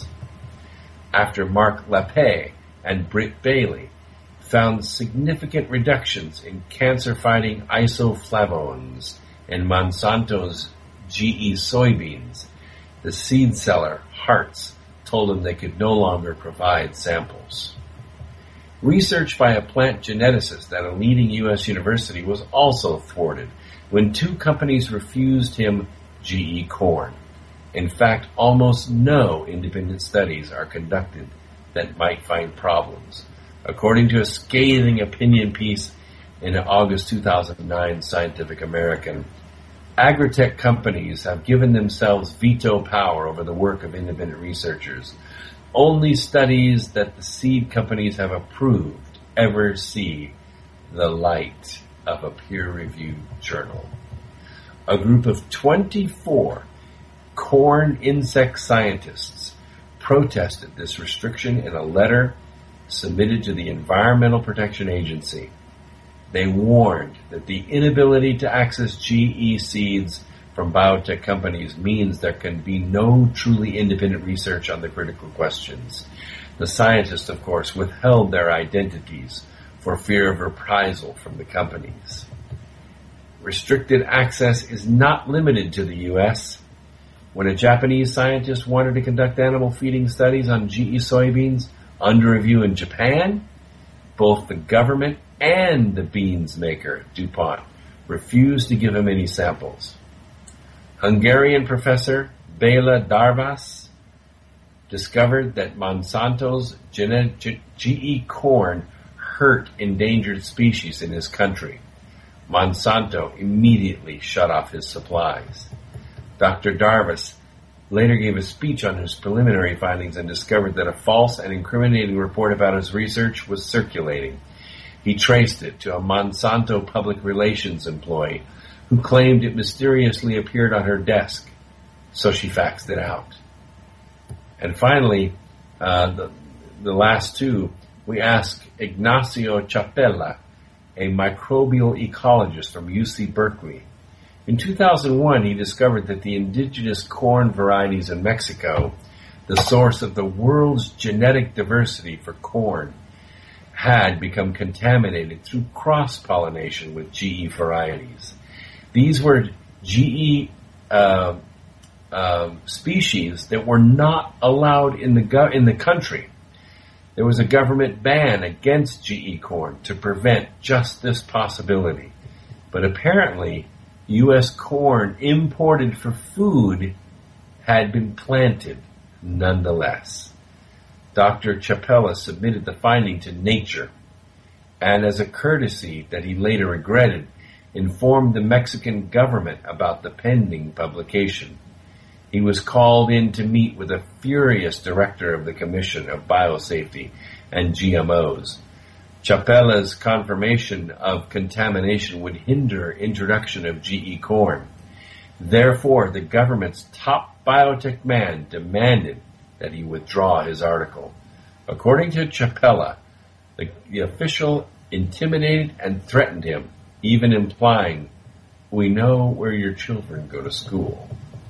After Mark Lappé and Britt Bailey found significant reductions in cancer-fighting isoflavones in Monsanto's G E soybeans, the seed seller, Hartz, told them they could no longer provide samples. Research by a plant geneticist at a leading U S university was also thwarted when two companies refused him G E corn. In fact, almost no independent studies are conducted that might find problems. According to a scathing opinion piece in August two thousand nine Scientific American, agritech companies have given themselves veto power over the work of independent researchers. Only studies that the seed companies have approved ever see the light of a peer-reviewed journal. A group of twenty-four corn insect scientists protested this restriction in a letter submitted to the Environmental Protection Agency. They warned that the inability to access G E seeds from biotech companies means there can be no truly independent research on the critical questions. The scientists, of course, withheld their identities for fear of reprisal from the companies. Restricted access is not limited to the U S. When a Japanese scientist wanted to conduct animal feeding studies on G E soybeans under review in Japan, both the government and the beans maker, DuPont, refused to give him any samples. Hungarian professor Bela Darvas discovered that Monsanto's G E corn hurt endangered species in his country. Monsanto immediately shut off his supplies. Doctor Darvas later gave a speech on his preliminary findings and discovered that a false and incriminating report about his research was circulating. He traced it to a Monsanto public relations employee who claimed it mysteriously appeared on her desk, so she faxed it out. And finally, uh, the, the last two, we asked Ignacio Chapela, a microbial ecologist from U C Berkeley. In two thousand one, he discovered that the indigenous corn varieties in Mexico, the source of the world's genetic diversity for corn, had become contaminated through cross-pollination with G E varieties. These were G E uh, uh, species that were not allowed in the go- in the country. There was a government ban against G E corn to prevent just this possibility. But apparently, U S corn imported for food had been planted nonetheless. Doctor Chapela submitted the finding to Nature, and as a courtesy that he later regretted, informed the Mexican government about the pending publication. He was called in to meet with a furious director of the Commission of Biosafety and G M Os. Chapela's confirmation of contamination would hinder introduction of G E corn. Therefore, the government's top biotech man demanded that he withdraw his article. According to Chapela, the, the official intimidated and threatened him, even implying, "We know where your children go to school."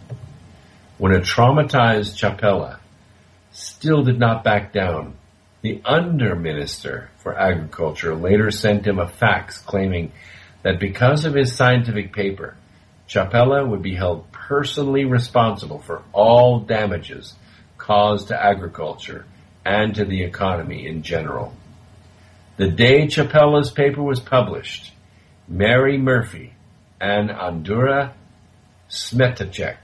When a traumatized Chapela still did not back down, the Under-Minister for Agriculture later sent him a fax claiming that because of his scientific paper, Chapela would be held personally responsible for all damages caused to agriculture and to the economy in general. The day Chapela's paper was published, Mary Murphy and Andura Smetacek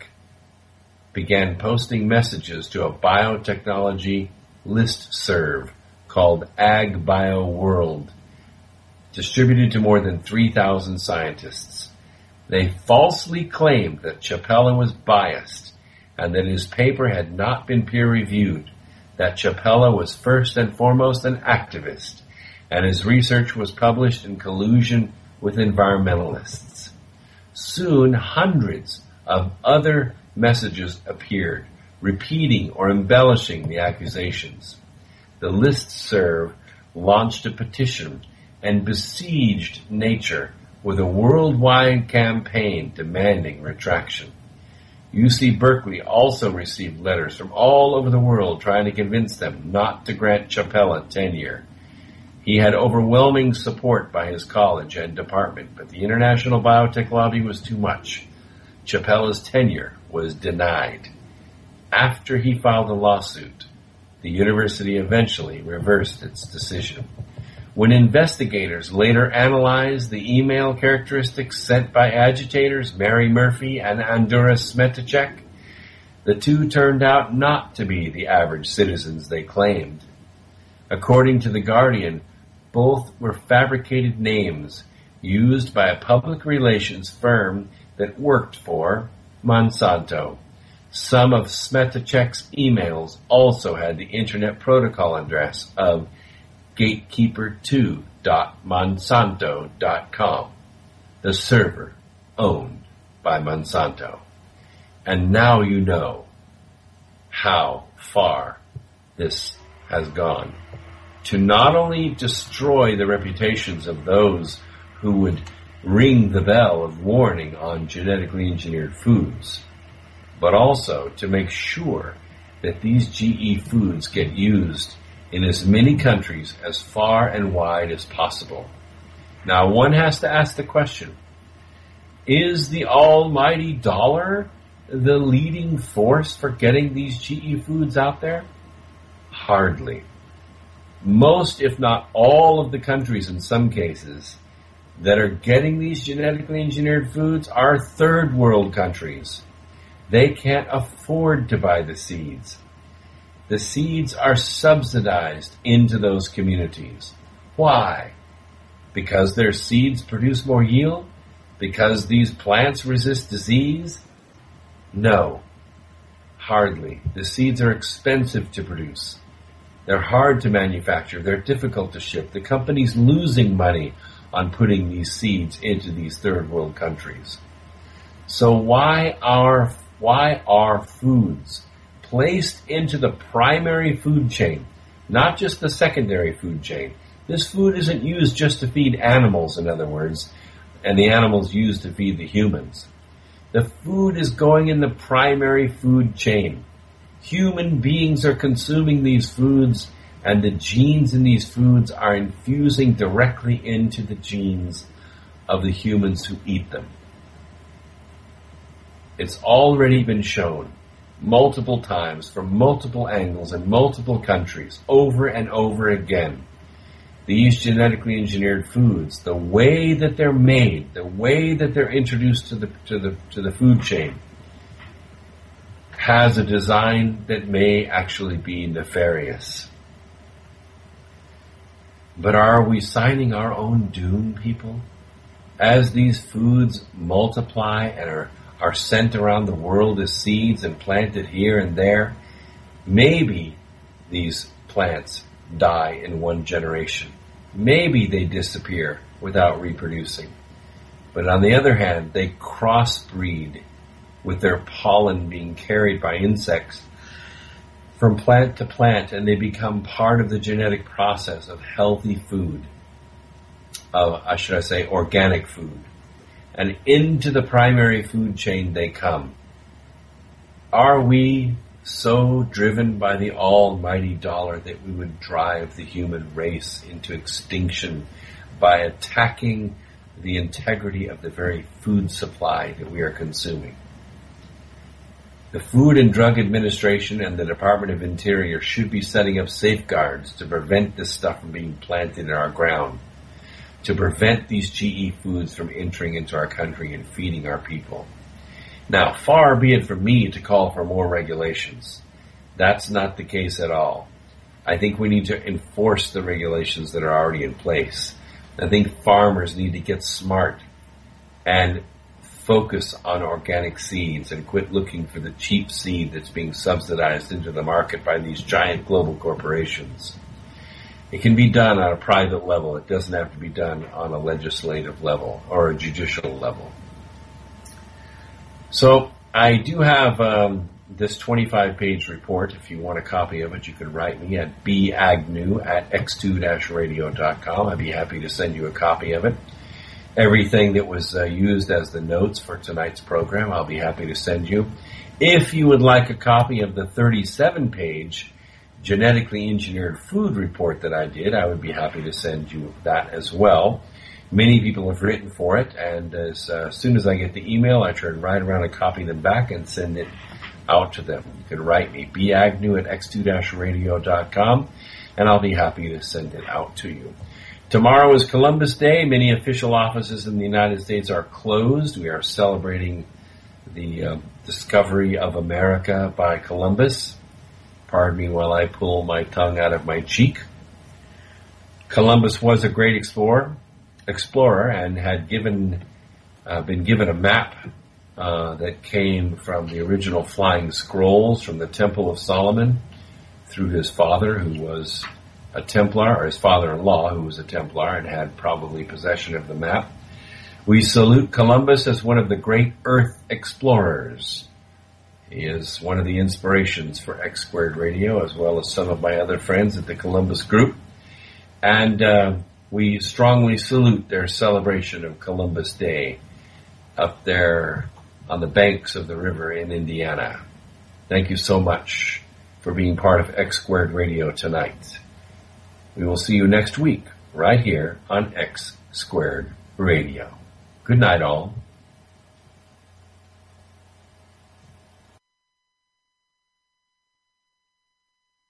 began posting messages to a biotechnology listserv called Ag Bio World, distributed to more than three thousand scientists. They falsely claimed that Chapela was biased and that his paper had not been peer-reviewed, that Chapela was first and foremost an activist, and his research was published in collusion with environmentalists. Soon, hundreds of other messages appeared, repeating or embellishing the accusations. The listserv launched a petition and besieged Nature with a worldwide campaign demanding retraction. U C Berkeley also received letters from all over the world trying to convince them not to grant Chapela tenure. He had overwhelming support by his college and department, but the international biotech lobby was too much. Chapela's tenure was denied. After he filed a lawsuit, the university eventually reversed its decision. When investigators later analyzed the email characteristics sent by agitators Mary Murphy and Andura Smetacek, the two turned out not to be the average citizens they claimed. According to The Guardian, both were fabricated names used by a public relations firm that worked for Monsanto. Some of Smetacek's emails also had the Internet Protocol address of gatekeeper two dot monsanto dot com, the server owned by Monsanto. And now you know how far this has gone. To not only destroy the reputations of those who would ring the bell of warning on genetically engineered foods, but also to make sure that these G E foods get used in as many countries as far and wide as possible. Now, one has to ask the question, is the almighty dollar the leading force for getting these G E foods out there? Hardly. most, if not all, of the countries in some cases that are getting these genetically engineered foods are third world countries. They can't afford to buy the seeds. The seeds are subsidized into those communities. Why? Because their seeds produce more yield? Because these plants resist disease? No, hardly. The seeds are expensive to produce. They're hard to manufacture. They're difficult to ship. The company's losing money on putting these seeds into these third world countries. So why are, why are foods placed into the primary food chain, not just the secondary food chain? This food isn't used just to feed animals, in other words, and the animals used to feed the humans. The food is going in the primary food chain. Human beings are consuming these foods, and the genes in these foods are infusing directly into the genes of the humans who eat them. It's already been shown multiple times from multiple angles in multiple countries, over and over again. These genetically engineered foods, the way that they're made, the way that they're introduced to the to the to the food chain, has a design that may actually be nefarious. But are we signing our own doom, people? As these foods multiply and are, are sent around the world as seeds and planted here and there, maybe these plants die in one generation. Maybe they disappear without reproducing. But on the other hand, they crossbreed with their pollen being carried by insects from plant to plant, and they become part of the genetic process of healthy food, of, uh, should I say, organic food. And into the primary food chain they come. Are we so driven by the almighty dollar that we would drive the human race into extinction by attacking the integrity of the very food supply that we are consuming? The Food and Drug Administration and the Department of Interior should be setting up safeguards to prevent this stuff from being planted in our ground, to prevent these G E foods from entering into our country and feeding our people. Now, far be it from me to call for more regulations. That's not the case at all. I think we need to enforce the regulations that are already in place. I think farmers need to get smart and focus on organic seeds and quit looking for the cheap seed that's being subsidized into the market by these giant global corporations. It can be done on a private level. It doesn't have to be done on a legislative level or a judicial level. So I do have um, this twenty-five page report. If you want a copy of it, you can write me at b agnew at x two radio dot com. I'd be happy to send you a copy of it. Everything that was uh, used as the notes for tonight's program, I'll be happy to send you. If you would like a copy of the thirty-seven page genetically engineered food report that I did, I would be happy to send you that as well. Many people have written for it, and as uh, soon as I get the email, I turn right around and copy them back and send it out to them. You can write me, b agnew at x two radio dot com, and I'll be happy to send it out to you. Tomorrow is Columbus Day. Many official offices in the United States are closed. We are celebrating the uh, discovery of America by Columbus. Pardon me while I pull my tongue out of my cheek. Columbus was a great explorer, explorer, and had given uh, been given a map uh, that came from the original flying scrolls from the Temple of Solomon through his father, who was a Templar, or his father-in-law, who was a Templar and had probably possession of the map. We salute Columbus as one of the great Earth explorers. He is one of the inspirations for X Squared Radio, as well as some of my other friends at the Columbus Group. And uh, we strongly salute their celebration of Columbus Day up there on the banks of the river in Indiana. Thank you so much for being part of X Squared Radio tonight. We will see you next week, right here on X Squared Radio. Good night, all.